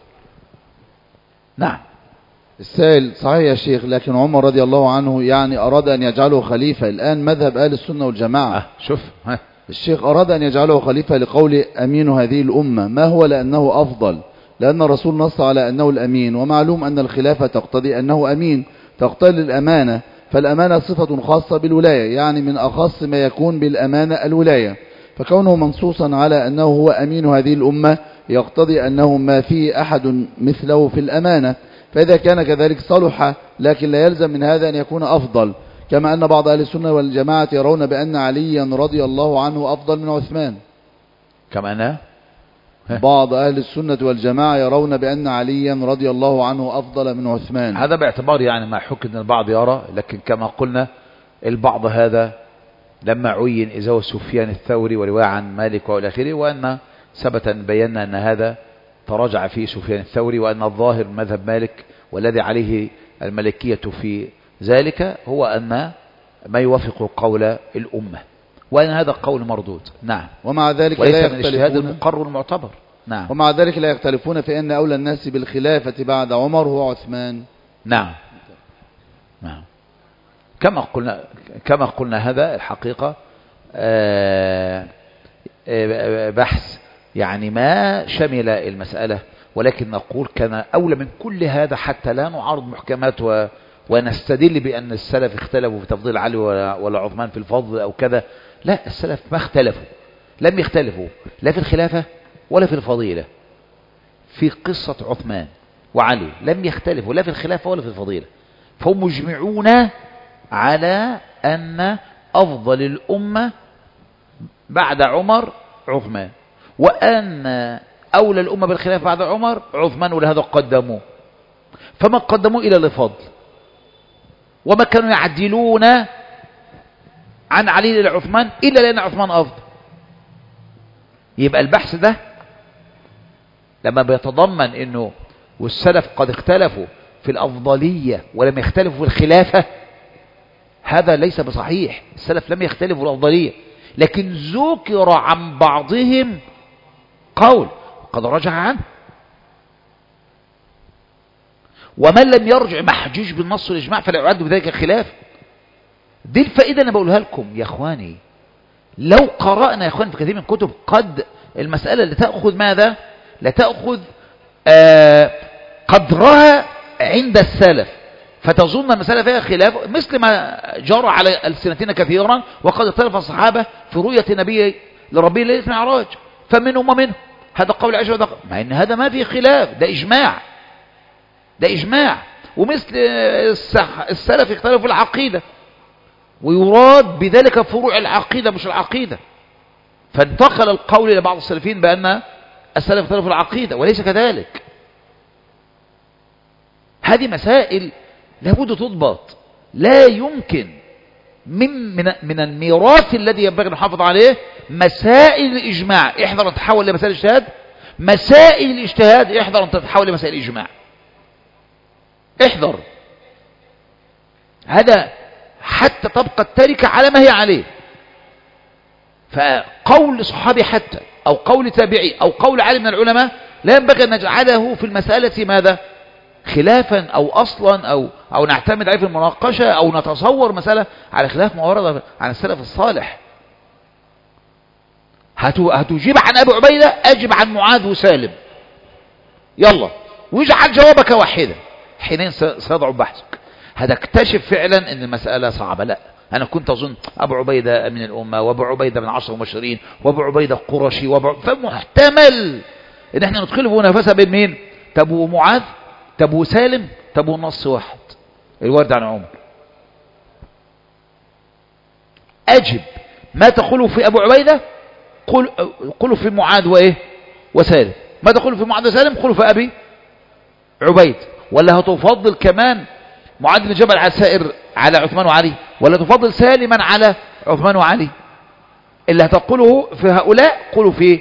نعم. السائل: صحيح يا شيخ، لكن عمر رضي الله عنه يعني أراد أن يجعله خليفة. الآن مذهب أهل السنة والجماعة أه شوف ها. الشيخ أراد أن يجعله خليفة لقول أمين هذه الأمة، ما هو لأنه أفضل؟ لأن الرسول نص على أنه الأمين، ومعلوم أن الخلافة تقتضي أنه أمين، تقتضي الأمانة، فالأمانة صفة خاصة بالولاية، يعني من أخص ما يكون بالأمانة الولاية، فكونه منصوصا على أنه هو أمين هذه الأمة يقتضي أنه ما فيه أحد مثله في الأمانة، فإذا كان كذلك صلح، لكن لا يلزم من هذا أن يكون أفضل، كما أن بعض أهل السنة والجماعة يرون بأن عليا رضي الله عنه أفضل من عثمان. كما أنا بعض أهل السنة والجماعة يرون بأن عليا رضي الله عنه أفضل من عثمان. هذا باعتبار يعني ما حكي أن البعض يرى، لكن كما قلنا البعض هذا لما عين إزاو سفيان الثوري ورواية عن مالك وإلى آخره، وأن ثبت بينا أن هذا تراجع فيه سفيان الثوري، وأن الظاهر مذهب مالك والذي عليه الملكية في ذلك هو أن ما يوافق قول الأمة، وأن هذا قول مردود. نعم. ومع ذلك وليس لا من الاجتهاد المقرر المعتبر. نعم. ومع ذلك لا يختلفون في أن أولى الناس بالخلافة بعد عمر هو عثمان. نعم. نعم. كما قلنا كما قلنا هذا الحقيقة آآ آآ بحث يعني ما شمل المسألة، ولكن نقول كان أولى من كل هذا حتى لا نعارض محكمات و ونستدل بأن السلف اختلفوا في تفضيل علي ولا عثمان في الفضل أو كذا. لا، السلف ما اختلفوا، لم يختلفوا لا في الخلافة ولا في الفضيلة. في قصة عثمان وعلي لم يختلفوا لا في الخلافة ولا في الفضيلة، فهم مجمعون على أن أفضل الأمة بعد عمر عثمان، وأن أولى الأمة بالخلافة بعد عمر عثمان، ولهذا قدموه، فما قدموا إلى لفضل، وما كانوا يعدلون عن علي لعثمان إلا لأن عثمان أفضل. يبقى البحث ده لما بيتضمن أنه والسلف قد اختلفوا في الأفضلية ولم يختلفوا في الخلافة، هذا ليس بصحيح. السلف لم يختلفوا في الأفضلية، لكن ذكر عن بعضهم قول قد رجع عنه، ومن لم يرجع محجوج بالنص والإجماع فلا يعد بذلك خلاف. دي الفائدة أنا بقولها لكم يا أخواني. لو قرأنا يا أخواني في كثير من كتب قد المسألة لتأخذ ماذا؟ لتأخذ آه قدرها عند السلف، فتظن المسألة فيها خلاف، مثل ما جرى على ألسنتنا كثيرا، وقد اختلف الصحابة في رؤية النبي لربه ليلة المعراج، فمنهم ومنهم هذا قول عائشة وده، مع ان هذا ما فيه خلاف، ده إجماع، ده إجماع. ومثل السلف اختلفوا في العقيدة، ويراد بذلك فروع العقيدة مش العقيدة، فانتقل القول إلى بعض السلفين بأن السلف اختلفوا في العقيدة، وليس كذلك. هذه مسائل لابد تضبط، لا يمكن من من من الميراث الذي ينبغي أن نحافظ عليه مسائل الإجماع احذر أن تتحول لمسائل الاجتهاد، مسائل الاجتهاد احذر أن تتحول لمسائل الإجماع، احذر هذا حتى تبقى التركة على ما هي عليه. فقول صحابي حتى أو قول تابعي أو قول عالم من العلماء لا ينبغي أن نجعله في المسألة ماذا؟ خلافا أو أصلا أو أو نعتمد عليه في المناقشة أو نتصور مسألة على خلاف ما ورد عن السلف الصالح. هتجيب عن أبي عبيدة، أجب عن معاذ وسالم، يلا، واجعل جوابك واحدا، حينين سيضعف بحثك. هتكتشف فعلا أن المسألة صعبة. لا، أنا كنت أظن أبو عبيدة من الأمة، وأبو عبيدة من عشر المبشرين، وأبو عبيدة قرشي، وأبو... فمحتمل إن احنا ندخل في منافسة بين مين؟ تبو معاذ، تبو سالم، تبو نص واحد الورد عن عمر. أجب ما تقوله في أبو عبيدة قل قلوا في معاذ وإيه وسالم، ما تقوله في معاذ وسالم قلوا في أبي عبيد. ولا هتفضل كمان معاذ بن جبل على سائر على عثمان وعلي، ولا تفضل سالما على عثمان وعلي؟ اللي هتقوله في هؤلاء قولوا في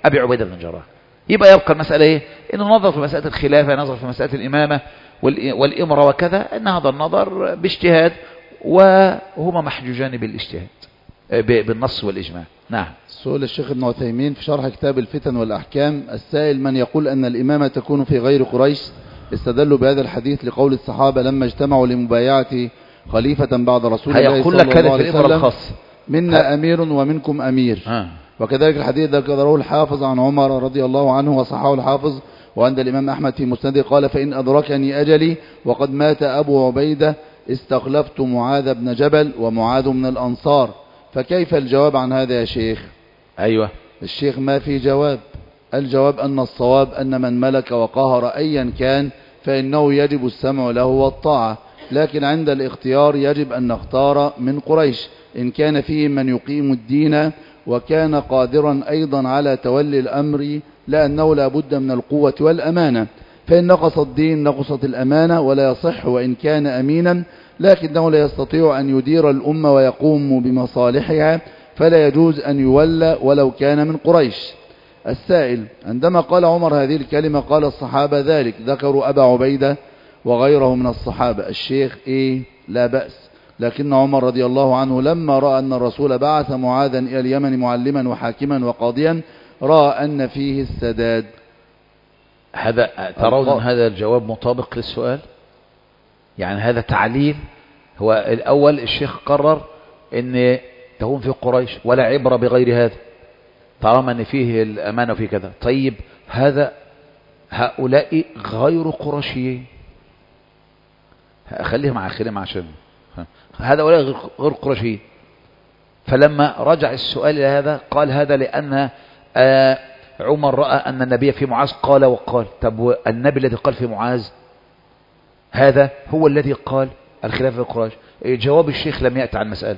أبي عبيدة بن الجراح. يبقى يبقى المسألة إيه؟ إنه نظر في مسألة الخلافة، نظر في مسألة الإمامة والإمرة وكذا، أن هذا النظر باجتهاد وهما محجوجان بالاجتهاد بالنص والإجماع. نعم. سؤال الشيخ ابن عثيمين في شرح كتاب الفتن والأحكام: السائل من يقول أن الإمامة تكون في غير قريش استدلوا بهذا الحديث لقول الصحابة لما اجتمعوا لمبايعة خليفة بعد رسول الله صلى الله عليه وسلم: منا أمير ومنكم أمير. ها. وكذلك الحديث ذكره الحافظ عن عمر رضي الله عنه وصححه الحافظ، وعند الإمام أحمد في مسنده قال: فإن أدركني أجلي وقد مات أبو عبيدة استخلفت معاذ بن جبل ومعاذ من الأنصار. فكيف الجواب عن هذا يا شيخ؟ أيوة الشيخ: ما في جواب. الجواب أن الصواب أن من ملك وقهر أيا كان فإنه يجب السمع له والطاعة، لكن عند الاختيار يجب أن نختار من قريش إن كان فيه من يقيم الدين وكان قادرا أيضا على تولي الأمر، لأنه لا بد من القوة والأمانة، فإن نقص الدين نقصت الأمانة، ولا يصح وإن كان أمينا، لكنه لا يستطيع أن يدير الأمة ويقوم بمصالحها، فلا يجوز أن يولى ولو كان من قريش. السائل: عندما قال عمر هذه الكلمة قال الصحابة ذلك، ذكروا أبا عبيدة وغيره من الصحابة. الشيخ: إيه لا بأس، لكن عمر رضي الله عنه لما رأى أن الرسول بعث معاذا إلى اليمن معلما وحاكما وقاضيا رأى أن فيه السداد. هذا ترون أن هذا الجواب مطابق للسؤال؟ يعني هذا تعليل. هو الأول الشيخ قرر أن تكون في قريش ولا عبرة بغير هذا طالما أن فيه الأمانة وفيه كذا. طيب هذا هؤلاء غير قرشيين، خليهم مع خليهم عشان هؤلاء غير قرشيين. فلما رجع السؤال إلى هذا قال هذا لأن آه عمر رأى أن النبي في معاذ قال وقال. طب النبي الذي قال في معاذ هذا هو الذي قال الخلافة في قريش. جواب الشيخ لم يأتي عن مسألة.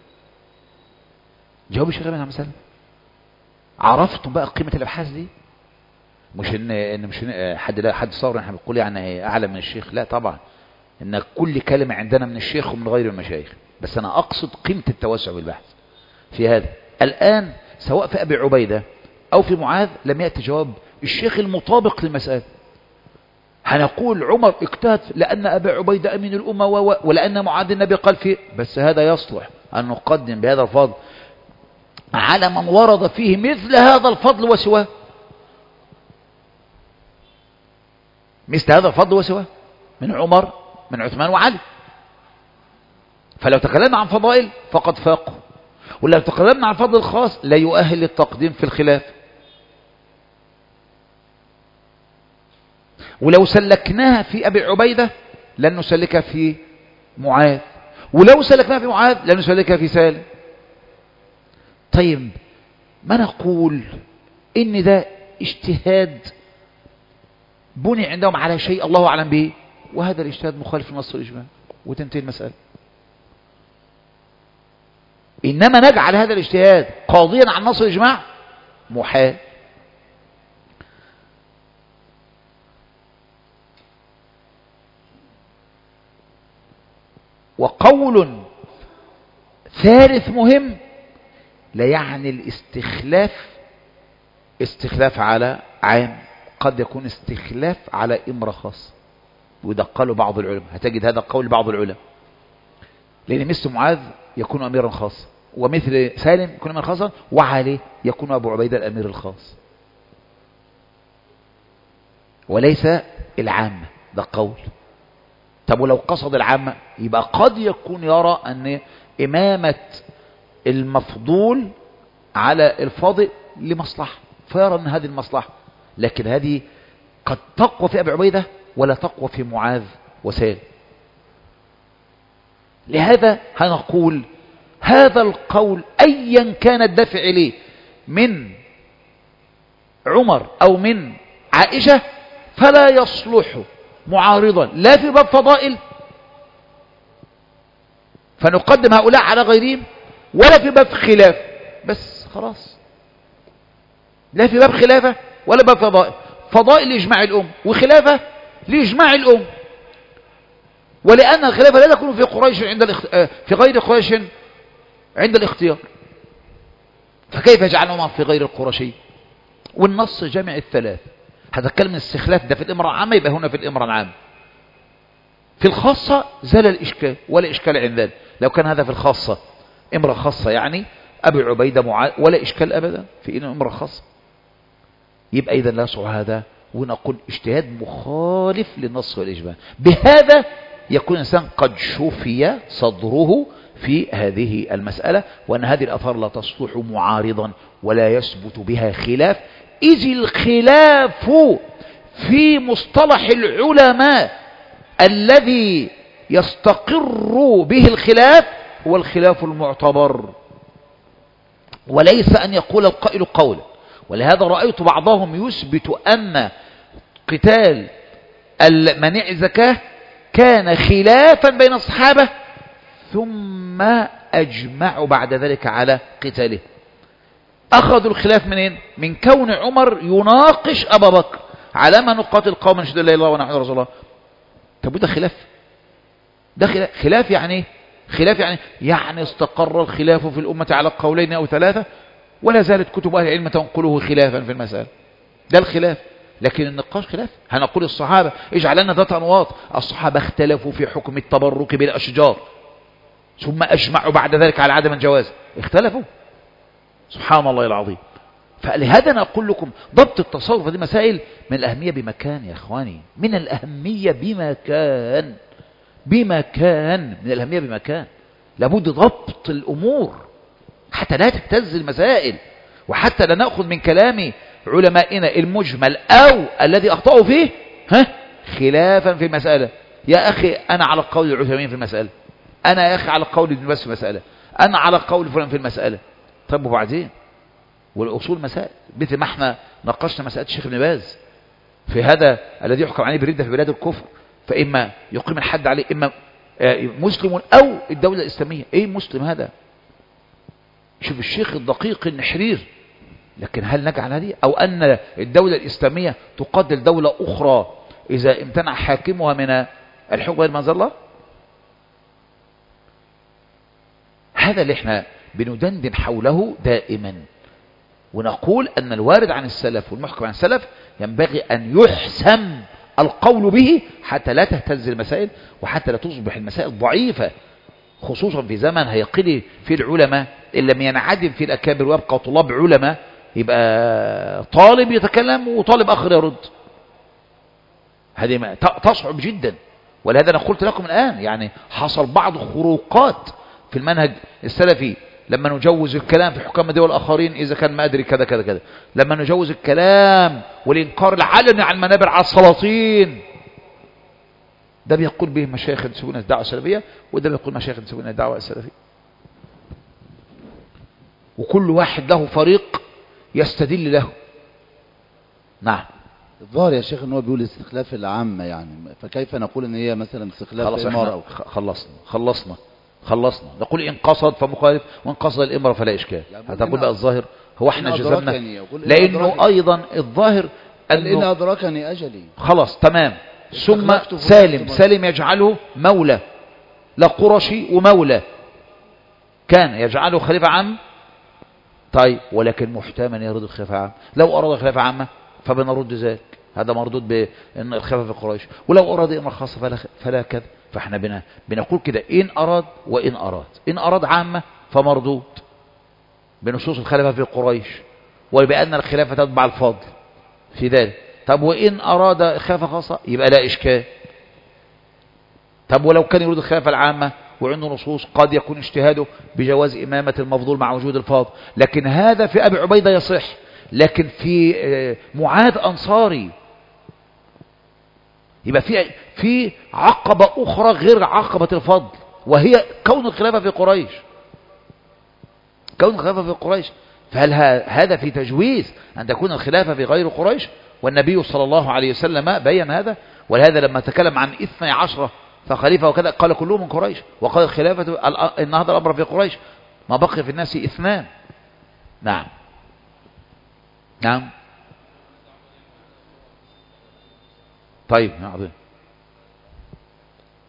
جواب الشيخ لم يأتي عن مسألة. عرفتم بقى قيمة الأبحاث دي؟ مش إن إن مش إن حد لا حد صار إحنا بنقول يعني أعلى من الشيخ، لا طبعا، إن كل كلمة عندنا من الشيخ ومن غير المشايخ، بس أنا أقصد قيمة التوسع بالبحث في هذا. الآن سواء في أبي عبيدة أو في معاذ لم يأتي جواب الشيخ المطابق للمسألة. هنقول عمر اجتهد لأن أبا عبيدة أمين الأمة ولأن معاذ النبي قال فيه، بس هذا يصلح أن نقدم بهذا الفضل على من ورد فيه مثل هذا الفضل وسواه، مثل هذا الفضل وسواه من عمر من عثمان وعلي. فلو تكلمنا عن فضائل فقد فاقوا، ولو تكلمنا عن فضل الخاص لا يؤهل التقديم في الخلاف. ولو سلكناها في أبي عبيدة لن نسلكها في معاذ، ولو سلكناها في معاذ لن نسلكها في سالم. طيب ما نقول إن ده اجتهاد بني عندهم على شيء الله أعلم به، وهذا الاجتهاد مخالف لنص الإجماع وتنتهي المسألة. إنما نجعل هذا الاجتهاد قاضيا عن نص الإجماع محال. وقول ثالث مهم: لا يعني الاستخلاف استخلاف على عام، قد يكون استخلاف على امرأة خاصة، وده قالوا بعض العلماء. هتجد هذا قول بعض العلماء، لأن مثل معاذ يكون أميرا خاصا، ومثل سالم يكون أميرا خاصا، وعليه يكون أبو عبيدة الأمير الخاص وليس العامة. ده قول. طب ولو قصد العامة يبقى قد يكون يرى أن إمامة المفضول على الفاضل لمصلحة، فيرى أن هذه المصلحة، لكن هذه قد تقوى في أبي عبيدة ولا تقوى في معاذ وسالم. لهذا هنقول هذا القول أيا كان الدافع إليه من عمر أو من عائشة فلا يصلح معارضا لا في باب فضائل فنقدم هؤلاء على غيرهم، ولا في باب خلاف. بس خلاص، لا في باب خلافة ولا باب فضائل. فضائل لإجماع الأم، وخلافة لإجماع الأم. ولأن الخلافة لا تكون في قريش عند الاخت... في غير قريش عند الاختيار، فكيف جعلنا عمر في غير القرشي؟ والنص جامع الثلاث. هتكلم الاستخلاف ده في الإمرة العامة، يبقى هنا في الإمرة العامة. في الخاصة زال الإشكال ولا إشكال عند ذلك. لو كان هذا في الخاصة إمرة خاصة يعني أبي عبيدة معاذ ولا إشكال أبدا في إنه إمرة خاصة، يبقى إذا لا يصح هذا، ونقول اجتهاد مخالف للنص والإجماع. بهذا يكون الإنسان قد شفي صدره في هذه المسألة، وأن هذه الآثار لا تصلح معارضا ولا يثبت بها خلاف، إذ الخلاف في مصطلح العلماء الذي يستقر به الخلاف هو الخلاف المعتبر، وليس أن يقول القائل قولا. ولهذا رأيت بعضهم يثبت أن قتال المنع الزكاة كان خلافا بين الصحابة ثم أجمعوا بعد ذلك على قتاله. أخذوا الخلاف منين؟ من كون عمر يناقش أبا بكر على ما نقاتل قوما نشهد لا إله إلا الله ونحن رسول الله. طب ده خلاف، ده خلاف, خلاف يعني خلاف يعني يعني استقر الخلاف في الأمة على قولين أو ثلاثة، ولا زالت كتب أهل العلم تنقله خلافا في المسألة. ده الخلاف، لكن النقاش خلاف. هنقول الصحابة اجعل لنا ذات أنواط، الصحابة اختلفوا في حكم التبرك بالأشجار ثم أجمعوا بعد ذلك على عدم الجواز، اختلفوا، سبحان الله العظيم. فلهذا أنا أقول لكم ضبط التصرف هذه مسائل من الأهمية بمكان يا إخواني، من الأهمية بمكان بمكان من الأهمية بمكان. لابد ضبط الأمور حتى لا تهتز المسائل، وحتى لا نأخذ من كلام علمائنا المجمل أو الذي أخطأوا فيه ها خلافا في المسألة. يا أخي أنا على قول العثيمين في المسألة، أنا يا أخي على قول ابن باز في المسألة، أنا على قول فلان في المسألة. طيب وبعدين؟ والأصول مسائل، مثل ما احنا ناقشنا مسألة الشيخ ابن باز في هذا الذي يحكم عليه بالردة في بلاد الكفر، فإما يقيم الحد عليه إما مسلم أو الدولة الإسلامية. إيه مسلم هذا؟ شوف الشيخ الدقيق النحرير. لكن هل نجعل هذه أو أن الدولة الإسلامية تقدر دولة أخرى إذا امتنع حاكمها من الحكم غير ما أنزل الله؟ هذا اللي احنا بندندن حوله دائما، ونقول أن الوارد عن السلف والمحكم عن السلف ينبغي أن يحسم القول به حتى لا تهتز المسائل وحتى لا تصبح المسائل ضعيفة، خصوصا في زمن هيقل في العلماء إن لم ينعدم في الأكابر ويبقى طلاب علماء، يبقى طالب يتكلم وطالب آخر يرد. هذه تصعب جدا. ولهذا أنا قلت لكم الآن يعني حصل بعض خروقات في المنهج السلفي لما نجوز الكلام في حكام الدول الآخرين إذا كان ما أدري كذا كذا كذا، لما نجوز الكلام والإنكار العلني على المنابر على السلاطين، ده بيقول به مشايخ ينسبون الدعوة السلفية وده بيقول مشايخ ينسبون الدعوة السلفية، وكل واحد له فريق يستدل له. نعم. الظاهر يا شيخ ان هو بيقول استخلاف العامة يعني، فكيف نقول ان هي مثلا استخلاف الإمارة؟ خلصنا خلصنا خلصنا نقول إن قصد فمخالف وإن قصد الإمارة فلا إشكال. هتقول بقى الظاهر هو احنا جزمنا، لأنه أيضا الظاهر إن أدركني أجلي خلاص تمام. ثم سالم سالم يجعله مولى، لا قرشي ومولى، كان يجعله خليفة عام. طيب ولكن محتمل يرد الخلافة عام، لو أراد خلافة عامة فبنرد ذلك، هذا مردود بأن الخلافة في قريش، ولو أراد إمارة خاصة فلا, فلا كذا. فاحنا بنا بنقول كده إن أراد وإن أراد، إن أراد عامة فمردود بنصوص الخلافة في قريش وبأن الخلافة تتبع الفضل في ذلك. طب وإن أراد خلافة خاصة يبقى لا إشكال. طب ولو كان يريد الخلافة العامة وعنده نصوص قد يكون اجتهاده بجواز إمامة المفضول مع وجود الفاضل، لكن هذا في أبي عبيدة يصح. لكن في معاذ أنصاري يبقى في في عقبة أخرى غير عقبة الفضل، وهي كون الخلافة في قريش، كون الخلافة في قريش. فهل هذا في تجويز أن تكون الخلافة في غير قريش؟ والنبي صلى الله عليه وسلم بيّن هذا. ولهذا لما تكلم عن اثني عشرة فخليفة وكذا قال كلهم من قريش، وقال الخلافة إن هذا الأمر في قريش، ما بقي في الناس اثنان. نعم نعم. طيب نعم.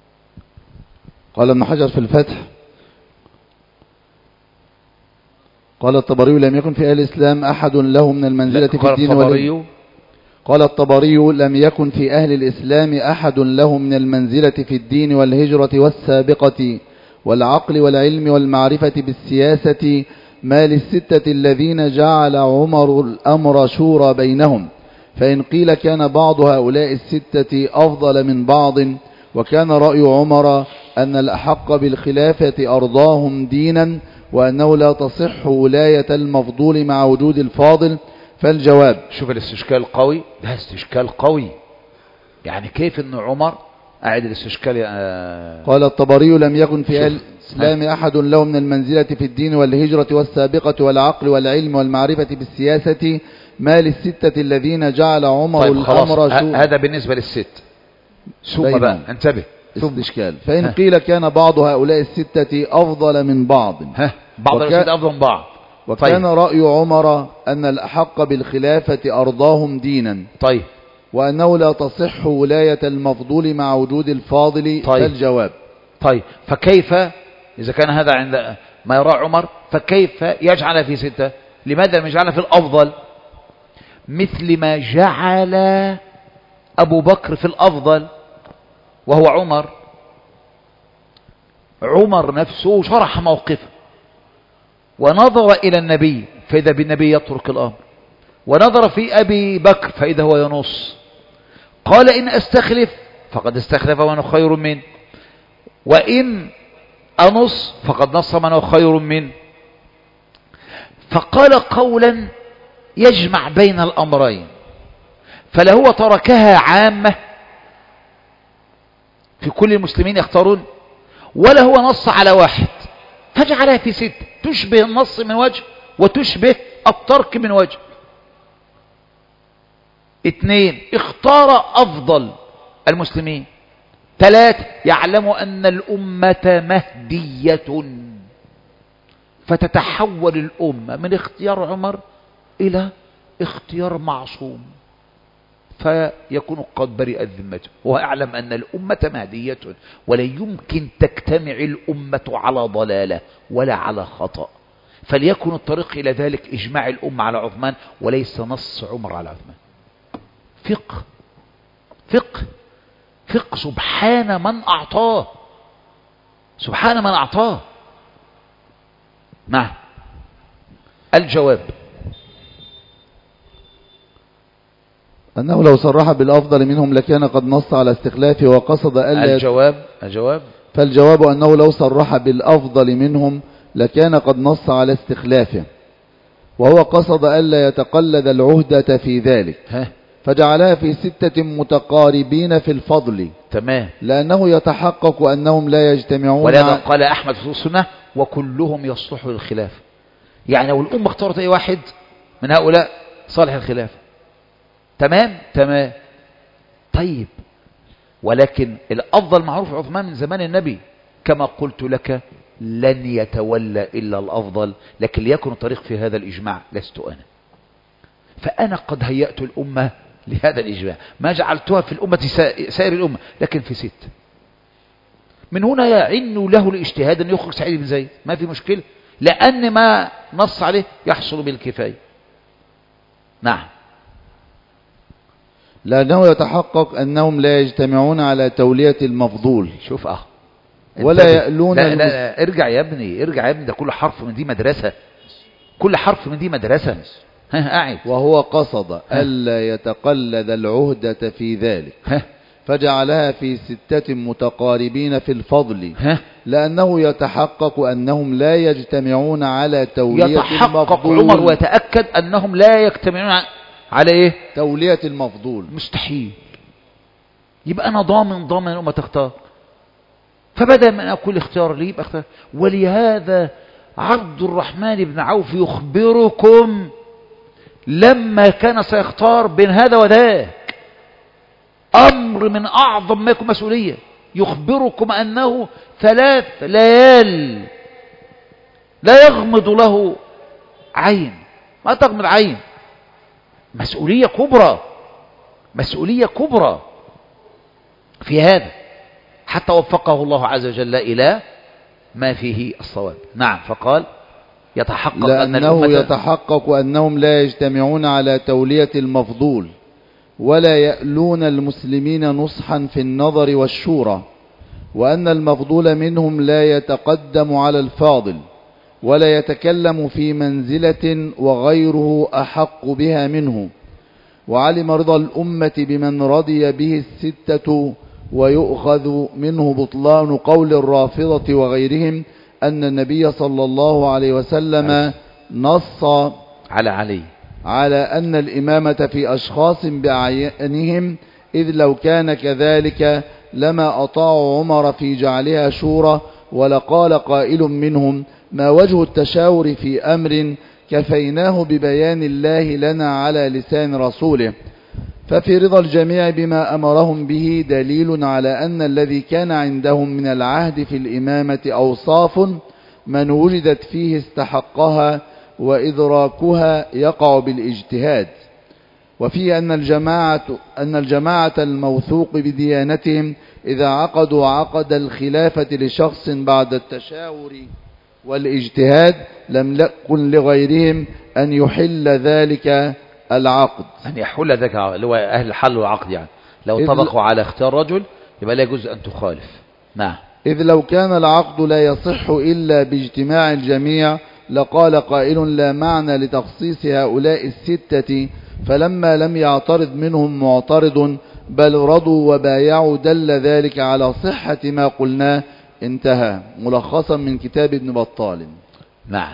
قال ابن حجر في الفتح قال الطبري لم يكن في أهل الإسلام أحد له من المنزلة في الدين والهجرة. قال الطبري لم يكن في أهل الإسلام أحد له من المنزلة في الدين والهجرة والسابقة والعقل والعلم والمعرفة بالسياسة ما للستة الذين جعل عمر الأمر شورى بينهم، فإن قيل كان بعض هؤلاء الستة أفضل من بعض، وكان رأي عمر أن الأحق بالخلافة أرضاهم دينا، وأنه لا تصح ولاية المفضول مع وجود الفاضل، فالجواب. شوف الاستشكال قوي، ده استشكال قوي. يعني كيف أن عمر أعد الاستشكال يا قال الطبري لم يكن في أهل الإسلام أحد له من المنزلة في الدين والهجرة والسابقة والعقل والعلم والمعرفة بالسياسة ما للستة الذين جعل عمر طيب الأمر شورى. هذا بالنسبة للست. ثم بقى انتبه، استشكال. فإن ها. قيل كان بعض هؤلاء الستة أفضل من بعض، ها. بعض وكا... الستة أفضل من بعض. وكان طيب. رأي عمر أن الأحق بالخلافة أرضاهم دينا، طيب. وأنه لا تصح ولاية المفضول مع وجود الفاضل، طيب. فالجواب. طيب فكيف إذا كان هذا عند ما يرى عمر، فكيف يجعل في ستة؟ لماذا لم يجعل في الأفضل مثل ما جعل أبو بكر في الأفضل وهو عمر؟ عمر نفسه شرح موقفه ونظر إلى النبي فإذا بالنبي يترك الأمر، ونظر في أبي بكر فإذا هو ينص، قال إن أستخلف فقد استخلف من خير منه، وإن أنص فقد نص من خير منه. فقال قولا يجمع بين الأمرين، فلا هو تركها عامة في كل المسلمين يختارون، ولا هو نص على واحد فجعلها في ست تشبه النص من وجه وتشبه الترك من وجه. اثنين، اختار أفضل المسلمين. ثلاثة، يعلم أن الأمة مهدية، فتتحول الأمة من اختيار عمر إلى اختيار معصوم، فيكون قد برئت ذمته، ويعلم أن الأمة مهدية ولا يمكن تجتمع الأمة على ضلالة ولا على خطأ، فليكن الطريق إلى ذلك إجماع الأمة على عثمان وليس نص عمر على عثمان. فقه فقه فقه سبحان من أعطاه، سبحان من أعطاه. نعم. الجواب أنه لو صرح بالأفضل منهم لكان قد نص على استخلافه وقصد ألا. الجواب الجواب فالجواب أنه لو صرح بالأفضل منهم لكان قد نص على استخلافه، وهو قصد ألا يتقلد العهدة في ذلك، ها. فجعلها في ستة متقاربين في الفضل، تمام، لأنه يتحقق أنهم لا يجتمعون. ولهذا قال أحمد في السنة وكلهم يصلح للخلاف. يعني لو الأمة اختارت أي واحد من هؤلاء صالح الخلاف، تمام تمام. طيب، ولكن الأفضل معروف عثمان من زمان النبي، كما قلت لك لن يتولى إلا الأفضل، لكن ليكن الطريق في هذا الإجماع لست أنا، فأنا قد هيأت الأمة لهذا الإجماع، ما جعلتها في الأمة سائر الأمة لكن في ست. من هنا يعن له الاجتهاد أن يخرج سعيد بن زيد، ما في مشكلة، لأن ما نص عليه يحصل بالكفاية. نعم. لأنه يتحقق أنهم لا يجتمعون على تولية المفضول. شوف أه ولا يألون. لا, لا, لا ارجع يا ابني، ارجع يا ابني، ده كل حرف من دي مدرسة، كل حرف من دي مدرسة. ها قاعد. وهو قصد ألا يتقلد العهدة في ذلك، ها. فجعلها في ستة متقاربين في الفضل، ها. لأنه يتحقق أنهم لا يجتمعون على تولية المفضول. يتحقق عمر ويتأكد أنهم لا يجتمعون على إيه؟ تولية المفضول. مستحيل. يبقى أنا ضامن ضامن الأمة تختار، فبدأ من أقول اختيار لي يبقى اختيار. ولهذا عبد الرحمن بن عوف يخبركم لما كان سيختار بين هذا وذاك، أمر من أعظم ما يكون مسؤولية، يخبركم أنه ثلاث ليال لا يغمض له عين، ما تغمض عين، مسؤولية كبرى، مسؤولية كبرى في هذا، حتى وفقه الله عز وجل إلى ما فيه الصواب. نعم. فقال يتحقق لأنه أن يتحقق أنهم لا يجتمعون على تولية المفضول، ولا يألون المسلمين نصحا في النظر والشورى، وأن المفضول منهم لا يتقدم على الفاضل ولا يتكلم في منزلة وغيره أحق بها منه. وعلم رضا الأمة بمن رضي به الستة، ويؤخذ منه بطلان قول الرافضة وغيرهم أن النبي صلى الله عليه وسلم نص على علي على أن الإمامة في أشخاص بأعيانهم، إذ لو كان كذلك لما أطاعوا عمر في جعلها شورى، ولقال قائل منهم ما وجه التشاور في أمر كفيناه ببيان الله لنا على لسان رسوله. ففي رضا الجميع بما أمرهم به دليل على أن الذي كان عندهم من العهد في الإمامة أوصاف من وجدت فيه استحقها، وإدراكها يقع بالاجتهاد. وفي أن الجماعة, أن الجماعة الموثوق بديانتهم إذا عقدوا عقد الخلافة لشخص بعد التشاور والاجتهاد لم يكن لغيرهم أن يحل ذلك العقد. أن يحل ذلك اللي هو أهل الحل والعقد، يعني لو طبقوا على اختيار رجل يبقى لا يجوز أن تخالف. نعم. إذ لو كان العقد لا يصح إلا باجتماع الجميع لقال قائل لا معنى لتخصيص هؤلاء الستة، فلما لم يعترض منهم معترض بل رضوا وبايعوا دل ذلك على صحة ما قلناه. انتهى. ملخصا من كتاب ابن بطال. نعم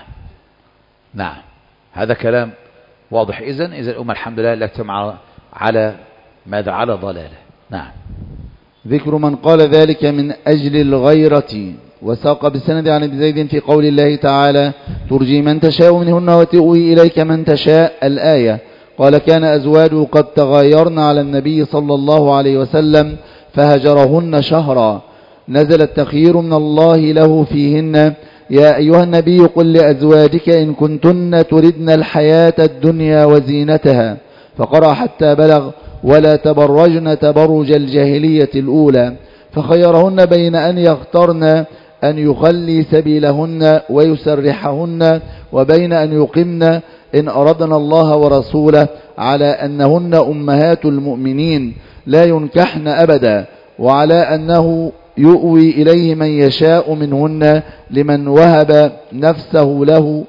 نعم، هذا كلام واضح. إذن إذن الأمة الحمد لله لا تجتمع على ماذا؟ على ضلالة. نعم. ذكر من قال ذلك من أجل الغيرة. وساق بالسند عن ابن زيد في قول الله تعالى ترجي من تشاء منهن وتؤوي إليك من تشاء الآية. قال كان أزواجه قد تغايرن على النبي صلى الله عليه وسلم فهجرهن شهرا، نزل التخيير من الله له فيهن يا أيها النبي قل لأزواجك إن كنتن تردن الحياة الدنيا وزينتها، فقرأ حتى بلغ ولا تبرجن تبرج الجاهلية الأولى، فخيرهن بين أن يخترن أن يخلي سبيلهن ويسرحهن وبين أن يقمن إن أردنا الله ورسوله على أنهن أمهات المؤمنين لا ينكحن أبدا، وعلى أنه يؤوي إليه من يشاء منهن لمن وهب نفسه له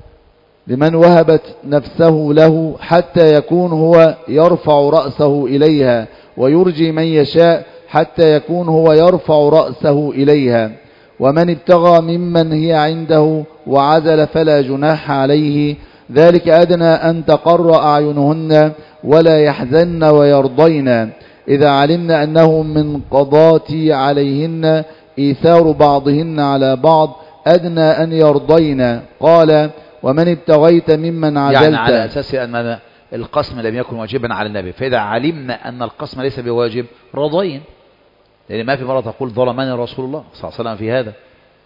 لمن وهبت نفسه له حتى يكون هو يرفع رأسه إليها، ويرجي من يشاء حتى يكون هو يرفع رأسه إليها. ومن ابتغى ممن هي عنده وعزل فلا جناح عليه، ذلك أدنى أن تقر أعينهن ولا يحزن ويرضين إذا علمن أنه من قضاتي عليهن إيثار بعضهن على بعض أدنى أن يرضين. قال ومن ابتغيت ممن عزلت، يعني على أساس أن القسم لم يكن واجبا على النبي، فإذا علمنا أن القسم ليس بواجب رضين، لأن ما في مرة تقول ظلمني رسول الله صلى الله عليه وسلم في هذا.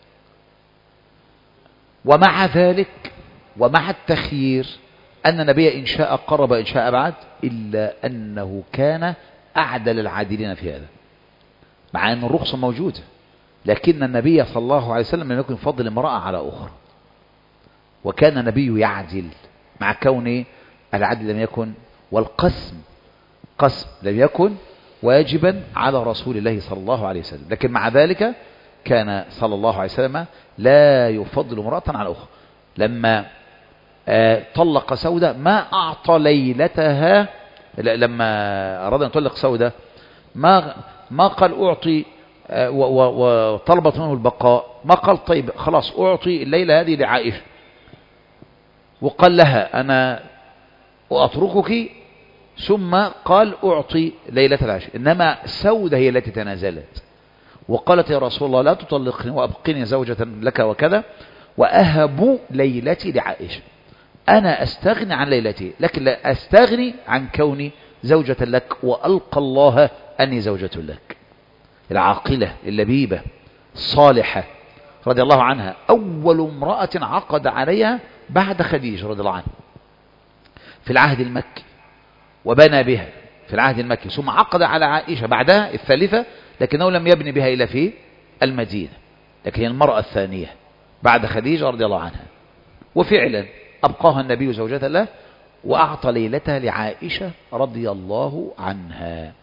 ومع ذلك ومع التخيير أن النبي إن شاء قرب إن شاء أبعد، إلا أنه كان أعدل العادلين في هذا، مع أن الرخصة موجودة، لكن النبي صلى الله عليه وسلم لم يكن يفضل امرأة على أخرى، وكان النبي يعدل مع كون العدل لم يكن والقسم قسم لم يكن واجبا على رسول الله صلى الله عليه وسلم، لكن مع ذلك كان صلى الله عليه وسلم لا يفضل امرأة على أخرى. لما آه طلق سودة ما أعطى ليلتها، لما أراد أن يطلق سودة ما ما قال أعطي آه وطلبت منه البقاء، ما قال طيب خلاص أعطي الليلة هذه لعائشة، وقال لها أنا أتركك، ثم قال أعطي ليلة العشاء. إنما سودة هي التي تنازلت وقالت يا رسول الله لا تطلقني وأبقني زوجة لك وكذا، وأهب ليلتي لعائشة، أنا أستغني عن ليلتي لكن لا أستغني عن كوني زوجة لك، وألقى الله أني زوجة لك. العاقلة اللبيبة الصالحة رضي الله عنها أول امرأة عقد عليها بعد خديجة رضي الله عنها في العهد المكي، وبنى بها في العهد المكي، ثم عقد على عائشة بعدها الثالثة، لكنه لم يبني بها إلا في المدينة، لكن هي المرأة الثانية بعد خديجة رضي الله عنها. وفعلا أبقاها النبي زوجة له وأعطى ليلتها لعائشة رضي الله عنها.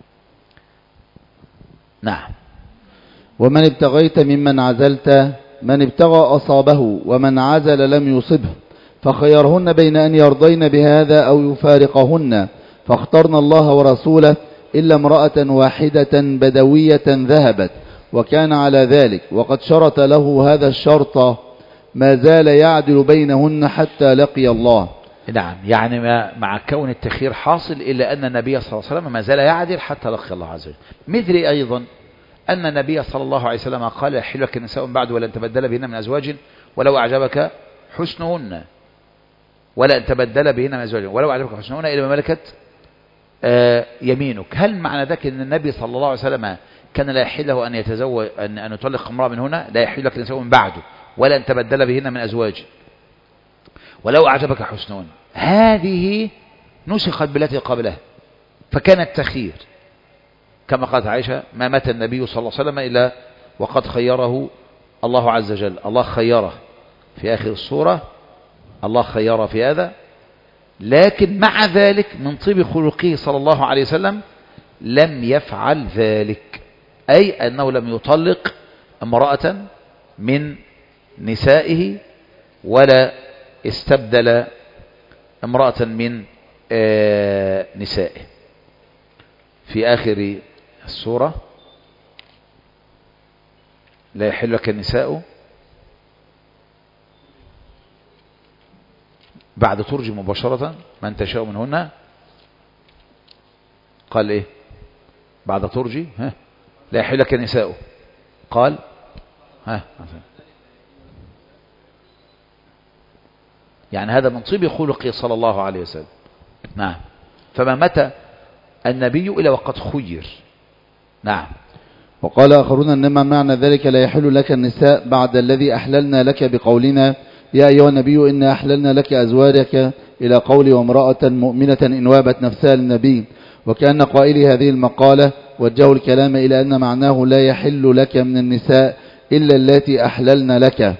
نعم. ومن ابتغيت ممن عزلت، من ابتغى أصابه ومن عزل لم يصبه، فخيرهن بين أن يرضين بهذا أو يفارقهن، فاخترن الله ورسوله إلا امرأة واحدة بدوية ذهبت وكان على ذلك، وقد شرط له هذا الشرط ما زال يعدل بينهن حتى لقي الله. نعم، يعني مع كون التخيير حاصل إلا أن النبي صلى الله عليه وسلم ما زال يعدل حتى لقي الله عز وجل. مثل أيضا أن النبي صلى الله عليه وسلم قال يحل لك النساء بعد ولن تبدل بهن من أزواج ولو أعجبك حسنهن، ولا أن تبدل بهن من أزواج ولو أعجبك حسنهن إلا ما ملكت آه يمينك. هل معنى ذلك أن النبي صلى الله عليه وسلم كان لا يحل له أن يتزوج أن, أن يطلق امرأة من هنا؟ لا يحل لك النساء من بعده ولا أن تبدل بهن من أزواج ولو أعجبك حسنهن. هذه نسخت بالتي قبلها فكان التخيير كما قالت عائشة ما مات النبي صلى الله عليه وسلم إلا وقد خيره الله عز وجل. الله خيره في آخر السورة، الله خيره في هذا، لكن مع ذلك من طيب خلقه صلى الله عليه وسلم لم يفعل ذلك، أي أنه لم يطلق امرأة من نسائه ولا استبدل امرأة من نسائه. في آخر السورة لا يحل لك النساء بعد ترجي مباشرة من تشاء منهن. قال ايه بعد ترجي؟ ها لا يحل لك النساء. قال ها يعني هذا من طيب خلقه صلى الله عليه وسلم. نعم. فما متى النبي إلا وقد خير. نعم. وقال آخرون إنما معنى ذلك لا يحل لك النساء بعد الذي أحللنا لك بقولنا يا أيها النبي إنا أحللنا لك أزواجك إلى قول وامرأة مؤمنة إن وابت نفسها للنبي، وكأن قائلي هذه المقالة وجهوا الكلام إلى أن معناه لا يحل لك من النساء إلا التي أحللنا لك.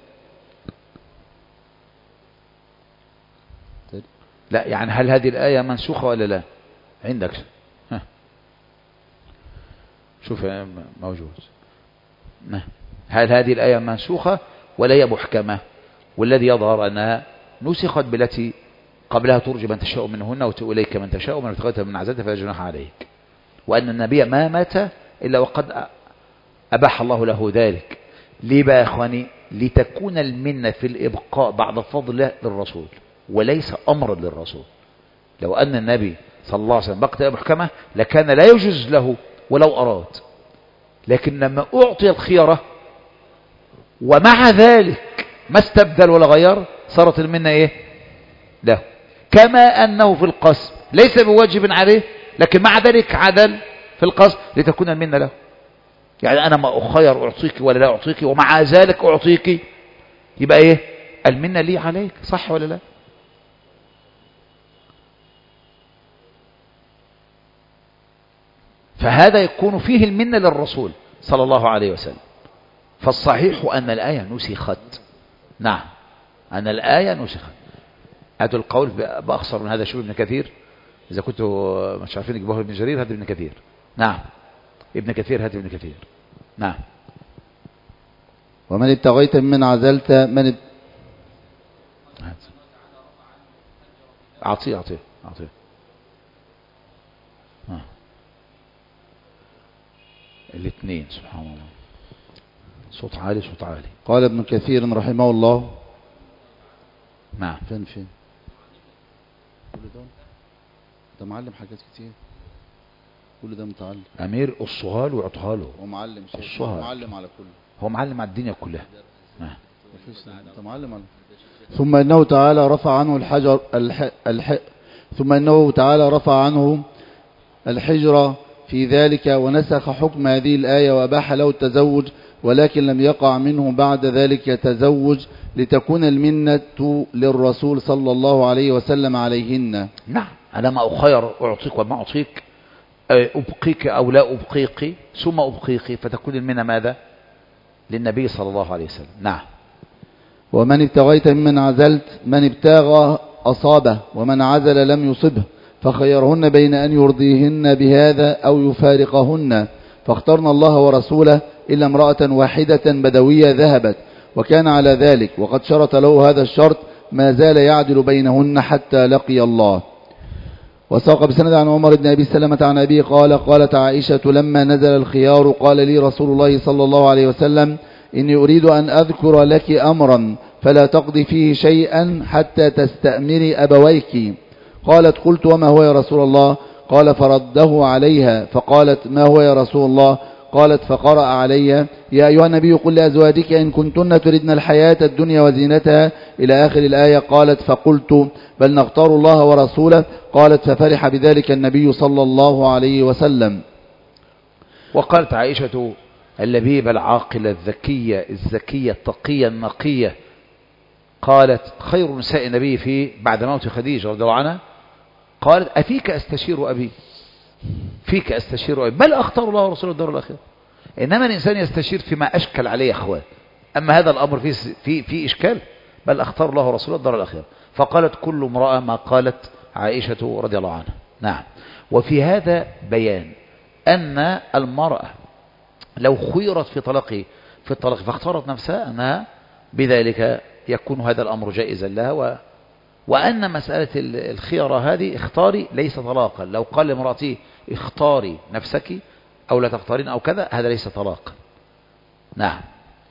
لا يعني هل هذه الآية منسوخة ولا لا عندك؟ ها. شوف موجود. هل هذه الآية منسوخة ولا هي محكمة؟ والذي يظهر أنها نسخت بالتي قبلها ترجي من تشاء منهن وتؤوي إليك من تشاء ومن ابتغيت من عزلت فلا جناح عليك، وأن النبي ما مات إلا وقد أباح الله له ذلك. ليه بقى يا أخواني؟ لتكون المنة في الإبقاء بعد فضل الله للرسول وليس أمرا للرسول. لو أن النبي صلى الله عليه وسلم بقي محكمة لكان لا يجوز له ولو أراد، لكن لما أعطي الخيرة ومع ذلك ما استبدل ولا غير صارت المنة إيه له. كما أنه في القسم ليس بواجب عليه لكن مع ذلك عدل في القسم لتكون المنة له. يعني أنا ما أخير أعطيك ولا لا أعطيك ومع ذلك أعطيك، يبقى إيه المنة لي عليك، صح ولا لا؟ فهذا يكون فيه المنة للرسول صلى الله عليه وسلم. فالصحيح أن الآية نسخت. نعم أن الآية نسخت. هذا القول بأخصر من هذا شو ابن كثير، إذا كنتوا مش عارفين تجيبوه ابن جرير هذا ابن كثير. نعم ابن كثير هذا ابن كثير. نعم. ومن ابتغيت من عزلت من اب... أعطيه أعطيه أعطيه آه. الاثنين سبحان الله، صوت عالي صوت عالي. قال ابن كثير رحمه الله. نعم. فين فين كل ده ده معلم حاجات كتير، كل ده متعلم. أمير الصهال وعطها له. هو معلم شيء، الصهال معلم على كله، هو معلم على الدنيا كلها. نعم. انت معلم على. ثم انه تعالى رفع عنه الحجر الح... الح... ثم انه تعالى رفع عنه الحجر في ذلك ونسخ حكم هذه الآية وأباح له التزوج، ولكن لم يقع منه بعد ذلك تزوج لتكون المنة للرسول صلى الله عليه وسلم عليهن. نعم. أنا ما أخير أعطيك وما أعطيك، أبقيك أو لا أبقيك ثم أبقيك، فتكون المنة ماذا؟ للنبي صلى الله عليه وسلم. نعم. ومن ابتغيت ممن عزلت، من ابتغى أصابه ومن عزل لم يصبه، فخيرهن بين أن يرضيهن بهذا أو يفارقهن، فاخترنا الله ورسوله إلا امرأة واحدة بدوية ذهبت وكان على ذلك، وقد شرط له هذا الشرط ما زال يعدل بينهن حتى لقي الله. وساق بسند عن عمر بن أبي سلمة عن أبيه قال قالت عائشة لما نزل الخيار قال لي رسول الله صلى الله عليه وسلم إني أريد أن أذكر لك أمرا فلا تقضي فيه شيئا حتى تستأمري أبويك. قالت قلت وما هو يا رسول الله؟ قال فرده عليها فقالت ما هو يا رسول الله؟ قالت فقرأ علي يا أيها النبي قل لأزواجك إن كنتن تردن الحياة الدنيا وزينتها إلى آخر الآية. قالت فقلت بل نختار الله ورسوله. قالت ففرح بذلك النبي صلى الله عليه وسلم. وقالت عائشة اللبيبة العاقلة الذكية الزكية التقية النقية، قالت خير نساء النبي في بعد موت خديجة رضي الله عنها، قالت أفيك أستشير أبي، فيك أستشير أبي، بل أختار الله ورسوله الدار الآخرة. إنما الإنسان يستشير فيما أشكل عليه أخوان، أما هذا الأمر فيه في في إشكال، بل أختار الله ورسوله الدار الآخرة. فقالت كل امرأة ما قالت عائشة رضي الله عنها. نعم. وفي هذا بيان أن المرأة لو خيرت في طلاقه في الطلاق فاختارت نفسها أنها بذلك يكون هذا الأمر جائزا لها، و وأن مسألة الخيرة هذه اختاري ليس طلاقا. لو قال لامرأتي اختاري نفسك أو لا تختارين أو كذا، هذا ليس طلاقا. نعم.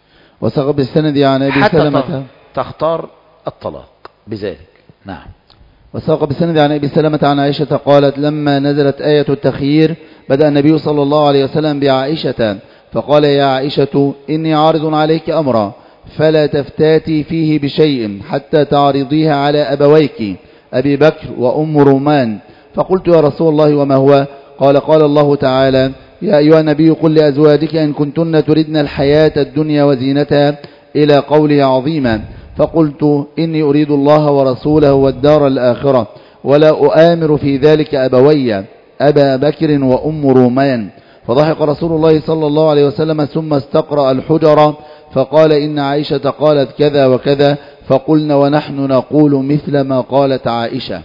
وساق بالسند عن أبي سلمة حتى تختار الطلاق بذلك. نعم. وساق بالسند عن أبي سلمة عن عائشة قالت لما نزلت آية التخيير بدأ النبي صلى الله عليه وسلم بعائشة فقال يا عائشة إني عارض عليك أمرا فلا تفتاتي فيه بشيء حتى تعرضيها على أبويك أبي بكر وأم رومان. فقلت يا رسول الله وما هو؟ قال قال الله تعالى يا أيها النبي قل لأزواجك إن كنتن تردن الحياة الدنيا وزينتها إلى قوله عظيما. فقلت إني أريد الله ورسوله والدار الآخرة ولا أؤامر في ذلك أبوي أبا بكر وأم رومان. فضحك رسول الله صلى الله عليه وسلم ثم استقرأ الحجر فقال إن عائشة قالت كذا وكذا، فقلنا ونحن نقول مثل ما قالت عائشة.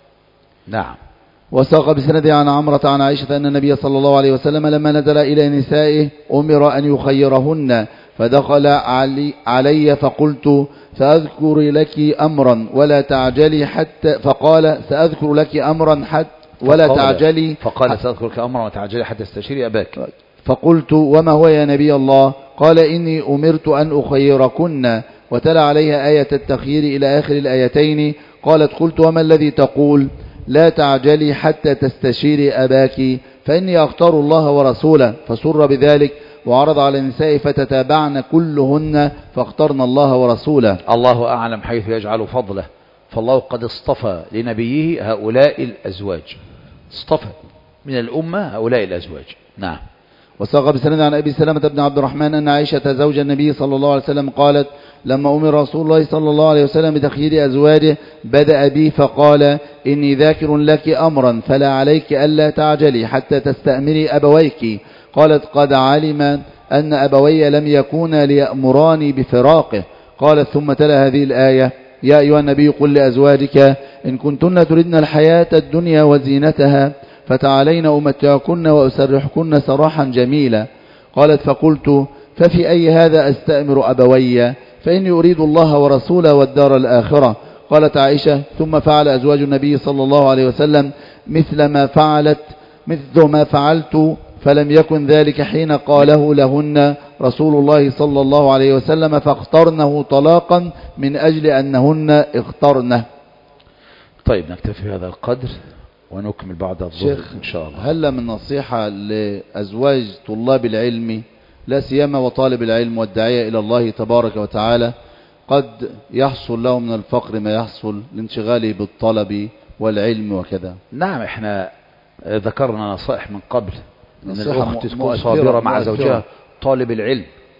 نعم. وساق بسند عن عمرة عن عائشة أن النبي صلى الله عليه وسلم لما نزل إلى نسائه أمر أن يخيرهن فدخل علي, علي فقلت سأذكر لك أمرا ولا تعجلي حتى فقال سأذكر لك أمرا حتى ولا تعجلي فقال سأذكر لك أمرا وتعجلي حتى استشيري أباك. فقلت وما هو يا نبي الله؟ قال إني أمرت أن أخيركن وتلا عليها آية التخيير إلى آخر الآيتين. قالت قلت وما الذي تقول؟ لا تعجلي حتى تستشيري أباك فإني أختار الله ورسوله. فسر بذلك وعرض على النساء فتتابعن كلهن فاخترن الله ورسوله. الله أعلم حيث يجعل فضله، فالله قد اصطفى لنبيه هؤلاء الأزواج، اصطفى من الأمة هؤلاء الأزواج. نعم. وساق بسند عن أبي سلمة بن عبد الرحمن أن عائشة زوج النبي صلى الله عليه وسلم قالت لما أمر رسول الله صلى الله عليه وسلم بتخيير أزواجه بدأ بي فقال إني ذاكر لك أمرا فلا عليك ألا تعجلي حتى تستأمري أبويك. قالت قد علم أن أبوي لم يكونا ليأمراني بفراقه. قالت ثم تلا هذه الآية يا أيها النبي قل لأزواجك إن كنتن تردن الحياة الدنيا وزينتها فتعالين أمتعكن وأسرحكن سراحا جميلا. قالت فقلت ففي أي هذا أستأمر أبوي فإني أريد الله ورسوله والدار الآخرة. قالت عائشة ثم فعل أزواج النبي صلى الله عليه وسلم مثل ما فعلت مثل ما فعلت فلم يكن ذلك حين قاله لهن رسول الله صلى الله عليه وسلم فاخترنه طلاقا من أجل أنهن اخترنه. طيب نكتفي هذا القدر ونكمل بعد الظهر إن شاء الله. هل من نصيحة لأزواج طلاب العلم لا سيما وطالب العلم والداعية إلى الله تبارك وتعالى قد يحصل له من الفقر ما يحصل لانشغاله بالطلب والعلم وكذا؟ نعم. احنا ذكرنا نصائح من قبل ان الأخت تكون صابرة مع زوجها طالب العلم.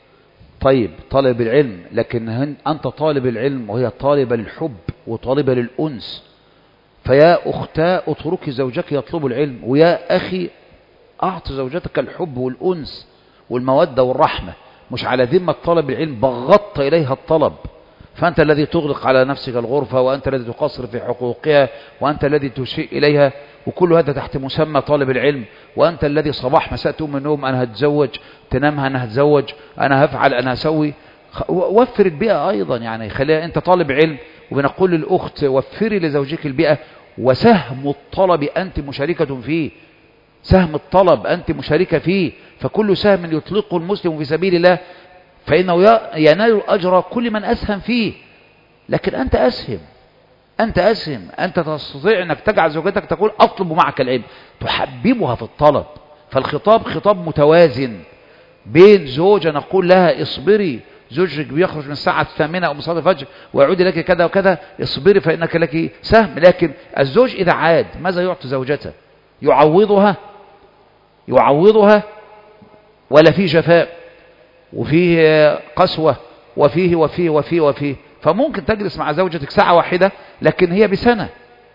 طيب طالب العلم، لكن أنت طالب العلم وهي طالبة للحب وطالبة للأنس، فيا أختاه اتركي زوجك يطلب العلم، ويا أخي أعط زوجتك الحب والأنس والمودة والرحمة، مش على ذمة طلب العلم بغضت إليها الطلب فأنت الذي تغلق على نفسك الغرفة، وأنت الذي تقصر في حقوقها، وأنت الذي تسيء إليها، وكل هذا تحت مسمى طالب العلم. وأنت الذي صباح مساء تقوم من النوم أنا هتزوج، تنامها أنا هتزوج، أنا هفعل، أنا هسوي. وفر البيئة أيضا، يعني خليها أنت طالب علم، وبنقول للأخت وفري لزوجك البيئة. وسهم الطلب أنت مشاركة فيه، سهم الطلب أنت مشاركة فيه، فكل سهم يطلقه المسلم في سبيل الله فإنه ينال أجر كل من أسهم فيه. لكن أنت أسهم، أنت أسهم، أنت تستطيع أنك تجعل زوجتك تقول أطلب معك العلم، تحببها في الطلب. فالخطاب خطاب متوازن بين زوجة نقول لها اصبري، زوجك بيخرج من الساعة الثامنة أو من صلاة الفجر ويعود لك كذا وكذا، اصبري فإنك لك سهم. لكن الزوج إذا عاد ماذا يعطي زوجته؟ يعوضها يعوضها ولا فيه جفاء وفيه قسوة وفيه وفيه وفيه وفيه؟ فممكن تجلس مع زوجتك ساعة واحدة لكن هي بسنة.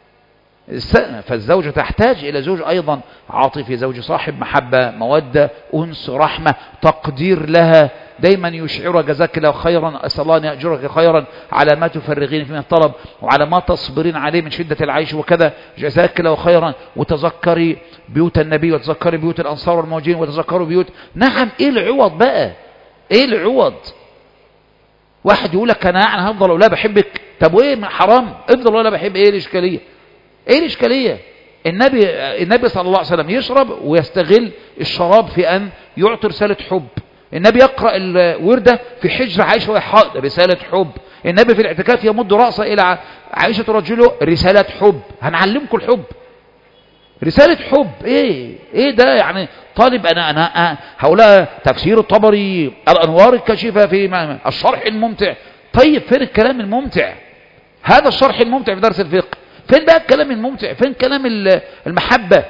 فالزوجة تحتاج إلى زوج أيضا عاطفي، زوج صاحب محبة، مودة، أنس، رحمة، تقدير لها، دايما يشعر جزاك الله خيرا، أسأل الله أن يأجرك خيرا على ما تفرغين فيه من الطلب وعلى ما تصبرين عليه من شدة العيش وكذا، جزاك الله خيرا. وتذكري بيوت النبي، وتذكري بيوت الأنصار والمهاجرين، وتذكروا بيوت. نعم، إيه العوض بقى؟ إيه العوض؟ واحد يقول لك أنا يعني هفضل أقول لا بحبك، طب وإيه حرام؟ افضل ولا بحب، إيه الإشكالية؟ ايه الاشكاليه؟ النبي النبي صلى الله عليه وسلم يشرب ويستغل الشراب في ان يعطي رساله حب. النبي يقرا الورده في حجر عائشه وهي حائض، رساله حب. النبي في الاعتكاف يمد راسه الى عائشه رجله، رساله حب. هنعلمكم الحب، رساله حب. ايه ايه ده يعني؟ طالب انا انا هؤلاء تفسير الطبري، الانوار الكاشفه في الشرح الممتع. طيب فين الكلام الممتع؟ هذا الشرح الممتع في درس الفقه، فين بقى الكلام الممتع؟ فين كلام المحبة؟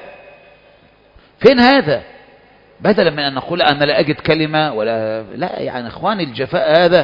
فين هذا؟ بدلا من أن نقول أنا لا أجد كلمة ولا لا، يعني إخواني الجفاء هذا،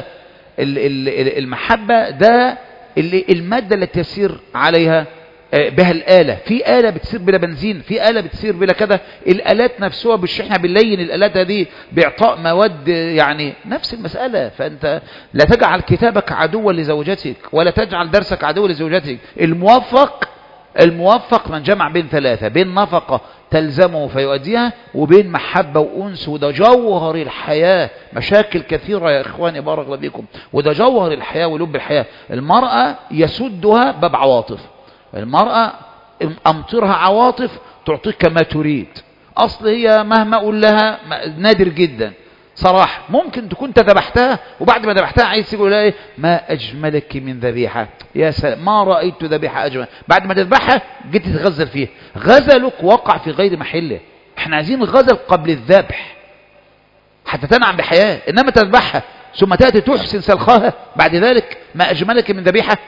المحبة ده المادة التي تسير عليها بها الآلة. في آلة بتسير بلا بنزين، في آلة بتسير بلا كذا. الآلات نفسها بالشحنة باللين، الآلات هذه بإعطاء مواد، يعني نفس المسألة. فأنت لا تجعل كتابك عدوا لزوجتك ولا تجعل درسك عدوا لزوجتك. الموفق الموفق من جمع بين ثلاثة، بين نفقة تلزمه فيؤديها، وبين محبة وأنس. وده جوهر الحياة. مشاكل كثيرة يا إخواني بارك الله بكم، وده جوهر الحياة ولب الحياة. المرأة يسدها باب عواطف. المرأة أمطرها عواطف تعطيك ما تريد. أصل هي مهما أقول لها نادر جدا صراحة. ممكن تكون تذبحتها وبعد ما ذبحتها عايز تقول لها إيه؟ ما أجملك من ذبيحة، يا سلام ما رأيت ذبيحة أجمل. بعد ما تذبحها جيت تتغزل فيها، غزلك وقع في غير محله. احنا عايزين الغزل قبل الذبح حتى تنعم بحياة، إنما تذبحها ثم تأتي تحسن سلخها بعد ذلك. ما أجملك من ذبيحة.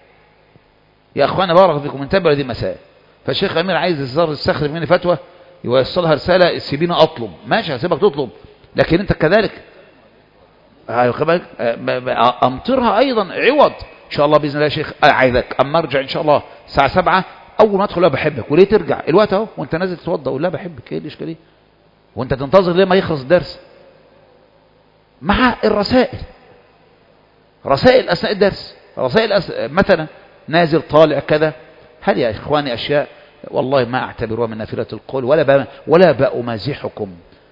يا أخوانا بارك فيكم، انتبهوا لهذه المسائل. فالشيخ أمير عايز الزار يستخرج مني فتوى يوصلها رسالة، سيبيني أطلب، ماشي هسيبك تطلب، لكن أنت كذلك أمطرها أيضا عوض. إن شاء الله بإذن الله يا شيخ أعيذك أما أرجع إن شاء الله الساعة سبعة، أول ما أدخل لا بحبك. وليه ترجع الوقت أهو وأنت نازل تتوضأ ولا بحبك؟ إيه الإشكالية؟ وأنت تنتظر ليه ما يخلص الدرس؟ مع الرسائل، رسائل أثناء الدرس، رسائل أس... مثلا نازل طالع كذا. هل يا إخواني أشياء والله ما أعتبرها من نافلة القول ولا ب... ولا بأمازحكم.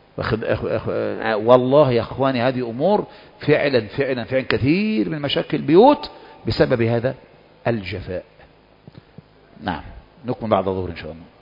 والله يا إخواني هذه أمور فعلا فعلا فعلا كثير من مشاكل البيوت بسبب هذا الجفاء. نعم نكمل بعد الظهر إن شاء الله.